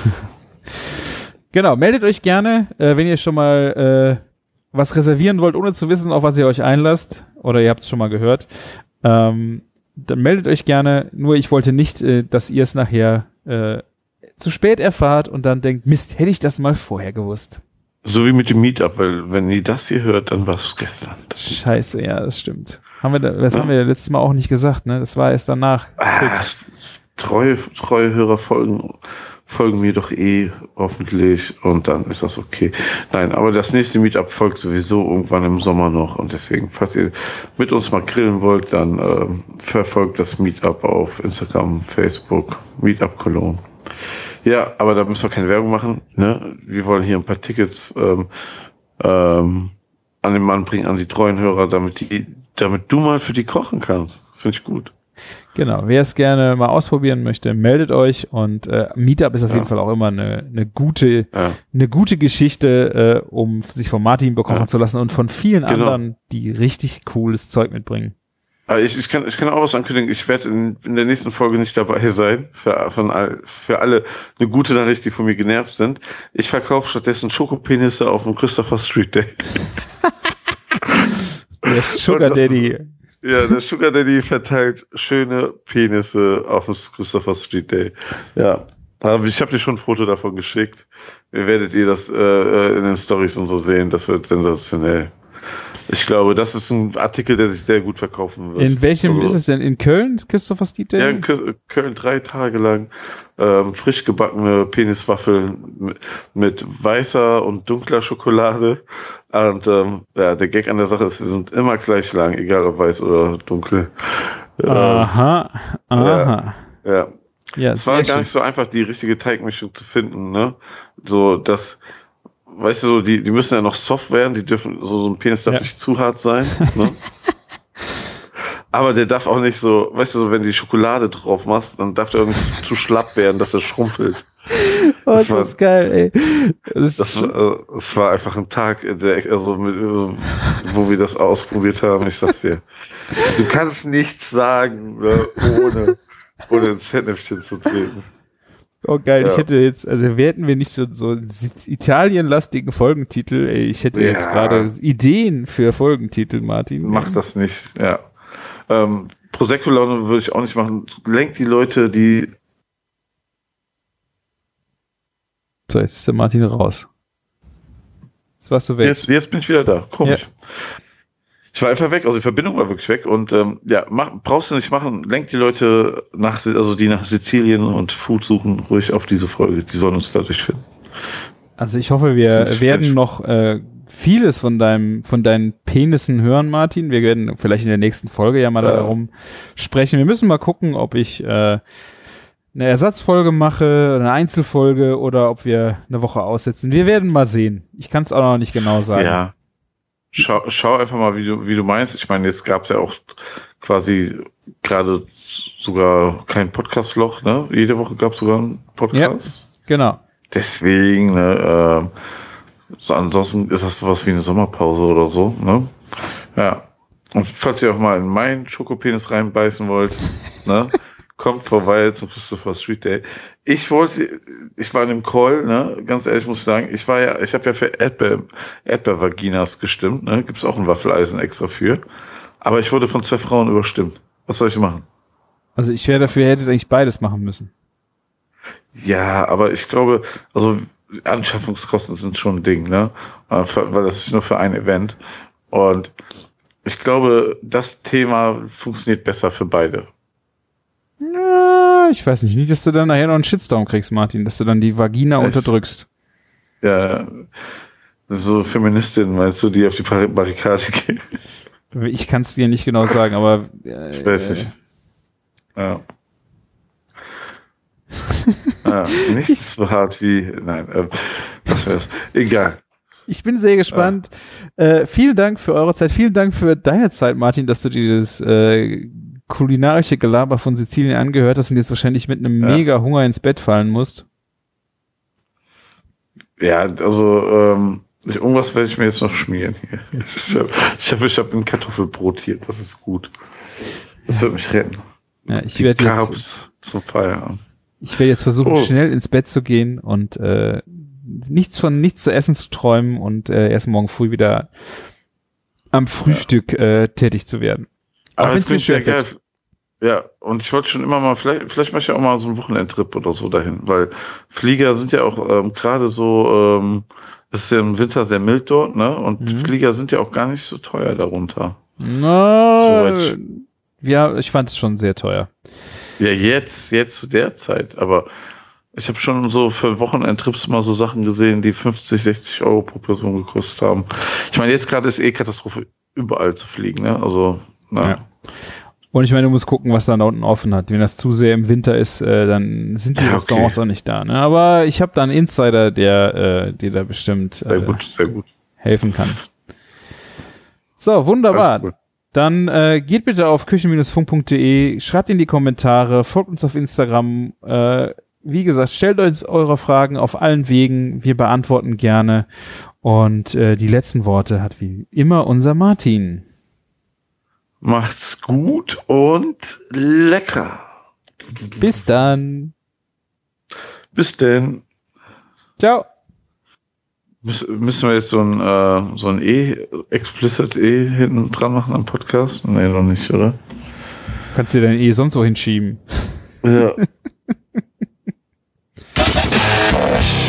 Genau, meldet euch gerne, äh, wenn ihr schon mal äh, was reservieren wollt, ohne zu wissen, auf was ihr euch einlasst, oder ihr habt es schon mal gehört, ähm, dann meldet euch gerne. Nur ich wollte nicht, äh, dass ihr es nachher äh, zu spät erfahrt und dann denkt, Mist, hätte ich das mal vorher gewusst. So wie mit dem Meetup, weil wenn ihr das hier hört, dann war es gestern. Scheiße, ja, das stimmt. Haben wir da, das ja. haben wir ja letztes Mal auch nicht gesagt, ne? Das war erst danach. Ah, treue, treue Hörer folgen folgen mir doch eh hoffentlich und dann ist das okay. Nein, aber das nächste Meetup folgt sowieso irgendwann im Sommer noch und deswegen, falls ihr mit uns mal grillen wollt, dann äh, verfolgt das Meetup auf Instagram, Facebook, Meetup Cologne. Ja, aber da müssen wir keine Werbung machen, ne? Wir wollen hier ein paar Tickets ähm, ähm, an den Mann bringen, an die treuen Hörer, damit die, damit du mal für die kochen kannst. Finde ich gut. Genau, wer es gerne mal ausprobieren möchte, meldet euch und äh, Meetup ist auf ja. jeden Fall auch immer eine, eine gute ja. eine gute Geschichte, äh, um sich von Martin bekochen ja. zu lassen und von vielen genau. anderen, die richtig cooles Zeug mitbringen. Aber ich, ich, kann, ich kann auch was ankündigen. Ich werde in, in der nächsten Folge nicht dabei sein. Für, von all, für alle eine gute Nachricht, die von mir genervt sind. Ich verkaufe stattdessen Schokopenisse auf dem Christopher Street Day. Der Sugar Daddy. Ja, der Sugar Daddy verteilt schöne Penisse auf dem Christopher Street Day. Ja, ich habe dir schon ein Foto davon geschickt. Ihr werdet ihr das äh, in den Stories und so sehen. Das wird sensationell. Ich glaube, das ist ein Artikel, der sich sehr gut verkaufen wird. In welchem also, ist es denn? In Köln, Christopher Street Day? Ja, in Köln drei Tage lang ähm, frisch gebackene Peniswaffeln mit, mit weißer und dunkler Schokolade. Und ähm, ja, der Gag an der Sache ist, sie sind immer gleich lang, egal ob weiß oder dunkel. Ähm, aha, aha. Ja, ja. Ja, es war gar schön. Nicht so einfach, die richtige Teigmischung zu finden, ne? So, dass weißt du, so, die, die müssen ja noch soft werden, die dürfen, so, so ein Penis darf ja. nicht zu hart sein, ne? Aber der darf auch nicht so, weißt du, so, wenn du die Schokolade drauf machst, dann darf der auch nicht zu, zu schlapp werden, dass er schrumpelt. Oh, das, das war, ist geil, ey. Das, das, war, das war einfach ein Tag, der, also mit, wo wir das ausprobiert haben, ich sag's dir. Du kannst nichts sagen, ne, ohne, ohne ins Fettnäpfchen zu treten. Oh geil, ja. Ich hätte jetzt, also hätten wir nicht so, so Italien-lastigen Folgentitel, ey, ich hätte ja. jetzt gerade Ideen für Folgentitel, Martin. Mach das nicht, ja. Ähm, Prosecco-Laune würde ich auch nicht machen. Lenkt die Leute, die... So, jetzt ist der Martin raus. Jetzt warst du weg. Jetzt, jetzt bin ich wieder da, komisch. Ja. Ich war einfach weg, also die Verbindung war wirklich weg und ähm, ja, mach, brauchst du nicht machen, lenkt die Leute nach, also die nach Sizilien und Food suchen, ruhig auf diese Folge, die sollen uns dadurch finden. Also ich hoffe, wir ich werden noch äh, vieles von deinem, von deinen Penissen hören, Martin. Wir werden vielleicht in der nächsten Folge ja mal ja. darum sprechen. Wir müssen mal gucken, ob ich äh, eine Ersatzfolge mache, eine Einzelfolge oder ob wir eine Woche aussetzen. Wir werden mal sehen. Ich kann es auch noch nicht genau sagen. Ja. Schau, schau einfach mal, wie du, wie du meinst. Ich meine, jetzt gab es ja auch quasi gerade sogar kein Podcast-Loch, ne? Jede Woche gab es sogar einen Podcast. Ja, genau. Deswegen, ne, äh, so ansonsten ist das sowas wie eine Sommerpause oder so, ne? Ja. Und falls ihr auch mal in meinen Schokopenis reinbeißen wollt, ne? Kommt vorbei zum Christopher Street Day. Ich wollte, ich war in dem Call, ne, ganz ehrlich muss ich sagen, ich war ja, ich habe ja für Erdbeer, Erdbeervaginas gestimmt, ne, gibt's auch ein Waffeleisen extra für. Aber ich wurde von zwei Frauen überstimmt. Was soll ich machen? Also ich wäre dafür, hätte eigentlich beides machen müssen. Ja, aber ich glaube, also Anschaffungskosten sind schon ein Ding, ne, weil das ist nur für ein Event. Und ich glaube, das Thema funktioniert besser für beide. Ja, ich weiß nicht. Nicht, dass du dann nachher noch einen Shitstorm kriegst, Martin, dass du dann die Vagina Echt? unterdrückst. Ja, so Feministinnen, meinst du, die auf die Barrikade gehen? Ich kann es dir nicht genau sagen, aber... Äh, ich weiß nicht. Ja. ja nichts so hart wie... Nein, äh, was wär's? Egal. Ich bin sehr gespannt. Ah. Äh, vielen Dank für eure Zeit. Vielen Dank für deine Zeit, Martin, dass du dieses... Äh, kulinarische Gelaber von Sizilien angehört hast und jetzt wahrscheinlich mit einem ja. mega Hunger ins Bett fallen musst. Ja, also ähm, irgendwas werde ich mir jetzt noch schmieren hier. Ich habe ich hab, ich hab ein Kartoffelbrot hier, das ist gut. Das ja. wird mich retten. Ja, ich werde jetzt zum Feierabend. Ich werde jetzt versuchen, oh. schnell ins Bett zu gehen und äh, nichts von nichts zu essen zu träumen und äh, erst morgen früh wieder am Frühstück ja. äh, tätig zu werden. Aber das klingt sehr geil. Ja, und ich wollte schon immer mal, vielleicht, vielleicht mache ich ja auch mal so einen Wochenendtrip oder so dahin, weil Flieger sind ja auch ähm, gerade so, ähm, es ist ja im Winter sehr mild dort, ne? Und mhm. Flieger sind ja auch gar nicht so teuer darunter. Na, so ja, ich fand es schon sehr teuer. Ja, jetzt, jetzt zu der Zeit, aber ich habe schon so für Wochenendtrips mal so Sachen gesehen, die fünfzig, sechzig Euro pro Person gekostet haben. Ich meine, jetzt gerade ist eh Katastrophe, überall zu fliegen, ne? Also, na. Ja. Und ich meine, du musst gucken, was da unten offen hat. Wenn das zu sehr im Winter ist, äh, dann sind die ja, Restaurants okay. auch nicht da. Ne? Aber ich habe da einen Insider, der äh, dir da bestimmt sehr äh, gut, sehr gut. helfen kann. So, wunderbar. Dann äh, geht bitte auf küchen Bindestrich funk Punkt de, schreibt in die Kommentare, folgt uns auf Instagram. Äh, wie gesagt, stellt uns eure Fragen auf allen Wegen. Wir beantworten gerne. Und äh, die letzten Worte hat wie immer unser Martin. Macht's gut und lecker. Bis dann. Bis denn. Ciao. Müssen wir jetzt so ein, äh, so ein E, explicit E hinten dran machen am Podcast? Nee, noch nicht, oder? Kannst du dein E sonst so hinschieben. Ja.